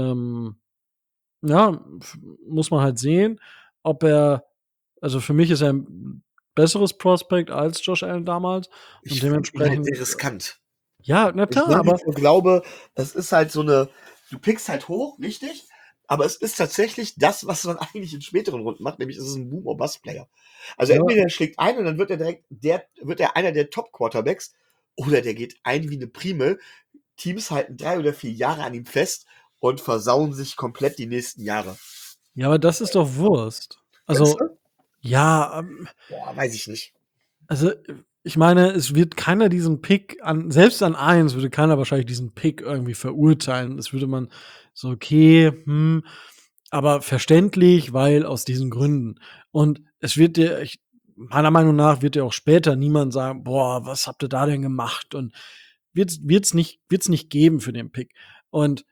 ja, muss man halt sehen, ob er also, für mich ist er 'n besseres Prospect als Josh Allen damals und Ich finde ihn halt dementsprechend sehr riskant. ja, na Ich klar, nach wie aber vor glaube, das ist halt so eine, du pickst halt hoch, richtig, aber es ist tatsächlich das, was man eigentlich in späteren Runden macht, nämlich es ist ein Boom or Bust Player. Also ja, entweder er schlägt ein und dann wird er einer der Top Quarterbacks, oder der geht ein wie eine Primel. Teams halten 3 oder 4 Jahre an ihm fest und versauen sich komplett die nächsten Jahre. ja, aber das ist doch Wurst. Findest Also, du? ja, Boah, weiß ich nicht. also, ich meine, es wird keiner diesen Pick an selbst an 1 würde keiner wahrscheinlich diesen Pick irgendwie verurteilen. Das würde man so: „Okay, aber verständlich, weil aus diesen Gründen.“ Und es wird dir ich meiner Meinung nach wird dir auch später niemand sagen: „Boah, was habt ihr da denn gemacht?“ Und wird's nicht geben für den Pick. Und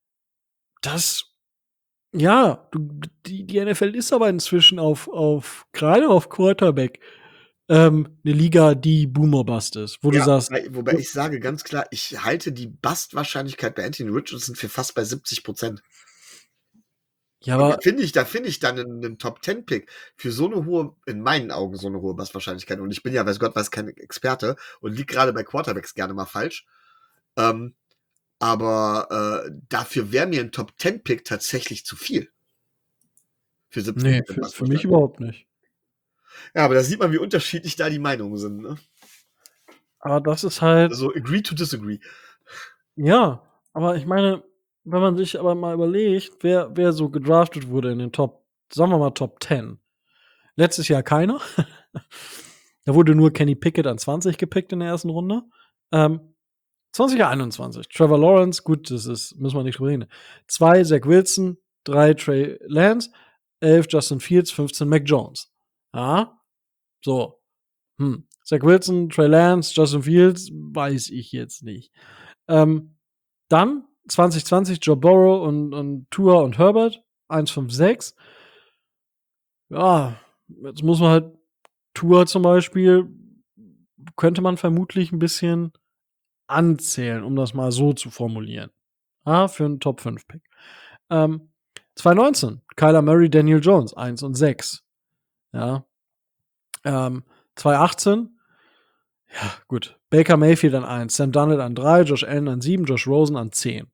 das ja, die NFL ist aber inzwischen auf grade auf Quarterback 'ne Liga, die Boom or Bust ist, wo du Ja, sagst wobei ich sage ganz klar, ich halte die Bust-Wahrscheinlichkeit bei Anthony Richardson für fast bei 70%. ja, Und aber da finde ich dann einen Top-10-Pick für so eine hohe, in meinen Augen so eine hohe Basswahrscheinlichkeit. Und ich bin ja, weiß Gott, weiß kein Experte und liege gerade bei Quarterbacks gerne mal falsch. Ähm, aber dafür wäre mir ein Top-10-Pick tatsächlich zu viel für ne, 70% für mich Basswahrscheinlichkeit. überhaupt nicht. Ja, aber da sieht man, wie unterschiedlich da die Meinungen sind. Ne? Aber das ist halt Also agree to disagree. ja, aber ich meine, wenn man sich aber mal überlegt, wer so gedraftet wurde in den Top sagen wir mal Top 10. Letztes Jahr keiner. Da wurde nur Kenny Pickett an 20 gepickt in der ersten Runde. Ähm, 2021, Trevor Lawrence, gut, das ist müssen wir nicht drüber reden. 2 Zach Wilson, 3 Trey Lance, 11 Justin Fields, 15 Mac Jones. Ja, so. Zach Wilson, Trey Lance, Justin Fields, weiß ich jetzt nicht. Dann 2020 Joe Burrow und Tua und Herbert, 1, 5, 6. Ja, jetzt muss man halt Tua zum Beispiel könnte man vermutlich ein bisschen anzählen, um das mal so zu formulieren. Für 'n Top-5-Pick. Ähm, 2019 Kyler Murray, Daniel Jones, 1 und 6. Ja. 2018 ja, gut. Baker Mayfield an 1, Sam Darnold an 3, Josh Allen an 7, Josh Rosen an 10.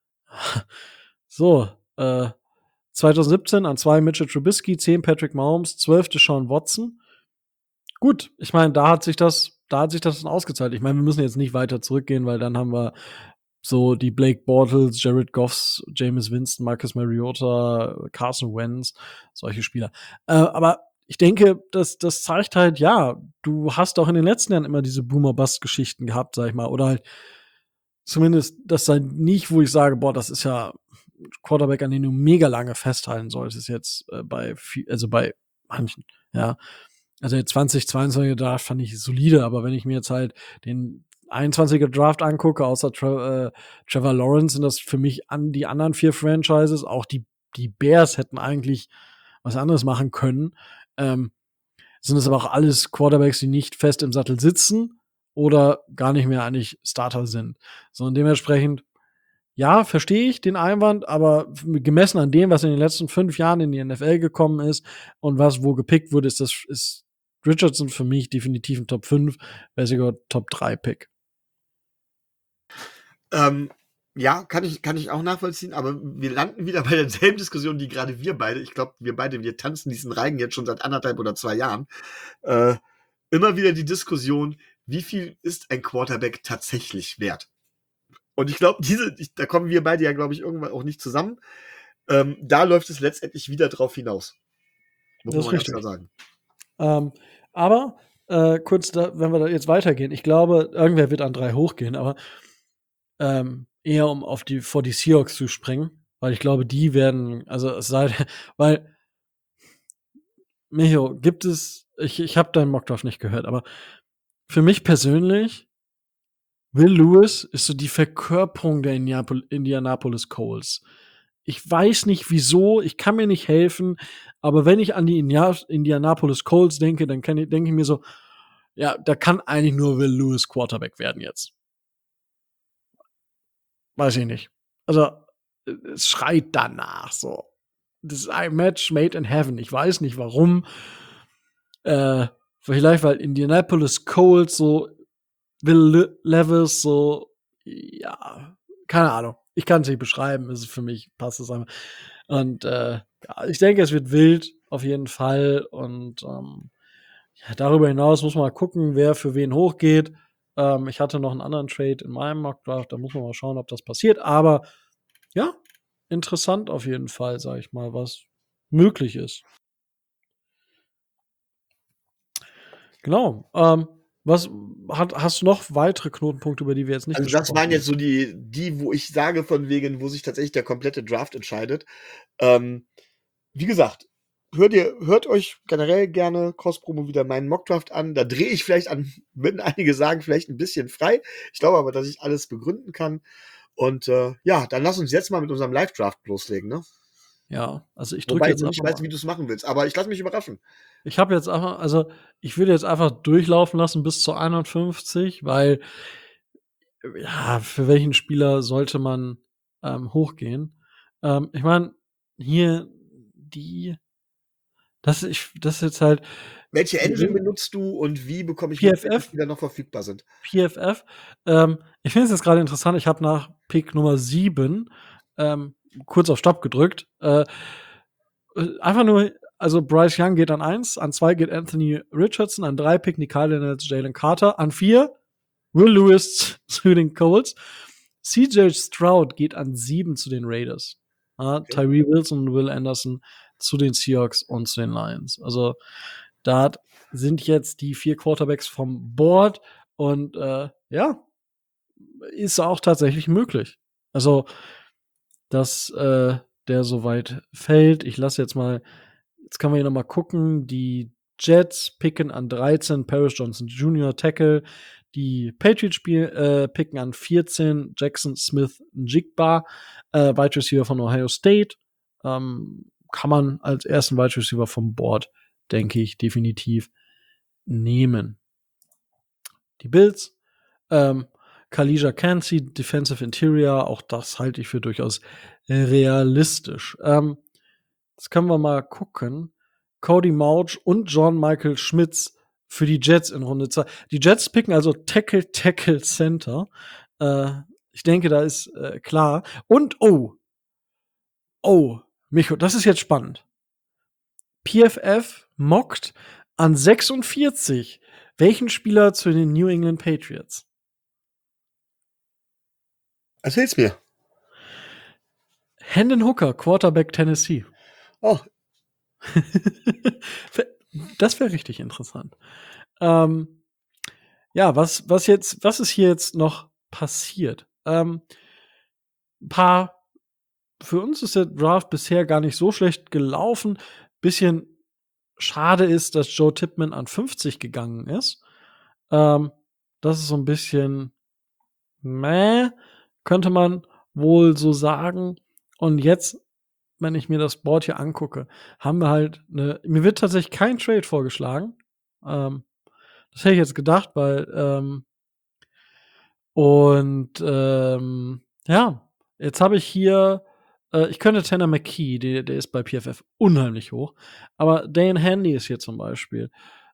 So, 2017 an 2 Mitchell Trubisky, 10 Patrick Mahomes, 12 Deshaun Watson. Gut, ich meine, da hat sich das dann ausgezahlt. Ich meine, wir müssen jetzt nicht weiter zurückgehen, weil dann haben wir so die Blake Bortles, Jared Goffs, Jameis Winston, Marcus Mariota, Carson Wentz, solche Spieler. Aber ich denke, das zeigt halt, ja, du hast auch in den letzten Jahren immer diese Boomer-Bust-Geschichten gehabt, sage ich mal, oder halt zumindest das sei nicht, wo ich sage: „Boah, das ist ja 'n Quarterback, an den du mega lange festhalten solltest“, jetzt, bei manchen, ja. Also, der 2022er Draft fand ich solide, aber wenn ich mir jetzt halt den 21er Draft angucke, außer Trevor Lawrence, sind das für mich die anderen 4 Franchises, auch die Bears hätten eigentlich was anderes machen können. Ähm, Sind es aber auch alles Quarterbacks, die nicht fest im Sattel sitzen oder gar nicht mehr eigentlich Starter sind. So und dementsprechend, ja, verstehe ich den Einwand, aber gemessen an dem, was in den letzten 5 Jahren in die NFL gekommen ist und was wo gepickt wurde, ist Richardson für mich definitiv 'n Top 5, wäre sogar Top 3 Pick. Ähm, ja, kann ich auch nachvollziehen, aber wir landen wieder bei derselben Diskussion, die gerade wir beide, ich glaube, wir tanzen diesen Reigen jetzt schon seit 1,5 oder 2 Jahren. Äh, immer wieder die Diskussion, wie viel ist ein Quarterback tatsächlich wert? Und ich glaube, da kommen wir beide ja, glaube ich, irgendwann auch nicht zusammen. Da läuft es letztendlich wieder drauf hinaus. Muss Das man ist mal ganz klar richtig. sagen. Aber kurz, wenn wir da jetzt weitergehen, ich glaube, irgendwer wird an 3 hochgehen, aber eher um vor die Seahawks zu springen, weil ich glaube, die werden, also es sei denn, weil, Micho, ich habe deinen Mockdraft nicht gehört, aber für mich persönlich, Will Lewis ist so die Verkörperung der Indianapolis Colts. Ich weiß nicht wieso, ich kann mir nicht helfen, aber wenn ich an die Indianapolis Colts denke, dann denke ich mir so, ja, da kann eigentlich nur Will Lewis Quarterback werden jetzt. Weiß ich nicht. Also, es schreit danach so. Das ist ein Match made in heaven. Ich weiß nicht warum. Äh, Vielleicht, weil Indianapolis Colts so Will Levis so, ja, keine Ahnung. Ich kann es nicht beschreiben. Es ist für mich passt es einfach. Und ja, ich denke, es wird wild auf jeden Fall. Und ja, darüber hinaus muss man mal gucken, wer für wen hochgeht. Ich hatte noch einen anderen Trade in meinem Mockdraft. Da muss man mal schauen, ob das passiert. Aber ja, interessant auf jeden Fall, sag ich mal, was möglich ist. Genau. Was hast du noch weitere Knotenpunkte, über die wir jetzt nicht Also das gesprochen waren jetzt haben? so die, wo ich sage, von wegen, wo sich tatsächlich der komplette Draft entscheidet. Ähm, Wie gesagt, hört euch generell gerne Cross-Promo wieder meinen Mockdraft an. Da drehe ich vielleicht an, würden einige sagen, vielleicht ein bisschen frei. Ich glaube aber, dass ich alles begründen kann. Und ja, dann lass uns jetzt mal mit unserem Live-Draft loslegen, ne? Ja, also ich drücke Wobei ich jetzt noch nicht einfach weiß, mal. wie du es machen willst, aber ich lasse mich überraschen. Ich habe jetzt einfach, also ich würde jetzt einfach durchlaufen lassen bis zu 51, weil ja, für welchen Spieler sollte man hochgehen? Ich meine, hier die, das ist jetzt halt Welche Engine benutzt du und wie bekomme ich mit, welche PFF. Spieler noch verfügbar sind? PFF. Ich finde es jetzt gerade interessant, ich habe nach Pick Nummer 7 kurz auf Stopp gedrückt. Einfach nur, also Bryce Young geht an 1, an 2 geht Anthony Richardson, an 3 Pick Nikhil Daniels, Jalen Carter, an 4 Will Lewis zu den Colts. CJ Stroud geht an 7 zu den Raiders. Okay. Tyree Wilson und Will Anderson zu den Seahawks und zu den Lions. Also da sind jetzt die 4 Quarterbacks vom Board und ja, ist auch tatsächlich möglich. Also, dass der so weit fällt. Ich lasse jetzt kann man hier noch mal gucken. Die Jets picken an 13 Paris Johnson Jr. Tackle. Die Patriots picken an 14 Jackson Smith Njigba, Wide Receiver von Ohio State. Kann man als ersten Wide Receiver vom Board, denke ich, definitiv nehmen. Die Bills, Khalija Kansi, Defensive Interior, auch das halte ich für durchaus realistisch. Jetzt können wir mal gucken. Cody Mauch und John Michael Schmitz für die Jets in Runde 2. Die Jets picken also Tackle, Tackle, Center. Ich denke, da ist klar. Und Micho, das ist jetzt spannend. PFF mockt an 46 welchen Spieler zu den New England Patriots? Erzähl's mir. Hendon Hooker, Quarterback Tennessee. Oh, Das wäre richtig interessant. Ja, was ist hier jetzt noch passiert? Paar Für uns ist der Draft bisher gar nicht so schlecht gelaufen. Bisschen schade ist, dass Joe Tippmann an 50 gegangen ist. Das ist so ein bisschen könnte man wohl so sagen. Und jetzt, wenn ich mir das Board hier angucke, haben wir halt mir wird tatsächlich kein Trade vorgeschlagen. Das hätte ich jetzt gedacht, weil ja, jetzt habe ich hier ich könnte Tanner McKee, der ist bei PFF unheimlich hoch, aber Dane Handy ist hier zum Beispiel.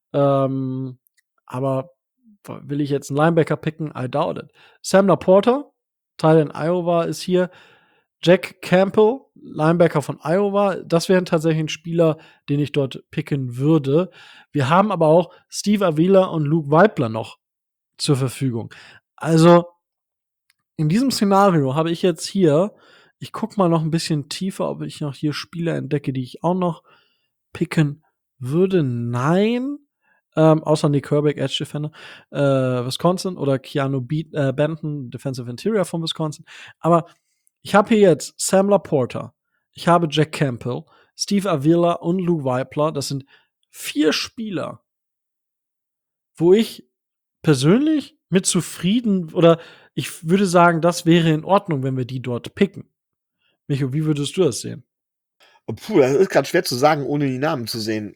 Aber will ich jetzt einen Linebacker picken? I doubt it. Sam Laporta, Teil in Iowa, ist hier. Jack Campbell, Linebacker von Iowa, das wären tatsächlich ein Spieler, den ich dort picken würde. Wir haben aber auch Steve Avila und Luke Weibler noch zur Verfügung. Also, in diesem Szenario habe ich jetzt hier, ich guck mal noch ein bisschen tiefer, ob ich noch hier Spieler entdecke, die ich auch noch picken würde. Nein. Außer Nick Herbig, Edge Defender, Wisconsin oder Keanu Benton, Defensive Interior von Wisconsin. Aber ich habe hier jetzt Sam Laporta, ich habe Jack Campbell, Steve Avila und Lou Weipler. Das sind 4 Spieler, wo ich persönlich mit zufrieden oder ich würde sagen, das wäre in Ordnung, wenn wir die dort picken. Micho, wie würdest du das sehen? Puh, das ist gerade schwer zu sagen, ohne die Namen zu sehen.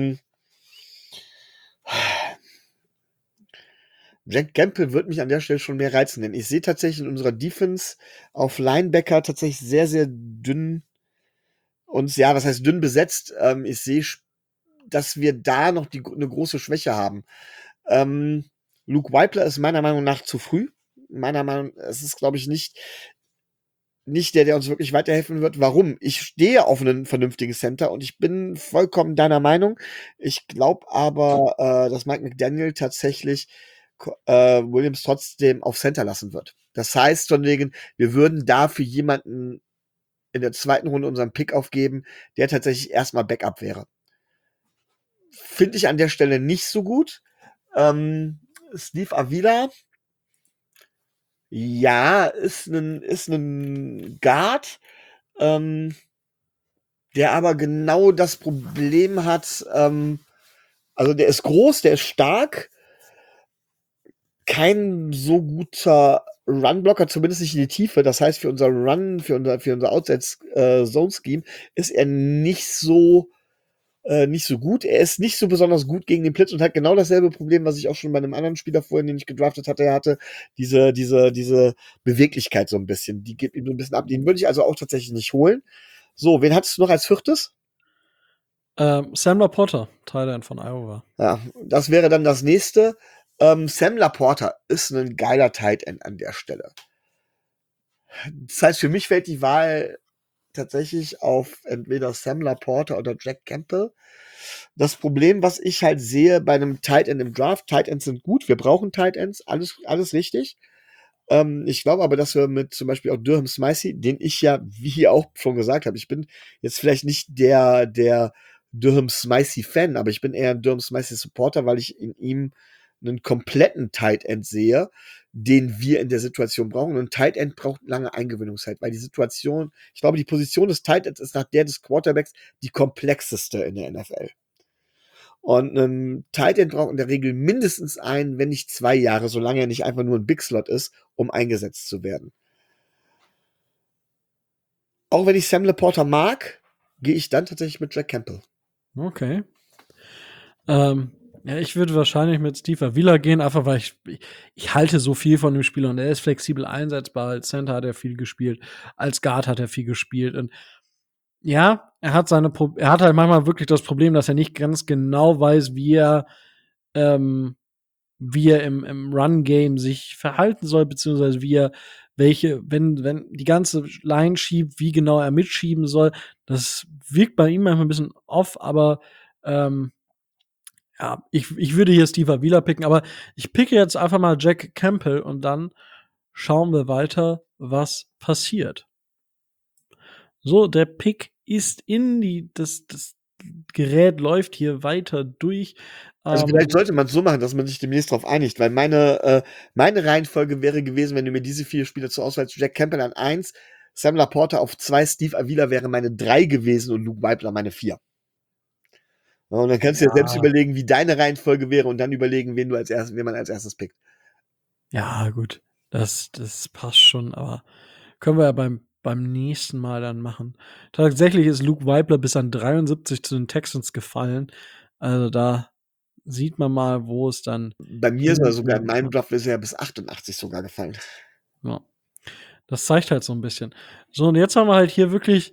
Jack Campbell wird mich an der Stelle schon mehr reizen, denn ich sehe tatsächlich in unserer Defense auf Linebacker tatsächlich sehr, sehr dünn und ja, was heißt dünn besetzt? Ich sehe, dass wir da noch eine große Schwäche haben. Luke Weipler ist meiner Meinung nach zu früh. Meiner Meinung nach, es ist, glaube ich, nicht der uns wirklich weiterhelfen wird. Warum? Ich stehe auf einen vernünftigen Center und ich bin vollkommen deiner Meinung. Ich glaube aber, dass Mike McDaniel tatsächlich Williams trotzdem auf Center lassen wird. Das heißt von wegen, wir würden dafür jemanden in der zweiten Runde unseren Pick aufgeben, der tatsächlich erstmal Backup wäre. Finde ich an der Stelle nicht so gut. Steve Avila, ja, ist ein Guard, der aber genau das Problem hat, also der ist groß, der ist stark, kein so guter Runblocker, zumindest nicht in die Tiefe. Das heißt, für unser Run, für unser Outside-Zone-Scheme ist er nicht so gut. Er ist nicht so besonders gut gegen den Blitz und hat genau dasselbe Problem, was ich auch schon bei einem anderen Spieler vorhin, den ich gedraftet hatte. Er hatte diese Beweglichkeit so ein bisschen. Die gibt ihm so ein bisschen ab. Den würde ich also auch tatsächlich nicht holen. So, wen hattest du noch als viertes? Sam Laporta, Thailand von Iowa. Ja, das wäre dann das nächste. Sam Laporta ist ein geiler Tight End an der Stelle. Das heißt, für mich fällt die Wahl tatsächlich auf entweder Sam Laporta oder Jack Campbell. Das Problem, was ich halt sehe bei einem Tight End im Draft, Tight Ends sind gut, wir brauchen Tight Ends, alles richtig. Ich glaube aber, dass wir mit zum Beispiel auch Durham Smythe, den ich ja, wie hier auch schon gesagt habe, ich bin jetzt vielleicht nicht der Durham Smythe-Fan, aber ich bin eher ein Durham Smythe-Supporter, weil ich in ihm einen kompletten Tight End sehe, den wir in der Situation brauchen. Und ein Tight End braucht lange Eingewöhnungszeit, weil die Situation, ich glaube, die Position des Tight Ends ist nach der des Quarterbacks die komplexeste in der NFL. Und ein Tight End braucht in der Regel mindestens ein, wenn nicht 2 Jahre, solange er nicht einfach nur ein Big Slot ist, um eingesetzt zu werden. Auch wenn ich Sam Laporta mag, gehe ich dann tatsächlich mit Jack Campbell. Okay. Ja, ich würde wahrscheinlich mit Steve Avila gehen, einfach weil ich halte so viel von dem Spieler und er ist flexibel einsetzbar. Als Center hat er viel gespielt, als Guard hat er viel gespielt und ja, er hat halt manchmal wirklich das Problem, dass er nicht ganz genau weiß, wie er im Run-Game sich verhalten soll, beziehungsweise wenn die ganze Line schiebt, wie genau er mitschieben soll. Das wirkt bei ihm manchmal ein bisschen off, aber ja, ich würde hier Steve Avila picken, aber ich picke jetzt einfach mal Jack Campbell und dann schauen wir weiter, was passiert. So, der Pick ist das Gerät läuft hier weiter durch. Also vielleicht sollte man es so machen, dass man sich demnächst darauf einigt, weil meine Reihenfolge wäre gewesen, wenn du mir diese 4 Spieler zur Auswahl Jack Campbell an 1, Sam Laporta auf 2, Steve Avila wäre meine 3 gewesen und Luke Weipler meine 4. Ja, und dann kannst du dir selbst überlegen, wie deine Reihenfolge wäre und dann überlegen, wen man als erstes pickt. Ja, gut. Das passt schon, aber können wir ja beim nächsten Mal dann machen. Tatsächlich ist Luke Weipler bis an 73 zu den Texans gefallen. Also da sieht man mal, wo es dann Bei mir ist er sogar, in meinem Draft ist er bis 88 sogar gefallen. Ja. Das zeigt halt so ein bisschen. So, und jetzt haben wir halt hier wirklich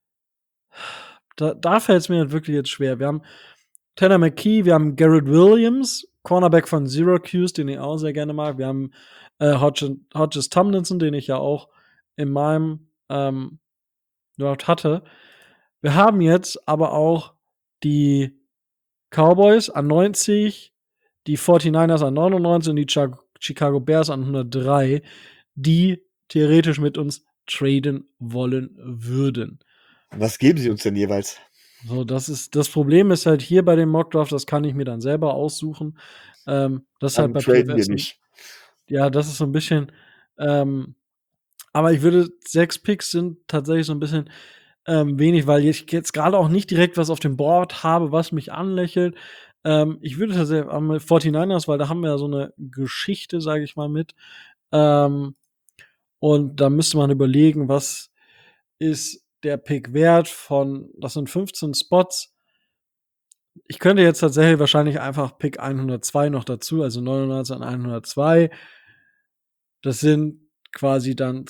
da fällt es mir halt wirklich jetzt schwer. Wir haben Tanner McKee, wir haben Garrett Williams, Cornerback von Syracuse, den ich auch sehr gerne mag. Wir haben Hodges Tomlinson, den ich ja auch in meinem Draft hatte. Wir haben jetzt aber auch die Cowboys an 90, die 49ers an 99 und die Chicago Bears an 103, die theoretisch mit uns traden wollen würden. Was geben sie uns denn jeweils? So, das Problem ist halt hier bei dem Mockdraft, das kann ich mir dann selber aussuchen. Das ist halt Dann bei traden wir PFS nicht. ja, das ist so ein bisschen, aber ich würde 6 Picks sind tatsächlich so ein bisschen, wenig, weil ich jetzt gerade auch nicht direkt was auf dem Board habe, was mich anlächelt. Ich würde tatsächlich am 49ers, weil da haben wir ja so eine Geschichte, sage ich mal, mit. Ähm, und da müsste man überlegen, was ist der Pick wert von das sind 15 Spots. Ich könnte jetzt tatsächlich wahrscheinlich einfach Pick 102 noch dazu, also 99 und 102. Das sind quasi dann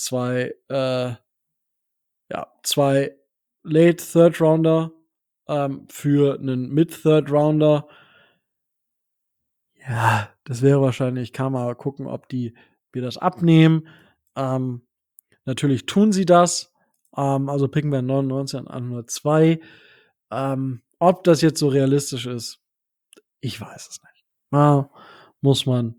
2 Late Third Rounder für einen Mid Third Rounder. Ja, das wäre wahrscheinlich, kann mal gucken, ob die wir das abnehmen. Ähm, natürlich tun sie das. Also picken wir 99 an 102. Ob das jetzt so realistisch ist, ich weiß es nicht. Muss man,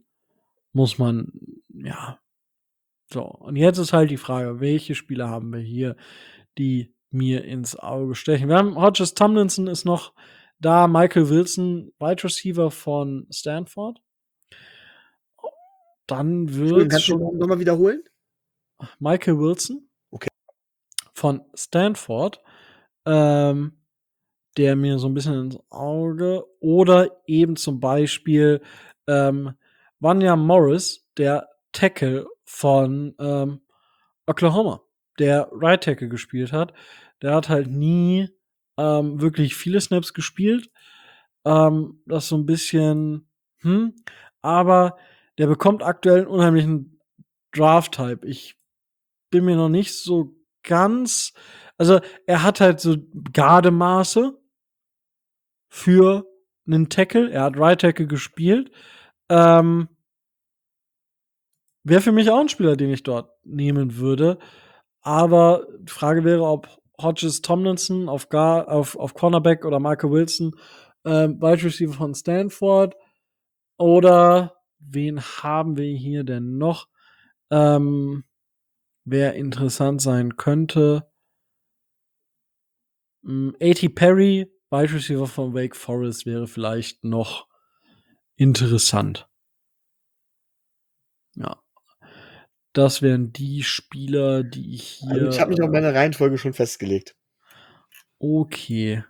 ja. So, und jetzt ist halt die Frage, welche Spieler haben wir hier, die mir ins Auge stechen? Wir haben Hodges Tomlinson ist noch da, Michael Wilson, Wide Receiver von Stanford. Dann Entschuldigung, wird's kannst du den schon Namen nochmal wiederholen? Michael Wilson Okay. von Stanford, ähm, der mir so ein bisschen ins Auge oder eben zum Beispiel, Vanya Morris, der Tackle von, Oklahoma, der Right Tackle gespielt hat. Der hat halt nie, wirklich viele Snaps gespielt. Das ist so ein bisschen, aber der bekommt aktuell 'n unheimlichen Draft-Hype. Ich bin mir noch nicht so ganz also, er hat halt so Gardemaße für 'nen Tackle. Er hat Right Tackle gespielt. Ähm, Wäre für mich auch 'n Spieler, den ich dort nehmen würde. Aber die Frage wäre, ob Hodges Tomlinson auf Cornerback oder Michael Wilson, Wide Receiver von Stanford oder wen haben wir hier denn noch? Wer interessant sein könnte. A.T. Perry, Wide Receiver von Wake Forest, wäre vielleicht noch interessant. Ja. Das wären die Spieler, die ich Also, ich habe mich auf hier meine Reihenfolge schon festgelegt. okay.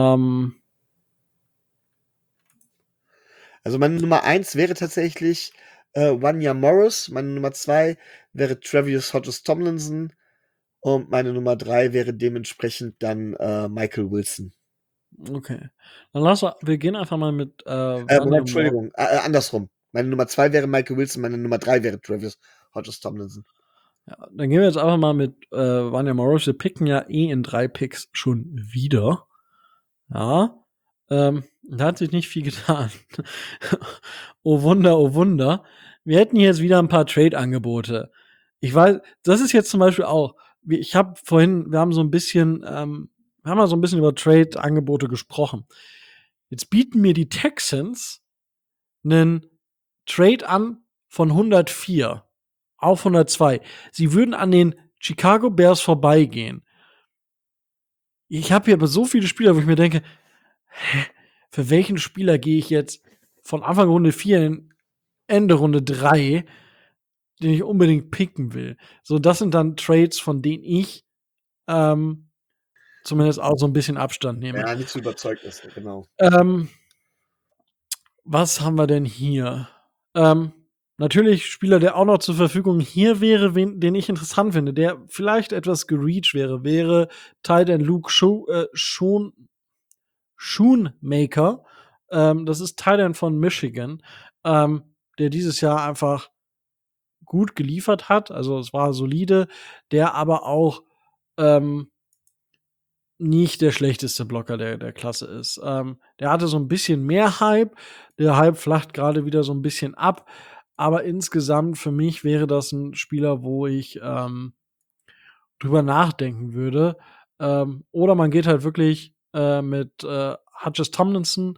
Also, meine Nummer 1 wäre tatsächlich, Vanya Morris, meine Nummer 2 wäre Travius Hodges Tomlinson und meine Nummer 3 wäre dementsprechend dann, Michael Wilson. Okay. Dann wir gehen einfach mal mit, Moment, Vanya Mor Entschuldigung, andersrum. Meine Nummer 2 wäre Michael Wilson, meine Nummer 3 wäre Travis Hodges Tomlinson. ja, dann gehen wir jetzt einfach mal mit, Vanya Morris. Wir picken ja eh in 3 Picks schon wieder. Ja. Da hat sich nicht viel getan. Oh Wunder, oh Wunder. Wir hätten hier jetzt wieder ein paar Trade-Angebote. Ich weiß, das ist jetzt zum Beispiel auch, ich habe vorhin, wir haben so ein bisschen, wir haben mal so ein bisschen über Trade-Angebote gesprochen. Jetzt bieten mir die Texans einen Trade an von 104 auf 102. Sie würden an den Chicago Bears vorbeigehen. Ich habe hier aber so viele Spieler, wo ich mir denke, hä, für welchen Spieler gehe ich jetzt von Anfang Runde 4 in Ende Runde 3, den ich unbedingt picken will? So, das sind dann Trades, von denen ich zumindest auch so ein bisschen Abstand nehme. Ja, nicht so überzeugt ist, genau. Ähm, Was haben wir denn hier? Ähm, Natürlich Spieler, der auch noch zur Verfügung hier wäre, den ich interessant finde, der vielleicht etwas gereached wäre Tight End Luke Schoonmaker. Das ist Tight End von Michigan, der dieses Jahr einfach gut geliefert hat. Also es war solide, der aber auch nicht der schlechteste Blocker der Klasse ist. Der hatte so ein bisschen mehr Hype. Der Hype flacht gerade wieder so ein bisschen ab. Aber insgesamt für mich wäre das ein Spieler, wo ich, drüber nachdenken würde. Oder man geht halt wirklich, mit, Hodges Tomlinson,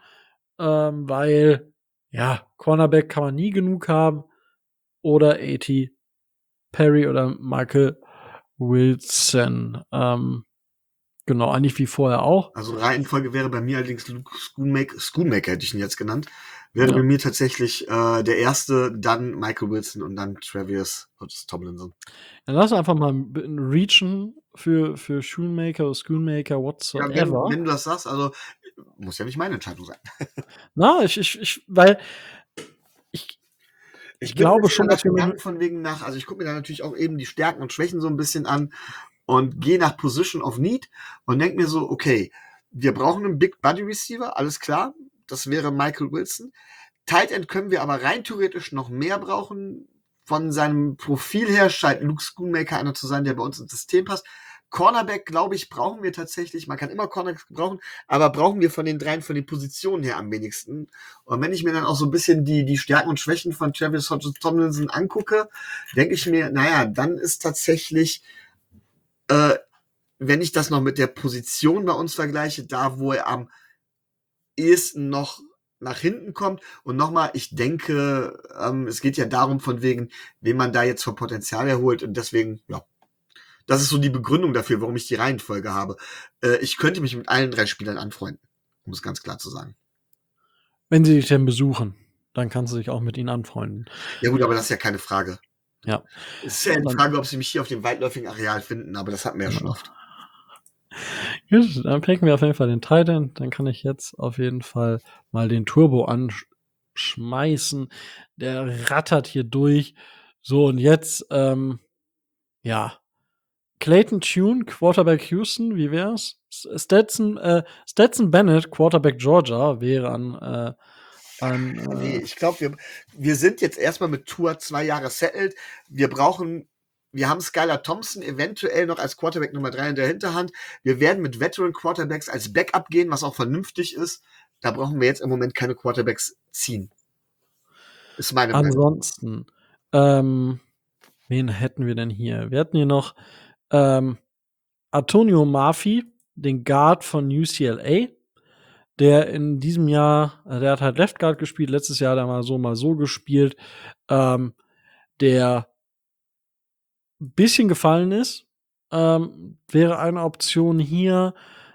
weil, ja, Cornerback kann man nie genug haben oder A.T. Perry oder Michael Wilson. Genau, eigentlich wie vorher auch. Also Reihenfolge wäre bei mir allerdings Luke Schoonmaker hätte ich ihn jetzt genannt. Wäre bei mir tatsächlich der erste, dann Michael Wilson und dann Travis Tomlinson. Dann lass einfach mal reachen für Schoonmaker oder Schoonmaker, whatsoever. Ja, wenn du das sagst, also muss ja nicht meine Entscheidung sein. Na, weil ich glaube schon, dass wir von wegen nach, also ich gucke mir da natürlich auch eben die Stärken und Schwächen so ein bisschen an und gehe nach Position of Need und denke mir so, okay, wir brauchen einen Big Body Receiver, alles klar, das wäre Michael Wilson. Tight End können wir aber rein theoretisch noch mehr brauchen. Von seinem Profil her scheint Luke Schoonmaker einer zu sein, der bei uns ins System passt. Cornerback, glaube ich, brauchen wir tatsächlich. Man kann immer Cornerback brauchen, aber brauchen wir von den dreien, von den Positionen her am wenigsten. Und wenn ich mir dann auch so ein bisschen die Stärken und Schwächen von Travis Tomlinson angucke, denke ich mir, naja, dann ist tatsächlich, wenn ich das noch mit der Position bei uns vergleiche, da, wo er am ehesten noch nach hinten kommt. Und nochmal, ich denke, es geht ja darum, von wegen, wen man da jetzt vom Potenzial erholt. Und deswegen, ja, das ist so die Begründung dafür, warum ich die Reihenfolge habe. Ich könnte mich mit allen 3 Spielern anfreunden, um es ganz klar zu sagen. Wenn sie dich denn besuchen, dann kannst du dich auch mit ihnen anfreunden. Ja gut, aber das ist ja keine Frage. Ja. Es ist ja eine Frage, ob sie mich hier auf dem weitläufigen Areal finden, aber das hatten wir ja schon oft. Gut, dann picken wir auf jeden Fall den Titan. Dann kann ich jetzt auf jeden Fall mal den Turbo anschmeißen. Der rattert hier durch. So, und jetzt, ja. Clayton Tune, Quarterback Houston, wie wär's? Stetson Bennett, Quarterback Georgia, wäre an Nee, ich glaube, wir sind jetzt erstmal mit Tua 2 Jahre settled. Wir haben Skylar Thompson eventuell noch als Quarterback Nummer 3 in der Hinterhand. Wir werden mit Veteran Quarterbacks als Backup gehen, was auch vernünftig ist. Da brauchen wir jetzt im Moment keine Quarterbacks ziehen. Ist meine Meinung. Ansonsten, wen hätten wir denn hier? Wir hätten hier noch Antonio Murphy, den Guard von UCLA, der in diesem Jahr, der hat halt Left Guard gespielt, letztes Jahr hat er mal so gespielt, der ein bisschen gefallen ist. Wäre eine Option hier.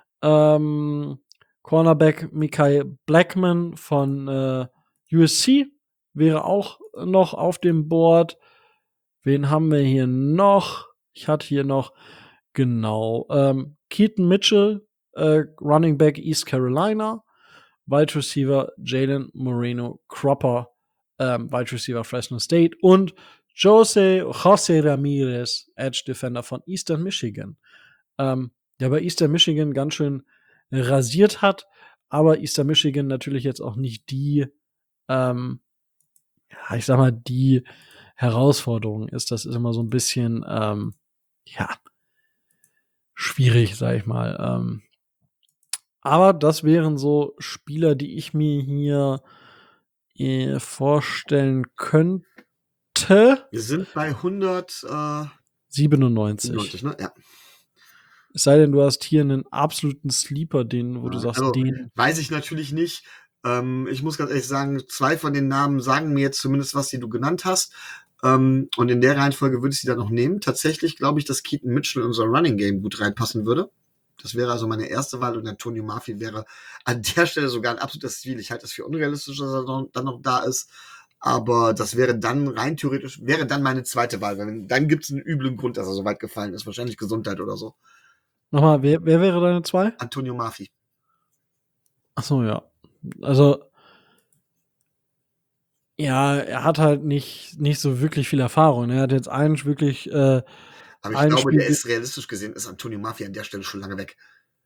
Cornerback Mekhi Blackman von USC wäre auch noch auf dem Board. Wen haben wir hier noch? Ich hatte hier noch, genau, Keaton Mitchell, Running Back East Carolina, Wide Receiver Jalen Moreno Cropper, Wide Receiver Fresno State und Jose Ramirez, Edge Defender von Eastern Michigan. Der bei Eastern Michigan ganz schön rasiert hat, aber Eastern Michigan natürlich jetzt auch nicht die, ja, ich sag mal, die Herausforderung ist. Das ist immer so ein bisschen, ja, schwierig, sag ich mal. Aber das wären so Spieler, die ich mir hier vorstellen könnte. Wir sind bei 197. 97. Ne? Ja. Es sei denn, du hast hier einen absoluten Sleeper, wo du sagst, also, den. weiß ich natürlich nicht. Ich muss ganz ehrlich sagen, 2 von den Namen sagen mir jetzt zumindest, was die du genannt hast. Und in der Reihenfolge würde ich sie dann noch nehmen. Tatsächlich glaube ich, dass Keaton Mitchell in unser Running Game gut reinpassen würde. Das wäre also meine erste Wahl und Antonio Murphy wäre an der Stelle sogar ein absolutes Ziel. Ich halte das für unrealistisch, dass er dann noch da ist. Aber das wäre dann rein theoretisch, wäre dann meine zweite Wahl. Weil dann gibt es einen üblen Grund, dass er so weit gefallen ist. Wahrscheinlich Gesundheit oder so. Nochmal, wer wäre deine 2? Antonio Murphy. Ach so, ja. Also, ja, er hat halt nicht so wirklich viel Erfahrung. Er hat jetzt einen wirklich, aber ich glaube, Spiel der ist realistisch gesehen, ist Antonio Murphy an der Stelle schon lange weg.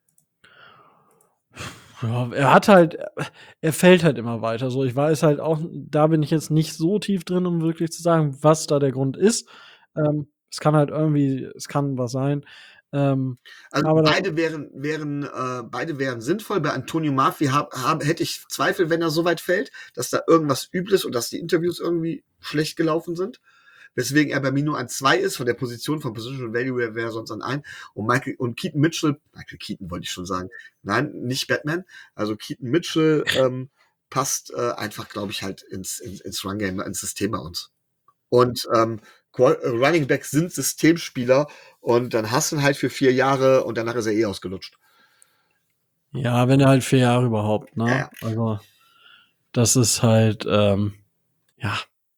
Ja, er fällt halt immer weiter. So, ich weiß halt auch, da bin ich jetzt nicht so tief drin, um wirklich zu sagen, was da der Grund ist. Es kann halt irgendwie, es kann was sein. Also aber beide wären sinnvoll. Bei Antonio Murphy hätte ich Zweifel, wenn er so weit fällt, dass da irgendwas übel ist und dass die Interviews irgendwie schlecht gelaufen sind. Weswegen er bei mir nur an 2 ist, von der Position, von Position Value wäre sonst an 1. Und Keaton Mitchell, Michael Keaton wollte ich schon sagen. Nein, nicht Batman. Also Keaton Mitchell passt einfach, glaube ich, halt ins Run-Game, ins System bei uns. Und Running Backs sind Systemspieler und dann hast du ihn halt für 4 Jahre und danach ist er ausgelutscht. Ja, wenn er halt 4 Jahre überhaupt, ne? Ja. Also, das ist halt, ja.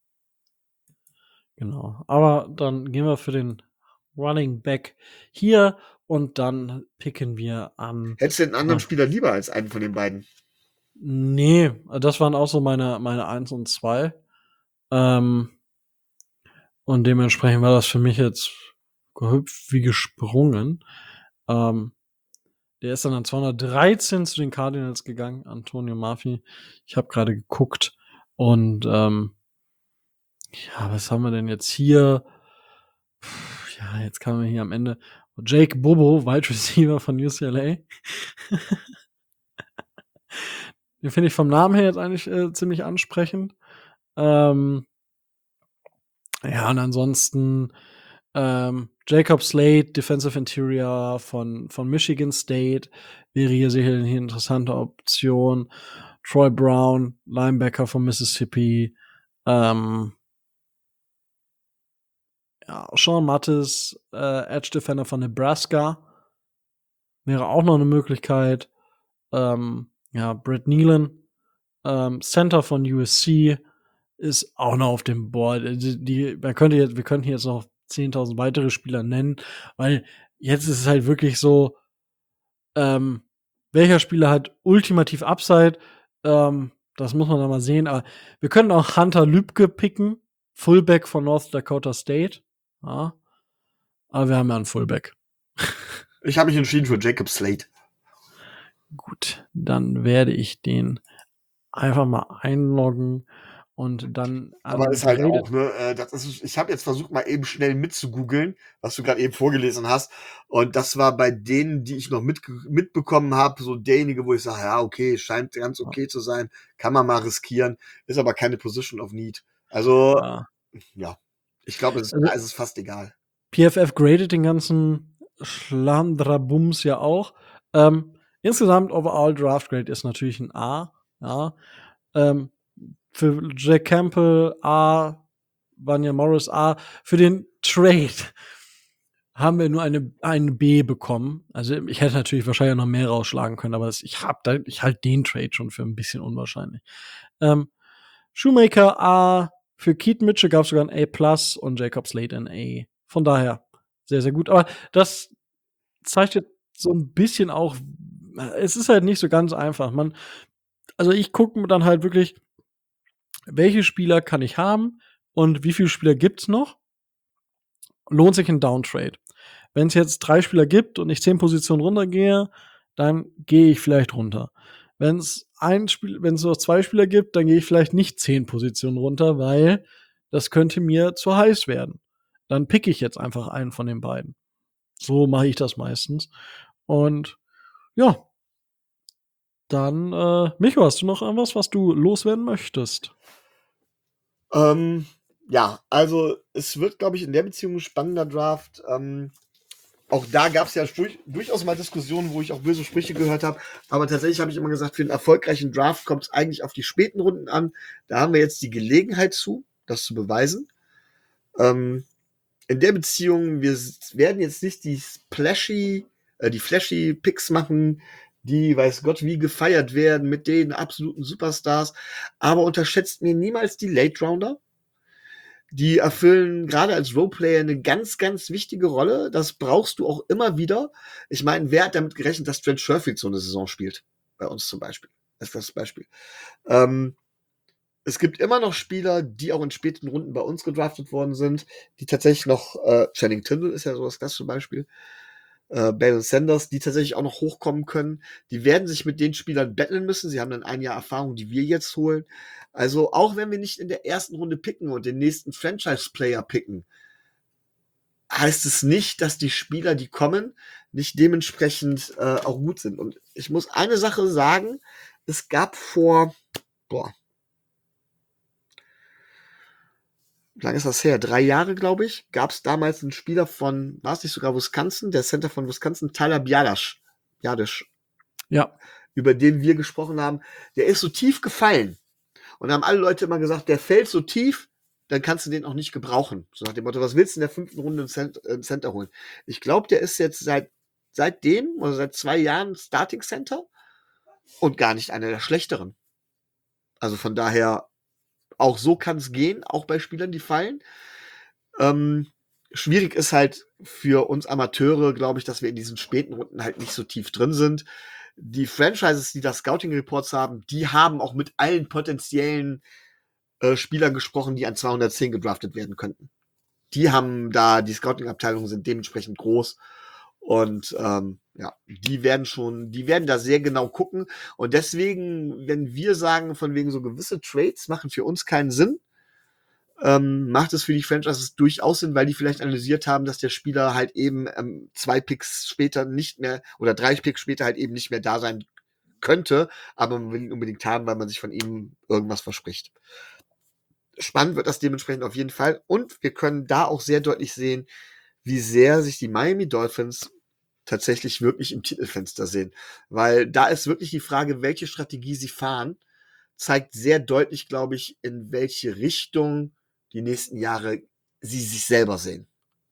Genau. Aber dann gehen wir für den Running Back hier und dann picken wir an. Hättest du den anderen Spieler lieber als einen von den beiden? Nee, das waren auch so meine 1 und 2. Und dementsprechend war das für mich jetzt gehüpft wie gesprungen. Der ist dann an 213 zu den Cardinals gegangen, Antonio Murphy. Ich habe gerade geguckt und ja, was haben wir denn jetzt hier? Ja, jetzt kamen wir hier am Ende. Jake Bobo, Wide Receiver von UCLA. Den finde ich vom Namen her jetzt eigentlich ziemlich ansprechend. Ja, und ansonsten Jacob Slade, Defensive Interior von Michigan State, wäre hier sicherlich eine interessante Option. Troy Brown, Linebacker von Mississippi. Ja, Sean Mattis, Edge Defender von Nebraska. Wäre auch noch eine Möglichkeit. Ja, Brett Nealon, Center von USC, ist auch noch auf dem Board. Wir könnten jetzt noch 10.000 weitere Spieler nennen, weil jetzt ist es halt wirklich so, welcher Spieler hat ultimativ Upside, das muss man dann mal sehen. Aber wir können auch Hunter Lübke picken, Fullback von North Dakota State. Ja. Aber wir haben ja einen Fullback. Ich habe mich entschieden für Jacob Slade. Gut, dann werde ich den einfach mal einloggen und dann. Aber ist halt auch, ne, ich habe jetzt versucht, mal eben schnell mitzugoogeln, was du gerade eben vorgelesen hast. Und das war bei denen, die ich noch mitbekommen habe, so derjenige, wo ich sage, ja, okay, scheint ganz okay zu sein, kann man mal riskieren, ist aber keine Position of Need. Also, ja, ich glaube, es ist fast egal. PFF gradet den ganzen Schlandrabums ja auch. Insgesamt Overall Draft Grade ist natürlich ein A. Ja. Für Jack Campbell A, Vanya Morris A. Für den Trade haben wir nur eine B bekommen. Also ich hätte natürlich wahrscheinlich noch mehr rausschlagen können, aber ich halte den Trade schon für ein bisschen unwahrscheinlich. Shoemaker A, für Keaton Mitchell gab es sogar ein A+ und Jacob Slade ein A. Von daher sehr, sehr gut. Aber das zeichnet so ein bisschen auch, es ist halt nicht so ganz einfach. Also ich gucke mir dann halt wirklich, welche Spieler kann ich haben und wie viele Spieler gibt's noch? Lohnt sich ein Downtrade? Wenn es jetzt 3 Spieler gibt und ich 10 Positionen runtergehe, dann gehe ich vielleicht runter. Wenn es nur 2 Spieler gibt, dann gehe ich vielleicht nicht 10 Positionen runter, weil das könnte mir zu heiß werden. Dann picke ich jetzt einfach einen von den beiden. So mache ich das meistens. Und ja, dann, Micho, hast du noch irgendwas, was du loswerden möchtest? Ja, also es wird, glaube ich, in der Beziehung ein spannender Draft. Auch da gab es ja durchaus mal Diskussionen, wo ich auch böse Sprüche gehört habe. Aber tatsächlich habe ich immer gesagt, für einen erfolgreichen Draft kommt es eigentlich auf die späten Runden an. Da haben wir jetzt die Gelegenheit zu, das zu beweisen. In der Beziehung, wir werden jetzt nicht die flashy Picks machen, die weiß Gott wie gefeiert werden mit den absoluten Superstars. Aber unterschätzt mir niemals die Late Rounder. Die erfüllen gerade als Roleplayer eine ganz, ganz wichtige Rolle. Das brauchst du auch immer wieder. Ich meine, wer hat damit gerechnet, dass Trent Sherfield so eine Saison spielt? Bei uns zum Beispiel. Das ist das Beispiel. Es gibt immer noch Spieler, die auch in späten Runden bei uns gedraftet worden sind, die tatsächlich noch, Channing Tindall ist ja so das klassische Beispiel, Bale Sanders, die tatsächlich auch noch hochkommen können. Die werden sich mit den Spielern betteln müssen. Sie haben dann ein Jahr Erfahrung, die wir jetzt holen. Also auch wenn wir nicht in der ersten Runde picken und den nächsten Franchise-Player picken, heißt es nicht, dass die Spieler, die kommen, nicht dementsprechend auch gut sind. Und ich muss eine Sache sagen, es gab vor, wie lange ist das her? 3 Jahre, glaube ich, gab es damals einen Spieler von, war es nicht sogar Wisconsin, der Center von Wisconsin, Tyler Biadasz. Ja. Über den wir gesprochen haben, der ist so tief gefallen. Und da haben alle Leute immer gesagt, der fällt so tief, dann kannst du den auch nicht gebrauchen. So nach dem Motto, was willst du in der 5. Runde im Center holen? Ich glaube, der ist jetzt seitdem oder seit 2 Jahren Starting Center und gar nicht einer der schlechteren. Also von daher, auch so kann es gehen, auch bei Spielern, die fallen. Schwierig ist halt für uns Amateure, glaube ich, dass wir in diesen späten Runden halt nicht so tief drin sind. Die Franchises, die da Scouting Reports haben, die haben auch mit allen potenziellen Spielern gesprochen, die an 210 gedraftet werden könnten. Die haben da, die Scouting-Abteilungen sind dementsprechend groß und ja, die werden da sehr genau gucken und deswegen, wenn wir sagen, von wegen so gewisse Trades machen für uns keinen Sinn, macht es für die Franchises durchaus Sinn, weil die vielleicht analysiert haben, dass der Spieler halt eben 2 Picks später nicht mehr oder 3 Picks später halt eben nicht mehr da sein könnte, aber man will ihn unbedingt haben, weil man sich von ihm irgendwas verspricht. Spannend wird das dementsprechend auf jeden Fall und wir können da auch sehr deutlich sehen, wie sehr sich die Miami Dolphins tatsächlich wirklich im Titelfenster sehen, weil da ist wirklich die Frage, welche Strategie sie fahren, zeigt sehr deutlich, glaube ich, in welche Richtung die nächsten Jahre sie sich selber sehen.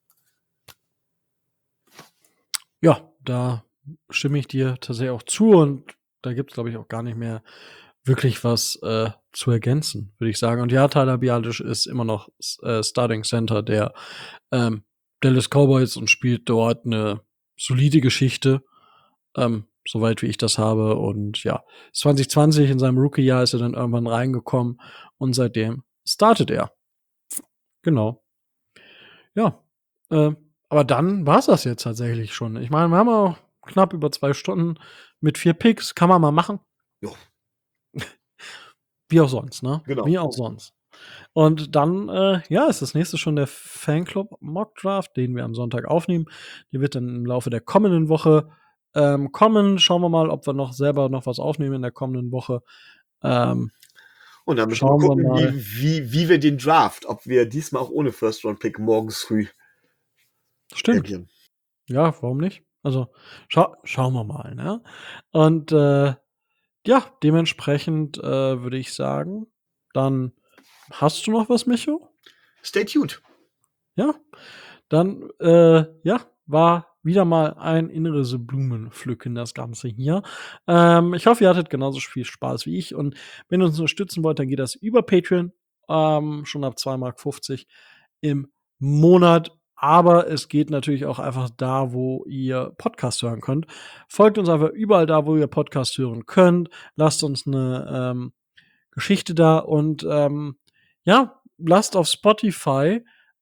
Ja, da stimme ich dir tatsächlich auch zu und da gibt's, glaube ich, auch gar nicht mehr wirklich was zu ergänzen, würde ich sagen. Und ja, Tyler Biadasz ist immer noch Starting Center der Dallas Cowboys und spielt dort eine solide Geschichte, soweit wie ich das habe. Und ja, 2020 in seinem Rookie-Jahr ist er dann irgendwann reingekommen und seitdem startet er. Genau. Ja, aber dann war's das jetzt tatsächlich schon. Ich meine, wir haben auch knapp über 2 Stunden mit 4 Picks. Kann man mal machen. Jo. Wie auch sonst, ne? Genau. Wie auch sonst. Und dann, ja, ist das nächste schon der Fanclub Mock Draft, den wir am Sonntag aufnehmen. Der wird dann im Laufe der kommenden Woche kommen. Schauen wir mal, ob wir noch selber noch was aufnehmen in der kommenden Woche. Und dann müssen wir Schauen wir gucken, mal. wie wir den Draft, ob wir diesmal auch ohne First-Round-Pick morgens früh Stimmt. reagieren. Ja, warum nicht? Also, schauen wir mal, ne? Und ja, dementsprechend würde ich sagen, dann hast du noch was, Micho? Stay tuned. Ja, dann ja, war wieder mal ein inneres Blumenpflücken, das Ganze hier. Ich hoffe, ihr hattet genauso viel Spaß wie ich. Und wenn ihr uns unterstützen wollt, dann geht das über Patreon. Schon ab 2,50 Mark im Monat. Aber es geht natürlich auch einfach da, wo ihr Podcast hören könnt. Folgt uns einfach überall da, wo ihr Podcast hören könnt. Lasst uns eine Geschichte da und ja, lasst auf Spotify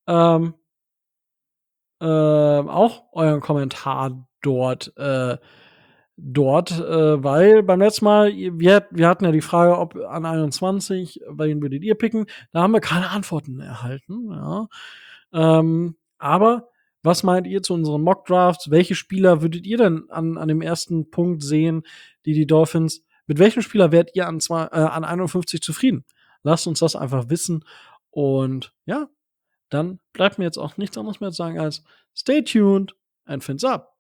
auch euren Kommentar dort, weil beim letzten Mal, wir hatten ja die Frage, ob an 21, wen würdet ihr picken? Da haben wir keine Antworten erhalten, ja. Aber was meint ihr zu unseren Mock-Drafts? Welche Spieler würdet ihr denn an dem ersten Punkt sehen, die Dolphins? Mit welchem Spieler wärt ihr an 51 zufrieden? Lasst uns das einfach wissen. Und ja, dann bleibt mir jetzt auch nichts anderes mehr zu sagen als stay tuned and fins up.